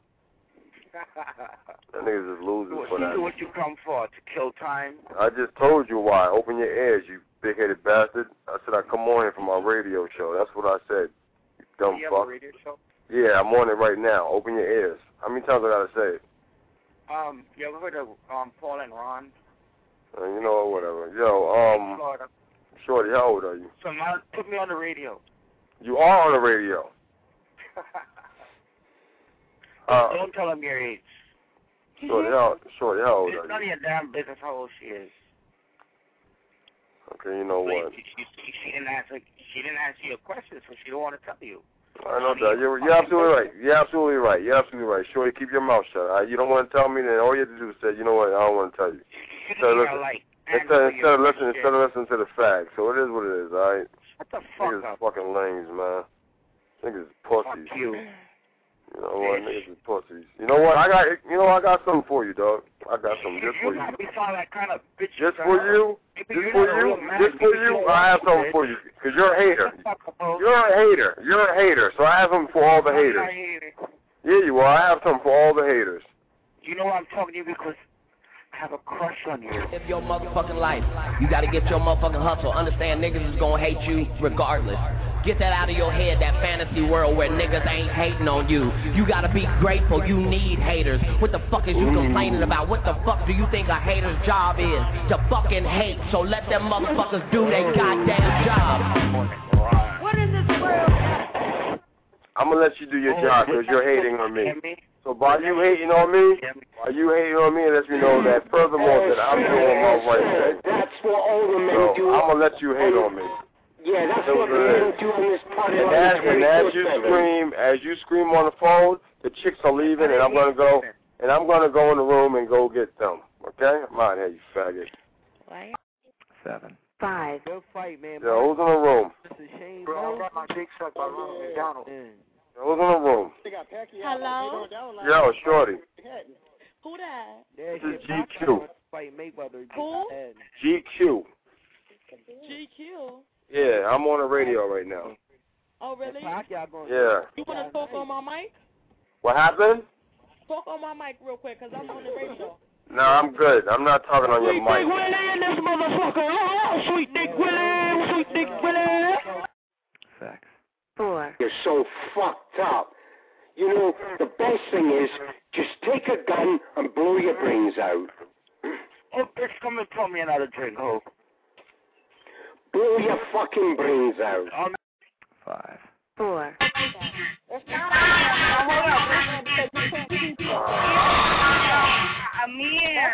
That niggas is losing for You that. do what you come for, to kill time. I just told you why. Open your ears, you big-headed bastard. I said I come on here for my radio show. That's what I said. You dumb you fuck. have a radio show? Yeah, I'm on it right now. Open your ears. How many times I gotta say it? Um, you ever heard of um Paul and Ron? Uh, you know, whatever. Yo, um, Florida. Shorty, how old are you? So now put me on the radio. You are on the radio. Uh, Don't tell him your age. Shorty, how, Shorty, how old It's are none of you? your damn business how old she is. Okay, you know what? She, she, she, she didn't answer. She didn't answer your question, so she don't want to tell you. I know that. You're, you're absolutely right. You're absolutely right. You're absolutely right. Shorty, keep your mouth shut. Right? You don't want to tell me, then all you have to do is say, you know what, I don't want to tell you. Instead of listening, like, instead, instead of listening, instead of listening to the facts. So it is what it is, all right? Shut the fuck Niggas up. fucking lames, man. Niggas pussies. Fuck you. You know what? Niggas is pussies. You know what? I got. You know I got something for you, dog. I got something just for you. You sound like kind of bitch. Just for you. Just for you. Just for you. I have something for you. Cause you're a hater. You're a hater. You're a hater. So I have something for all the haters. Yeah, you are. I have something for all the haters. You know why I'm talking to you? Because I have a crush on you. Live your motherfucking life. You gotta get your motherfucking hustle. Understand niggas is gonna hate you regardless. Get that out of your head, that fantasy world where niggas ain't hating on you. You gotta be grateful, you need haters. What the fuck is you complaining about? What the fuck do you think a hater's job is? To fucking hate, so let them motherfuckers do their goddamn job. What is this world? I'm gonna let you do your job because you're hating on me. So by you hating on me, by you hating on me, it lets me know that furthermore that I'm doing my right thing. That's what all the men So do. I'm gonna let you hate on me. Yeah, that's So what the good. men do on this part of And as, and as you scream, as you scream on the phone, the chicks are leaving, and I'm gonna go, and I'm gonna go in the room and go get them. Okay? I'm out here, you faggot. Seven. Five. Good fight, man. Yo, who's in the room? It's a shame, Bro, I got my dick sucked by Ronald McDonald. Yo, who's in the room? Hello? Yo, shorty. Who that? Yeah, This is shit, G Pac Q. Fight Mayweather. Who? G Q. G Q. Yeah, I'm on the radio right now. Oh, really? Yeah. You want to talk on my mic? What happened? Talk on my mic real quick, because I'm on the radio. No, I'm good. I'm not talking on your Sweet mic. Dick Willie in this motherfucker. Oh, Sweet Dick Willie. Sweet Dick Willie. Facts. Four. You're so fucked up. You know, the best thing is just take a gun and blow your brains out. Oh, bitch, come and pour me another drink, ho. Blow your fucking brains out. Five. Four. It's not on. Hold up. Because you can't see people. Amir.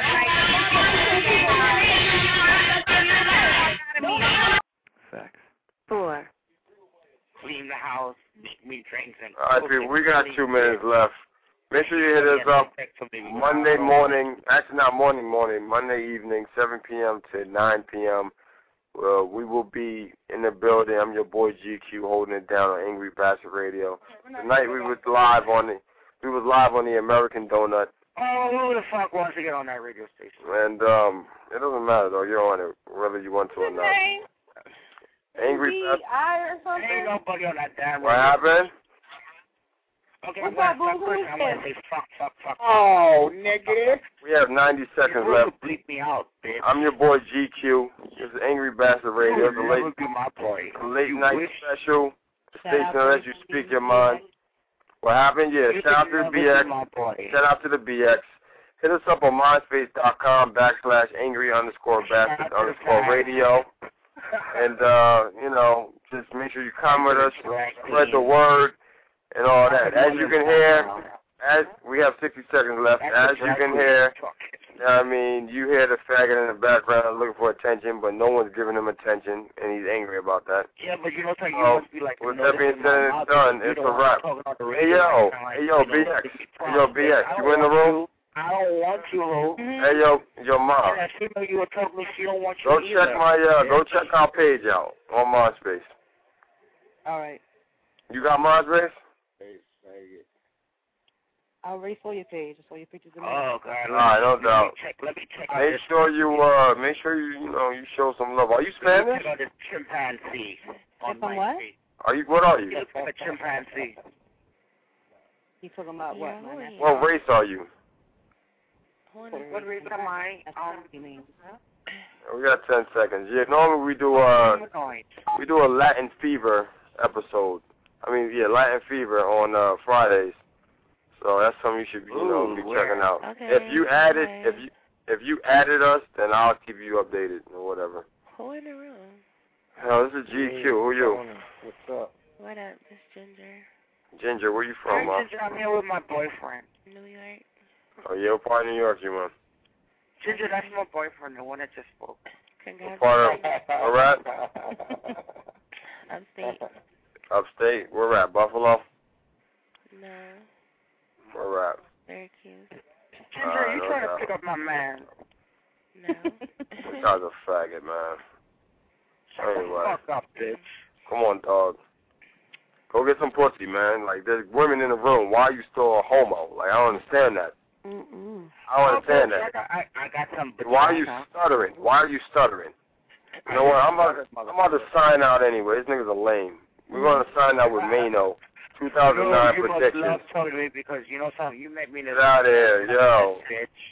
Facts. Four. Clean the house, make me drinks and All right, people, we got two minutes left. Make sure you hit us up Monday morning, actually not morning morning, Monday evening, seven p.m. to nine p.m. Uh, we will be in the building. I'm your boy G Q holding it down on Angry Bastard Radio. Tonight we was live on the we was live on the American Donut. Oh, who the fuck wants to get on that radio station? And um, it doesn't matter though. You're on it whether you want to or not. Angry Bastard. I or something? Ain't nobody on that damn What happened? Okay, What's I'm up, gonna boo? first, Who's I'm gonna this? say fuck, fuck, fuck. Oh, nigga. We have ninety seconds You left. bleep me out, bitch. I'm your boy G Q. This is Angry Bastard Radio. The You'll late, never be my boy. the late You night wish. special. The Shout station out that to lets you speak your mind. What happened? Yeah, You shout out can to the never B be X. my boy. Shout out to the B X. Hit us up on myspace.com backslash angry underscore bastard underscore radio. And, uh, you know, just make sure you comment us, spread the word, and all that. As you can hear, as we have sixty seconds left, as you can hear, I mean, you hear the faggot in the background looking for attention, but no one's giving him attention, and he's angry about that. Yeah, but you know what? You So, must be like, with no, that this being is said my and mouth. done, You it's don't a want wrap. to talk about the Hey, radio yo, kind of like, hey, yo, you know, B X, it's hey, yo, B X, I you don't in the want room? you. I don't want you, ho. Hey, yo, your mom. And that female you were talking to, she don't want you Go either. check my, uh, go check our page out on MySpace. All right. You got MySpace? I already saw your page. I saw your pictures of me. Oh, God. All right, no let me doubt. check, let me check out Make this. sure you, uh, make sure you, you know, you show some love. Are you Let me Spanish? check out this chimpanzee on If my I'm what? feed. Are you, what are you? Yes, a chimpanzee. You talking about what? My national- What race are you? What race am I? Um, you mean? We got ten seconds. Yeah, normally we do, uh, we do a Latin Fever episode. I mean, yeah, Latin Fever on, uh, Fridays. So that's something you should, you know, Ooh, be where? checking out. Okay, If you added, okay. if you, if you added us, then I'll keep you updated or whatever. Who in the room? Hell, this is G Q. Who you? What's up? What up, Miss Ginger? Ginger, where you from, Hey, huh? Ginger, I'm here with my boyfriend. New York. Oh, yeah, what part of New York you in? Ginger, that's my boyfriend, the one that just spoke. What part of, where at? Upstate. Upstate. Where at? Buffalo? No. Where at? Syracuse. Ginger, Alright, you no trying to doubt. pick up my man. No. This guy's a faggot, man. Anyway. Fuck up, bitch. Come on, dog. Go get some pussy, man. Like, there's women in the room. Why are you still a homo? Like, I don't understand that. Mm-mm. I don't understand I that. got, I, I got some. Why are you stuttering? Why are you stuttering? You know what? I'm about, I'm about to sign out anyway. These niggas are lame. We're going to sign out with Mano. two thousand nine you must predictions. love talking to me because you know something. You make me Get out of here, yo. Bitch.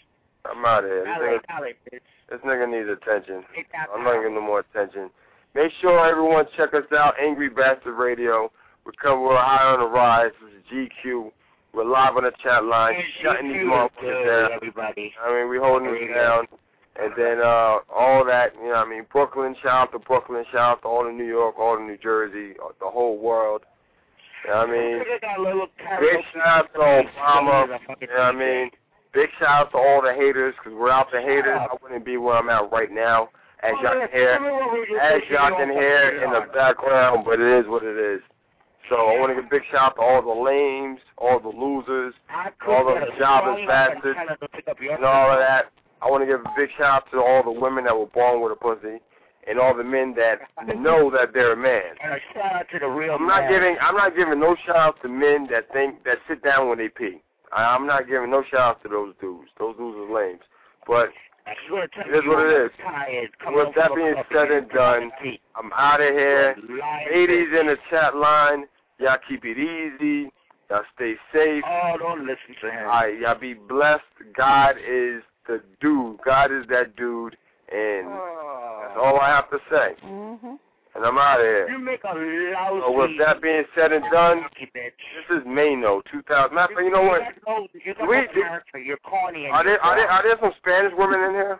I'm out of here. This Dolly, nigga, dolly, bitch. this nigga needs attention. Take that I'm not giving no more attention. Make sure everyone check us out, Angry Bastard Radio. We're coming, we're high on the rise. This is G Q. We're live on the chat line, shutting these motherfuckers down. Everybody. I mean, we holding it down. And then uh, all that, you know what I mean, Brooklyn, shout out to Brooklyn, shout out to all of New York, all of New Jersey, the whole world. You know what I mean? Big shout out to Obama, you know what I mean? Big shout out to all the haters, because without the haters, I wouldn't be where I'm at right now. As y'all can hear, as y'all can hear in the background, but it is what it is. So I want to give a big shout out to all the lames, all the losers, all the jobless bastards, and all of that. I want to give a big shout out to all the women that were born with a pussy, and all the men that know that they're a man. And a shout out to the real I'm not man. giving I'm not giving no shout out to men that think that sit down when they pee. I, I'm not giving no shout out to those dudes. Those dudes are lames. But it is what it is. With that being said and done, I'm out of here. Ladies in the chat line, y'all keep it easy. Y'all stay safe. Oh, don't listen to him. All right, y'all be blessed. God is the dude. God is that dude. And that's all I have to say. Mm-hmm. And I'm out of here. You make a lousy... So with that being said and done, this is Mano, two thousand. Matter of fact, you know what? You got We- no character. You're corny. And Are there, you're are, there, wrong. are there some Spanish women in here?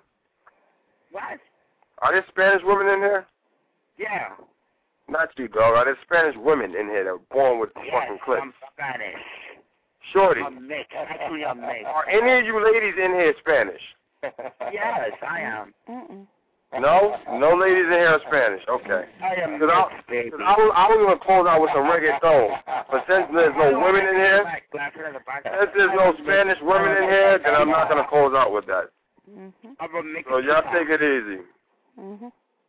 What? Are there Spanish women in here? Yeah. Not you, dog. Are there Spanish women in here that were born with the Yes, fucking clip? I'm Spanish. Shorty. I'm mixed. Actually, I'm mixed. Are any of you ladies in here Spanish? Yes, I am. Mm-mm. No? No ladies in here are Spanish. Okay. I am Cause I, mixed, baby. cause I, was, I was going to close out with some reggaeton. But since there's no women in here, since there's no Spanish women in here, then I'm not going to close out with that. Mm-hmm. I'm a mixed. So y'all take it easy. Mm-hmm.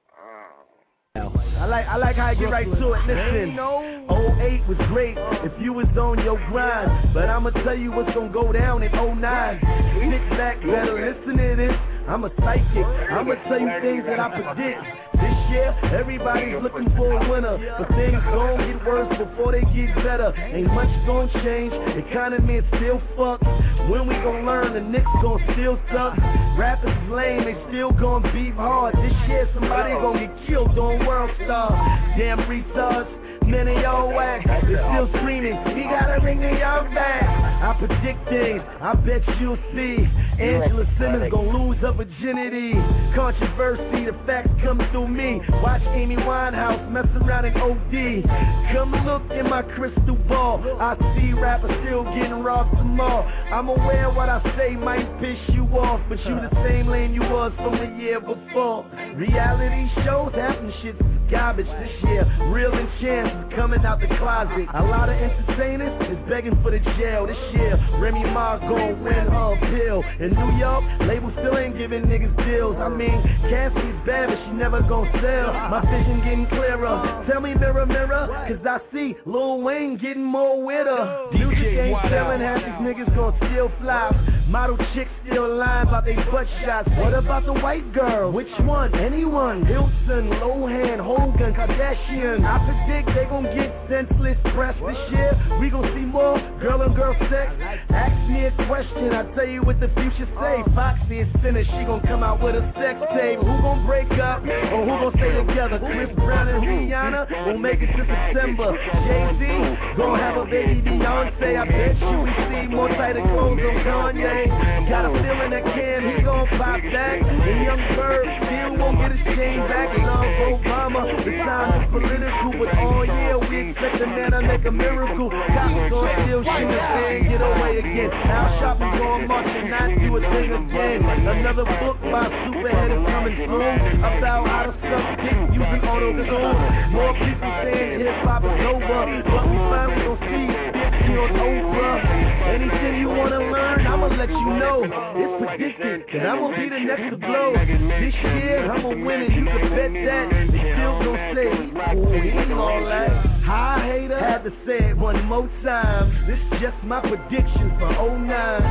I like I like how I get right to it. Listen, oh eight was great if you was on your grind, but I'ma tell you what's gonna go down in oh nine. Sit back, better listen to this. I'm a psychic. I'ma tell you things that I predict. This year, everybody's looking for a winner, but things gon' get worse before they get better. Ain't much gon' change. Economy is still fucked. When we gon' learn, the Knicks gon' still suck. Rappers is lame, they still gon' beat hard. This year, somebody gon' get killed on World Star. Damn retards. Many of y'all whack, they're still screaming, he gotta ring in y'all back. I predict things, I bet you'll see. Angela Simmons gon' lose her virginity. Controversy, the facts come through me. Watch Amy Winehouse mess around in O D. Come look in my crystal ball. I see rappers still getting robbed tomorrow. I'm aware what I say might piss you off, but you the same lane you was from the year before. Reality shows happen, shit's garbage this year. Real and chance coming out the closet. A lot of entertainers is begging for the jail this year. Remy Ma gon' win her appeal. In New York, labels still ain't giving niggas deals. I mean, Cassie's bad, but she never gon' sell. My vision getting clearer. Tell me mirror, mirror, cause I see Lil Wayne getting more with her. Music ain't selling, half these niggas gon' still fly. Model chicks still lying about they butt shots. What about the white girl? Which one? Anyone? Hilton, Lohan, Hogan, Kardashian. I predict they gon' get senseless press this year. We gon' see more girl and girl sex. Ask me a question, I tell you what the future say. Foxy is finished, she gon' come out with a sex tape. Who gon' break up or who gon' stay together? Chris Brown and Rihanna gon' make it to December. Jay-Z gon' have a baby Beyonce. I bet you we see more tighter clothes on Kanye. Got a feeling that Cam, he gon' pop back. And Young Bird still won't get his chain back. Love Obama, the time is political, but all year we expect the man to make a miracle. Cops gon' steal shit and get away again. Now shopping gon' march and not do a thing again. Another book by Superhead is coming soon about how to suck dick using auto-tune. More people saying hip-hop is over, but we finally gon' see fifty on Oprah. Anything you wanna learn, I'ma let you know. It's predicted that I'ma be the next to blow. This year, I'ma win it, you can bet that. They still gon' say, oh, he ain't all that. Hi, hater, had to say it one more time. This is just my prediction for oh nine.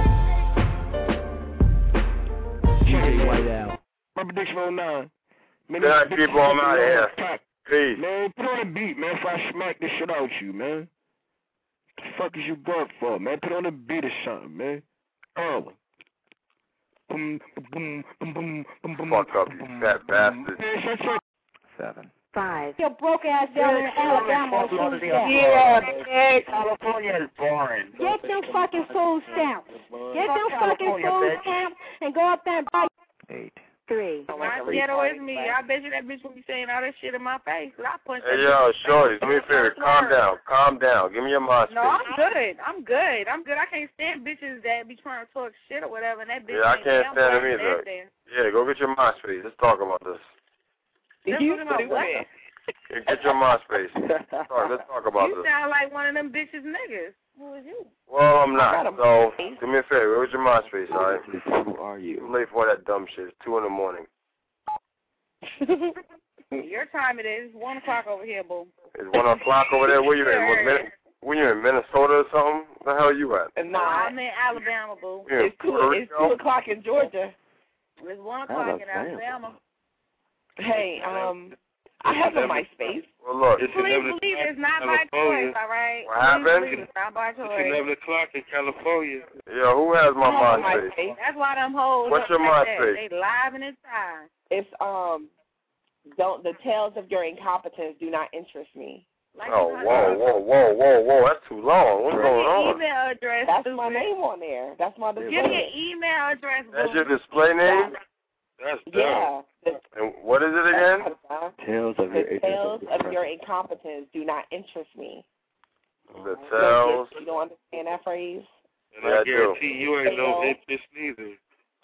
D J White Owl. My prediction for oh nine. Man, Good night, people. I'm out of here. Peace. Man, put on the beat, man, before I smack this shit out you, man. What the fuck is you broke for, man? Put on the beat or something, man. Early. boom, boom, boom, boom, boom, boom. Fuck up, you fat bastard. Seven. Five. Your broke ass down in Alabama food stamps. Yeah, hey, California is boring. Get them fucking food stamps. Get them fucking food stamps and go up there and buy. Eight. Three. My ghetto is me. I bet you that bitch will be saying all that shit in my face. I punch Hey, that yo, bitch. shorty, do me a favor. Calm down. Calm down. Give me your mind No, space. I'm good. I'm good. I'm good. I can't stand bitches that be trying to talk shit or whatever. And that bitch Yeah, I ain't can't down stand for him it. either. That's it. Yeah, go get your mind space. Let's talk about this. Let's talk about what? Yeah, get your mind space. Let's talk, let's talk about You this. sound like one of them bitches niggas. Who is you? Well, I'm I not. got a So, mind. do me a favor. Go get your mind space, all right? Who are you? Too late for that dumb shit. It's two in the morning. Your time it is. One o'clock over here, boo. It's one o'clock over there. Where you in? What, Min- when you in Minnesota or something? Where the hell you at? No, I'm in Alabama, boo. You in It's two, Puerto it's Rico? two o'clock in Georgia. It's one o'clock in Alabama. Alabama. Hey, um, I have a MySpace. Well, look. Please believe it's not by choice, all right? What happened? Please believe it's not by It's choice. eleven o'clock in California. Yo, who has my I have a mind space? MySpace. That's why them hoes What's up your like MySpace? that. They live in time. It's um, don't the tales of your incompetence do not interest me. Like Oh, whoa, whoa, whoa, whoa, whoa. That's too long. What's Give going me your on? email address. That's stupid. my name on there. That's my display. Give me your email address, That's boo. your display name? That's Yeah. The, And what is it again? Tales of your the tales of your incompetence do not interest me. The Tales. You don't understand that phrase? And Yeah, I I do. guarantee you ain't no bitch neither.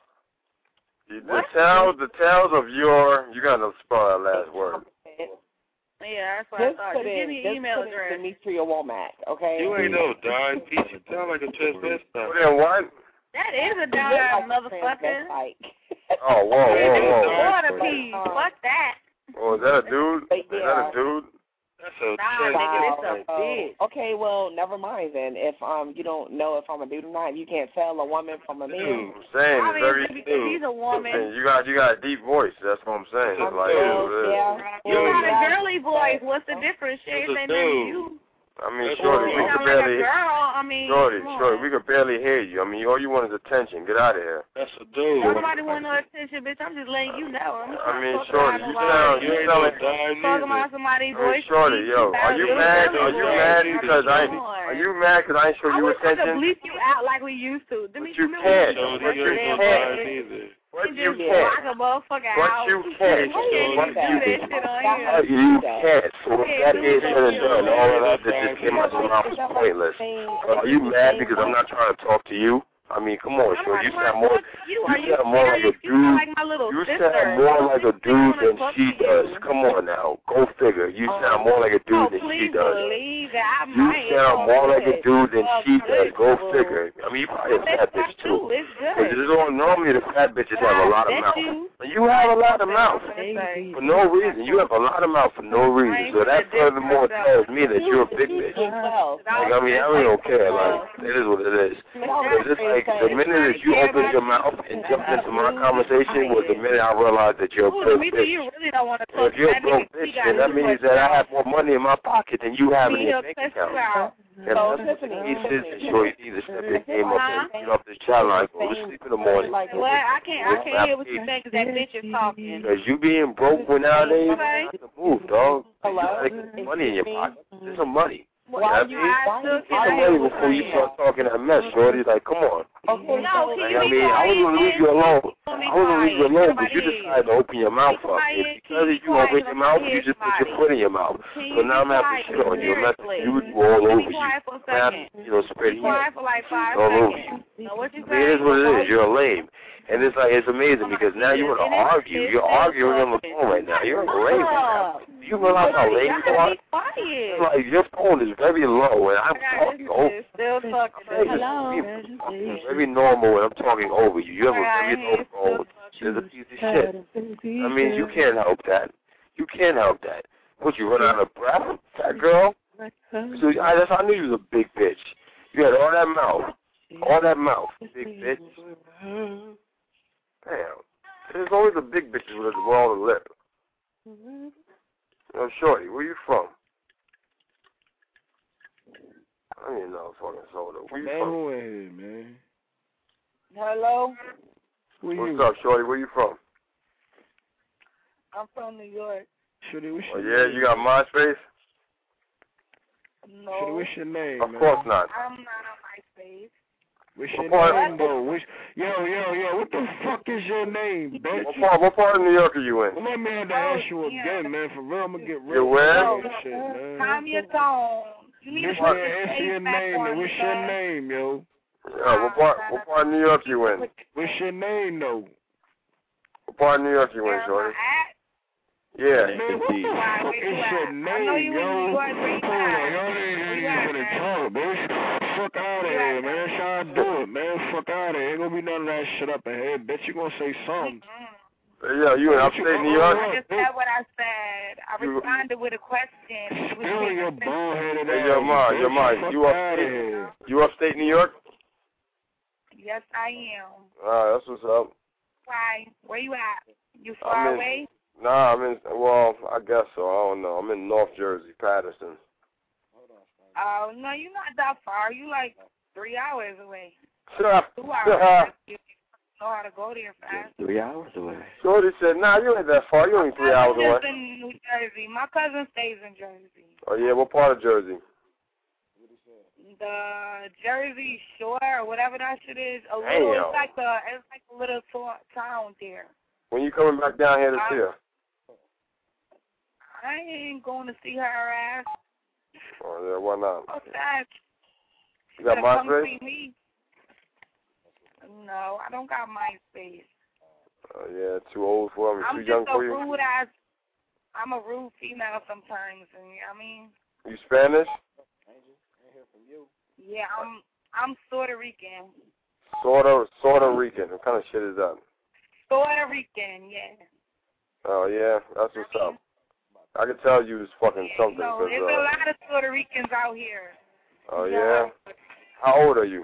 The Tales, the Tales of your, you gotta spell that last word. Yeah, that's what I Just thought. put Just give in, me your just email put in address. Demetria Womack, okay? You ain't no dime piece. You sound like a transvestite. Put in what? That is a You dime, look like a motherfucker. transvestite. Oh, whoa, whoa, whoa. What a piece. Fuck that. Oh, is that a dude? But Is yeah. that a dude? That's a Nah, nigga, it's a Oh, bitch. okay, well, never mind then. If um you don't know if I'm a dude or not, you can't tell a woman from a man. I'm saying it's very Obviously, because he's a woman. And you got you got a deep voice. That's what I'm saying. It's like, Well, it is. yeah. You well, got yeah. a girly voice. What's the difference? She ain't It's a saying nothing to dude. you. I mean, That's shorty, what we You could sound like a barely, girl. I mean, shorty, come on. shorty, we could barely hear you. I mean, all you want is attention. Get out of here. That's a dude. Don't nobody want no attention, bitch. I'm just letting you know. I'm not I mean, talking shorty, about you nobody. sound, You you ain't sound no like. dime Talking neither. about somebody's I mean, voice. shorty, yo, are you mad? Are you mad because I? Come on. Are you mad because I ain't show I you wish I could attention? bleep you out like we used to. But Didn't you remember can't. when we But You you ain't no can't. dime neither. But You you just can't. lock a motherfucker But out. you You can't. can't even But do that you shit on here. Uh, you can't. So if that is said and done, all of that that just came out your mouth was pointless. Uh, are you mad because I'm not trying to talk to you? I mean, come on, I'm sure. not You trying sound to more. talk to you. Are You you sound more like a serious? You sound dude. like my little You sister. sound more like a dude than talk she to does. you. Come on now, go figure. You sound more like a Oh, dude than she please does. believe that I You might. sound more like a dude than Oh, she does. good, Go boo. figure. I mean, you probably a I bet fat I bitch do. too. It's Because good. this is all normally the fat bitches have a lot of I mouth. bet you. You have a lot of mouth Say. for no reason. You have a lot of mouth for no reason. So that furthermore tells me that you're a big bitch. Like, I mean, I really don't care. Like, it is what it is. Because it's like the minute that you opened your mouth and jumped into my conversation was the minute I realized that you're a Ooh, broke Demetria, bitch. you really don't want to And talk if you're a to broke that bitch, nigga. then that means that I have more money in my pocket than you have in your bank account. And So, that's what Tiffany, he says to show you either step your game up and get off this child line, go to sleep in the morning. Well, I can't, I can't hear what you're saying because that bitch is talking. Because you being broke when nowadays, Okay. it's the move, dog. You Hello? gotta get money in your pocket. There's some money. Why You you, know why you, Get some money before you start talking that mess, shorty. Like, come on. Okay, No, can Like, you I be mean, I was quiet, gonna leave then? you alone. Be I was gonna leave you quiet. alone, but you Somebody decided to open your mouth up. quiet. And because Be you quiet. opened your mouth, you Hear just put your somebody. foot in your mouth. Can So you now be I'm having quiet? shit on you. I'm having Seriously. you all Be over you. quiet for a I'm having, second. you know, spread Be heat quiet for like five all over seconds. you. So what you I mean, it is saying? what it is. You're a lame. And it's like, it's amazing because now you want to argue. You're arguing on the phone right now. You're a lame right now. Do you realize how lame you are? Be quiet. Like, your phone is very low and I'm talking over you. Still talking. Hello. It's very normal when I'm talking over you. You have a very low phone. There's a piece of shit. I mean, you can't help that. You can't help that. What, you run out of breath, fat girl? So I, that's, I knew you was a big bitch. You had all that mouth. All that mouth, big bitch. Damn. There's always a big bitch with all the lip. Yo, shorty, where you from? I don't even know fucking soda. Where you Man, from? who in here, man? Hello? Who What's you? up, Shorty? Where you from? I'm from New York. Shorty, what's Oh, your yeah, name? you got MySpace? No. Shorty, what's your name, Of man? course not. I'm not on MySpace. What's What your part- name, though? What's, yo, yo, yo, what the fuck is your name, bitch? What part, what part of New York are you in? Well, let me have to Oh, ask you yeah. again, man. For real, I'm gonna get rid You of where? all that shit, man. Calm your tone. You need What's to put your, your answer face your back name, on, man? What's your nigga. name, yo? Yeah, what part, what part of New York you in? What's your name, though? What part of New York you in, Where am Shorty? I at? Yeah. Man, what the Why, fuck where is you your at? name, I know you yo? in New York. Where you Hold on, at? y'all Where ain't you even at, gonna man? talk, bitch. Fuck out of here, man. That's how I do it, man. Fuck out of here. Ain't gonna be none of that shit up in here. Bet you gonna say something. Yeah, you in upstate New York? I just said what I said. I You- responded with a question. It was Still your bald-headed Hey, ass. yo, Ma, yo, Ma, Fuck you outta upstate, here. you upstate New York? Yes, I am. Ah, that's what's up. Why? Where you at? You I'm far in- away? Nah, I'm in, well, I guess so. I don't know. I'm in North Jersey, Patterson. Oh, no, you're not that far. You like three hours away. Shut Two hours. up. You know how to go there fast. Three hours away. Shorty said, nah, you ain't that far. You ain't three hours My away. cousin's in New Jersey. My cousin stays in Jersey. Oh, yeah, what part of Jersey? The Jersey Shore or whatever that shit is. A little, Damn. it's like a, it's like a little to- town there. When you coming back down here to see her? I ain't going to see her ass. Oh, yeah, why not? What's that? You got Better come MySpace? see me. No, I don't got MySpace. Oh, yeah, too old for me, I'm too just young a for you. rude ass. I'm a rude female sometimes, and you know what I mean? You Spanish? Yeah, I'm I'm Puerto Rican. Sorta, sorta Rican. What kind of shit is that? Puerto Rican, yeah. Oh, yeah, that's what's up. I can tell you was fucking something. No, 'cause, there's uh, a lot of Puerto Ricans out here. oh, yeah? How old are you?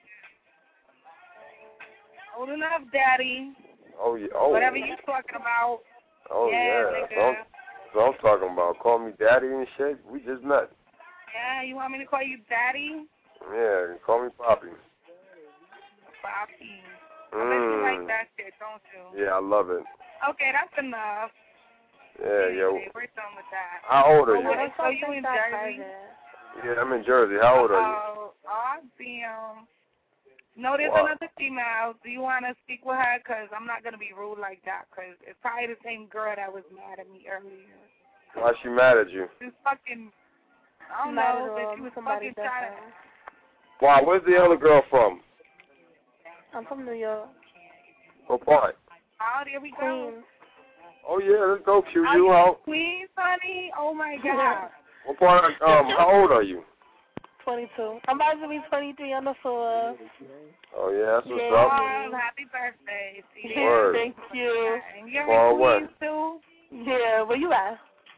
Old enough, daddy. Oh, yeah. Oh, Whatever you talking about. oh yeah, yeah. nigga. That's what I'm, that's what I'm talking about. Call me daddy and shit. We just met. Yeah, you want me to call you daddy? Yeah, call me Poppy. Poppy. I bet you like Mm. that shit, don't you? Yeah, I love it. Okay, that's enough. Yeah, yo. Anyway, we're done with that. How old are Oh, you? what, so you in Jersey? Yeah, I'm in Jersey. How old are you? Oh, oh, damn. No, there's Wow. another female. Do you want to speak with her? Because I'm not going to be rude like that. Because it's probably the same girl that was mad at me earlier. Why she mad at you? She was fucking, I don't Not know, at all. but she was Somebody fucking trying to. Why? Where's the other girl from? I'm from New York. What part? Oh, there we go. Queens. Oh, yeah, let's go, Q. Are You you out. Queens, honey? Oh, my God. What part? Of, um, how old are you? twenty-two. I'm about to be twenty-three on the floor. Oh, yeah, that's what's Yeah. up. Oh, happy birthday. See you. Word. Thank you. And you're Far in away. Queens, too? Yeah, where you at?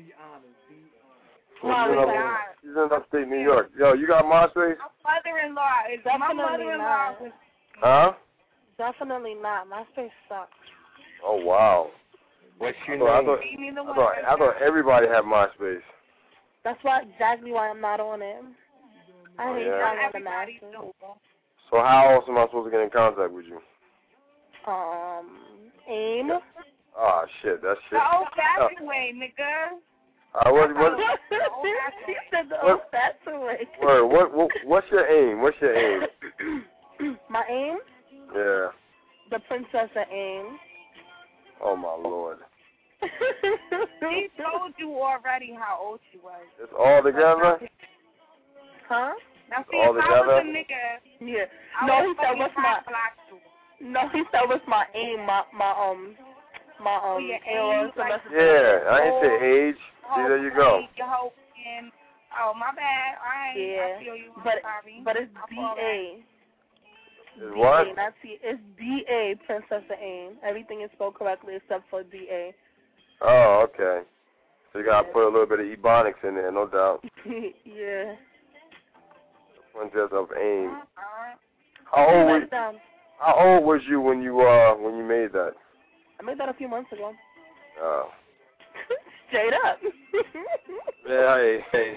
She's Wow, in, we up, got- she's in upstate New York. Yo, you got MySpace? My mother-in-law. Is my Definitely mother-in-law. not. Was, Huh? Definitely not. My space sucks. Oh, wow. What's I your thought, I, name? thought, I, thought, I thought everybody had MySpace. That's why exactly why I'm not on it. I Oh, hate yeah? trying to master. So how else am I supposed to get in contact with you? Um, aim. Ah, shit, that's shit. the old-fashioned way, nigga. Uh, what, what, She said the What? old fashioned way. word, what, what, what's your aim? What's your aim? My aim? Yeah. The princess of aim. Oh, my Lord. She told you already how old she was. It's all together? Huh? Now, see, All if I was together? a nigga, Yeah. I No, would he said fucking what's my hot block you. no, he said what's my aim, my my um my Oh, um your A O aim, S like, Yeah, I ain't say age. See, there you go. Your whole skin. Oh, my bad. All right. Yeah. I feel you. I'm But sorry. but it's I'm D all A. Is D what? A, not C. It's D A, Princess of Aim. Everything is spelled correctly except for D A. Oh, okay. So you gotta put a little bit of ebonics in there, no doubt. Yeah. Princess of Aim. Uh-huh. How old was down. How old was you when you uh when you made that? I made that a few months ago. Oh. Straight up. Yeah, hey, hey.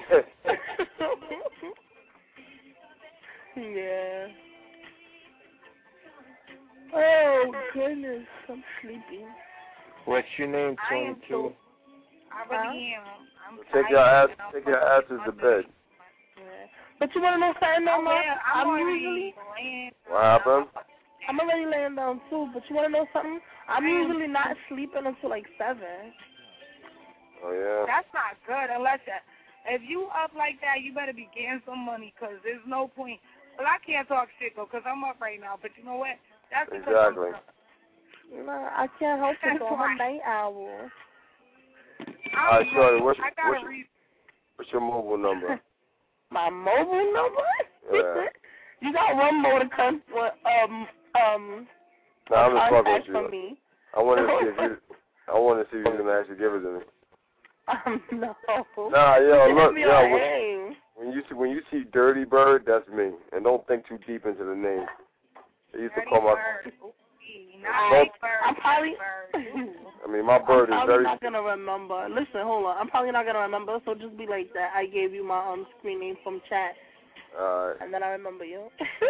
Yeah. Oh, goodness. I'm sleepy. What's your name, twenty-two? I really am. I'm Take your ass, take your asses to bed. Yeah. But you want to know something, though, Mom? I'm, I'm usually... What happened? I'm already laying down, too. But you want to know something? I'm usually not sleeping until, like, seven. Oh, yeah? That's not good unless... You, if you up like that, you better be getting some money because there's no point. Well, I can't talk shit, though, because I'm up right now. But you know what? That's exactly. No, I can't help it, though. I'm a night owl. All right, Shorty, what's, I gotta what's, read. what's your mobile number? My mobile number? Yeah. You got one more to come with, um, um, No, I'm just fucking contact with from you. me. I want to see if you, I want to see if you can actually give it to me. Um, no. Nah, yo, You look, give me yo, your when, name. when you see when you see Dirty Bird, that's me, and don't think too deep into the name. They used to call my, I, I'm probably, I mean, my bird I'm is probably very. not gonna remember. Listen, hold on. I'm probably not gonna remember, so just be like that. I gave you my um screen name from chat, Alright. and then I remember you.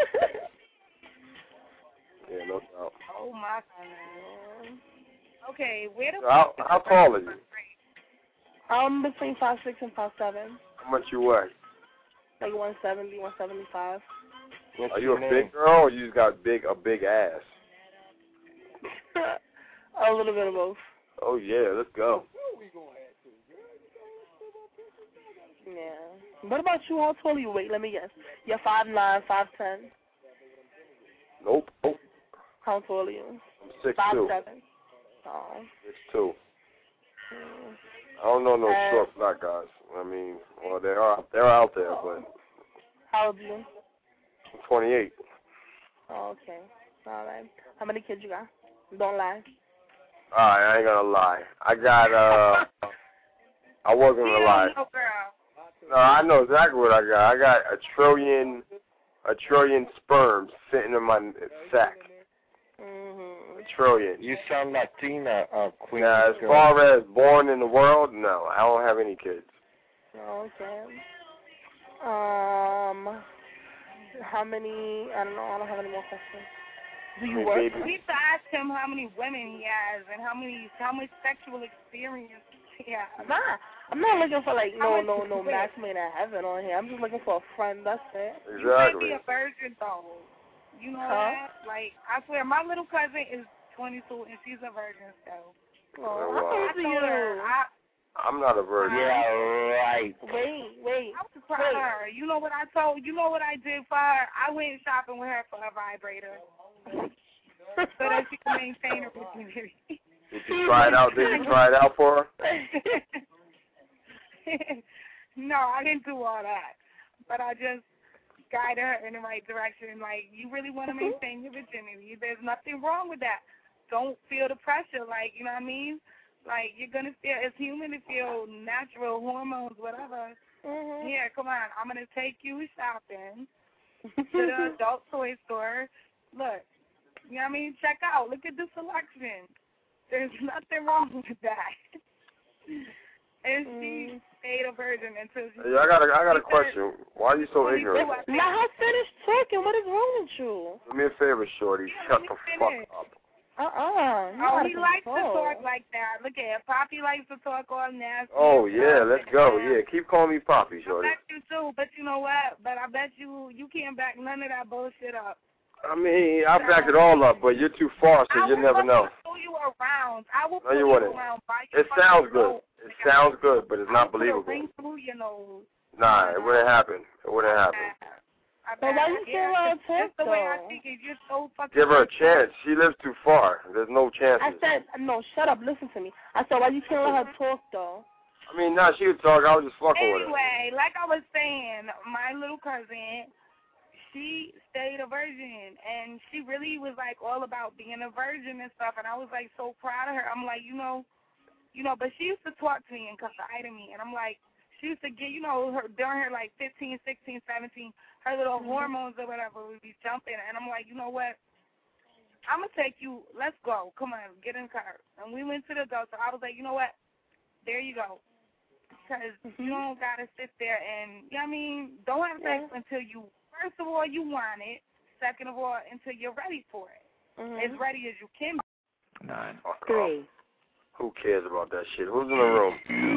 Yeah, no doubt. Oh, my goodness. Okay, where the How, fuck how tall are you? Um, between five six and five seven, How much you weigh? like one seventy, one seventy five. What's Are you your a name? big girl or you just got big a big ass? A little bit of both. Oh yeah, let's go. Yeah. What about you? How tall are you? Wait, let me guess. You're five nine, five ten. Nope. Nope. How tall are you? I'm six Five two. seven. Oh. Six two. Mm. I don't know no Uh, short black guys. I mean, well they are they're out there, but How old are you? I'm twenty-eight. Oh, okay. All right. How many kids you got? Don't lie. Alright, I ain't gonna lie. I got uh I wasn't gonna lie. No, I know exactly what I got. I got a trillion a trillion sperms sitting in my sack. Mm-hmm. A trillion. You sound Latina, uh, Queen. Now, as far as born in the world, no, I don't have any kids. Okay. Um, how many? I don't know. I don't have any more questions. Do you Hey, work? baby. We need to ask him how many women he has and how many, how much sexual experience he has. Nah, I'm not looking for like How no, much no, is no it? match made in heaven on here. I'm just looking for a friend. That's it. You might Exactly. be a virgin though. You know Huh? that? Like, I swear, my little cousin is twenty-two and she's a virgin still. Oh, wow. how I old are told her, you? I, I'm not a virgin. Yeah, right. Wait, wait. I was proud of her. You know what I told? You know what I did for her? I went shopping with her for a vibrator, so that she can maintain her virginity. Did you try it out? Did you try it out for her? No, I didn't do all that, but I just guided her in the right direction. Like, you really want to maintain your virginity. There's nothing wrong with that. Don't feel the pressure. Like, you know what I mean? Like, you're going to feel, it's human to feel natural hormones, whatever. Mm-hmm. Here, come on. I'm going to take you shopping to the adult toy store. Look, you know what I mean? Check out. Look at the selection. There's nothing wrong with that. And she stayed a virgin until she... Hey, I got a, I got a question. Why are you so ignorant? Let her finish talking. What is wrong with you? Do me a favor, Shorty. Shut the fuck up. Uh-uh. You Oh, gotta he likes to control. talk like that. Look at it. Poppy likes to talk all nasty. Oh, and yeah, stuff. let's go. Yeah, keep calling me Poppy, I Shorty. bet you too, but you know what? But I bet you you can't back none of that bullshit up. I mean, I backed it all up, but you're too far, so I you will never know. pull you around. I will No, pull you you wouldn't. around. By your It sounds fucking good. nose. It sounds good, but it's I not will put a believable. ring through your nose. Nah, it wouldn't happen. It wouldn't happen. I But why you yeah, feel uh, that's just the way I though? think it. You're so fucking. Give her a chance. She lives too far. There's no chances. I said, no, shut up. Listen to me. I said, why you can't let her talk, though? I mean, nah, she would talk. I was just fucking with her. Anyway, like I was saying, my little cousin, she stayed a virgin, and she really was like all about being a virgin and stuff. And I was like so proud of her. I'm like, you know, you know, but she used to talk to me and confide in me, and I'm like, she used to get, you know, her during her like fifteen, sixteen, seventeen, her little Mm-hmm. hormones or whatever would be jumping, and I'm like, you know what? I'm gonna take you. Let's go. Come on, get in the car. And we went to the adult. So I was like, you know what? There you go. Because Mm-hmm. you don't gotta sit there and, you know what I mean? Don't have sex Yeah. until you, first of all, you want it. Second of all, until you're ready for it. as ready as you can be. Nine. Fuck Three. off. Who cares about that shit? Who's in the room?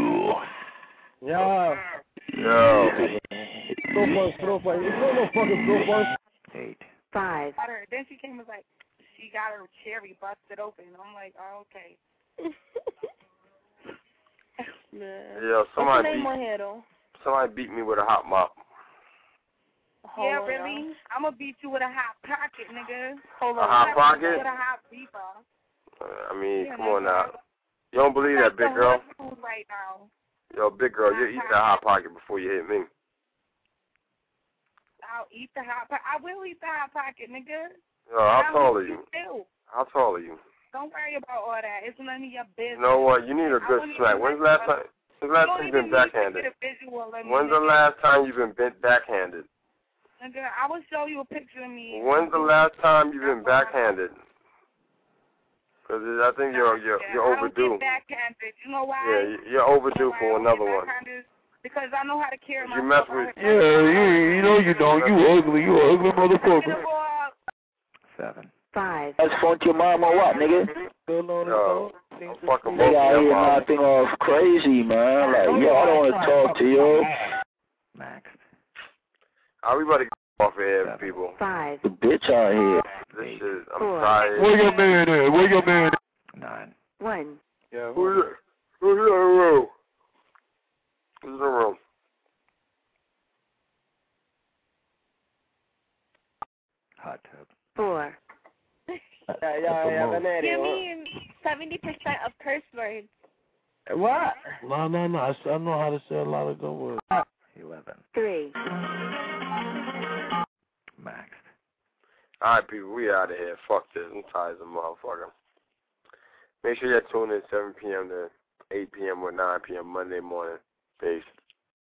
Yo. Yo. Go first, go first. You know no fucking go first. Eight. Five. Then she came and was like, she got her cherry busted open. I'm like, oh, okay. Man. Yeah, somebody What's your name beat, on here, though? somebody beat me with a hot mop. Hold yeah, on, really? y'all. I'm going to beat you with a hot pocket, nigga. Hold A on. hot pocket? With a hot beeper. Uh, I mean, Yeah, come on nigga. now. You don't believe that, big girl? Food right now. Yo, big girl, you eat that hot pocket before you hit me. I'll eat the hot pocket. I will eat the hot pocket, nigga. Yo, how I'll tall are eat you? Too. How tall are you? Don't worry about all that. It's none of your business. You know what? You need a I good won't smack. even When's the let last you- time? When's the last You time don't you've been even need to backhanded? get a visual of me, When's the nigga. last time you've been bent backhanded? Nigga, I will show you a picture of me. When's the last time you've been backhanded? Because I think you're you're you're I don't overdue. get backhanded. You know why? Yeah, you- you're overdue for another one. Because I know how to carry You myself. mess with. Yeah, you, you know you don't. You ugly. You ugly motherfucker. Seven. Five. That's phone to your mom or what, nigga? Yo, I'm fucking They both out of here them up. knocking off crazy, man. Like, yo, I don't want to talk to you. Max. Are we about to get off of here, people? Five. The bitch out here. This shit, I'm Four. tired. Where your man at? Where your man at? Nine. One. Yeah, who's who's in the room? Who's in the room? Hot tub. Four. Yeah, yeah, yeah. Vanity, You what? mean seventy percent of curse words? What? No, no, no. I, s- I know how to say a lot of good words. Eleven. Three. Max. Alright, people, we out of here. Fuck this. I'm tired as a motherfucker. Make sure you tune in seven p.m. to eight p.m. or nine p.m. Monday morning. Peace.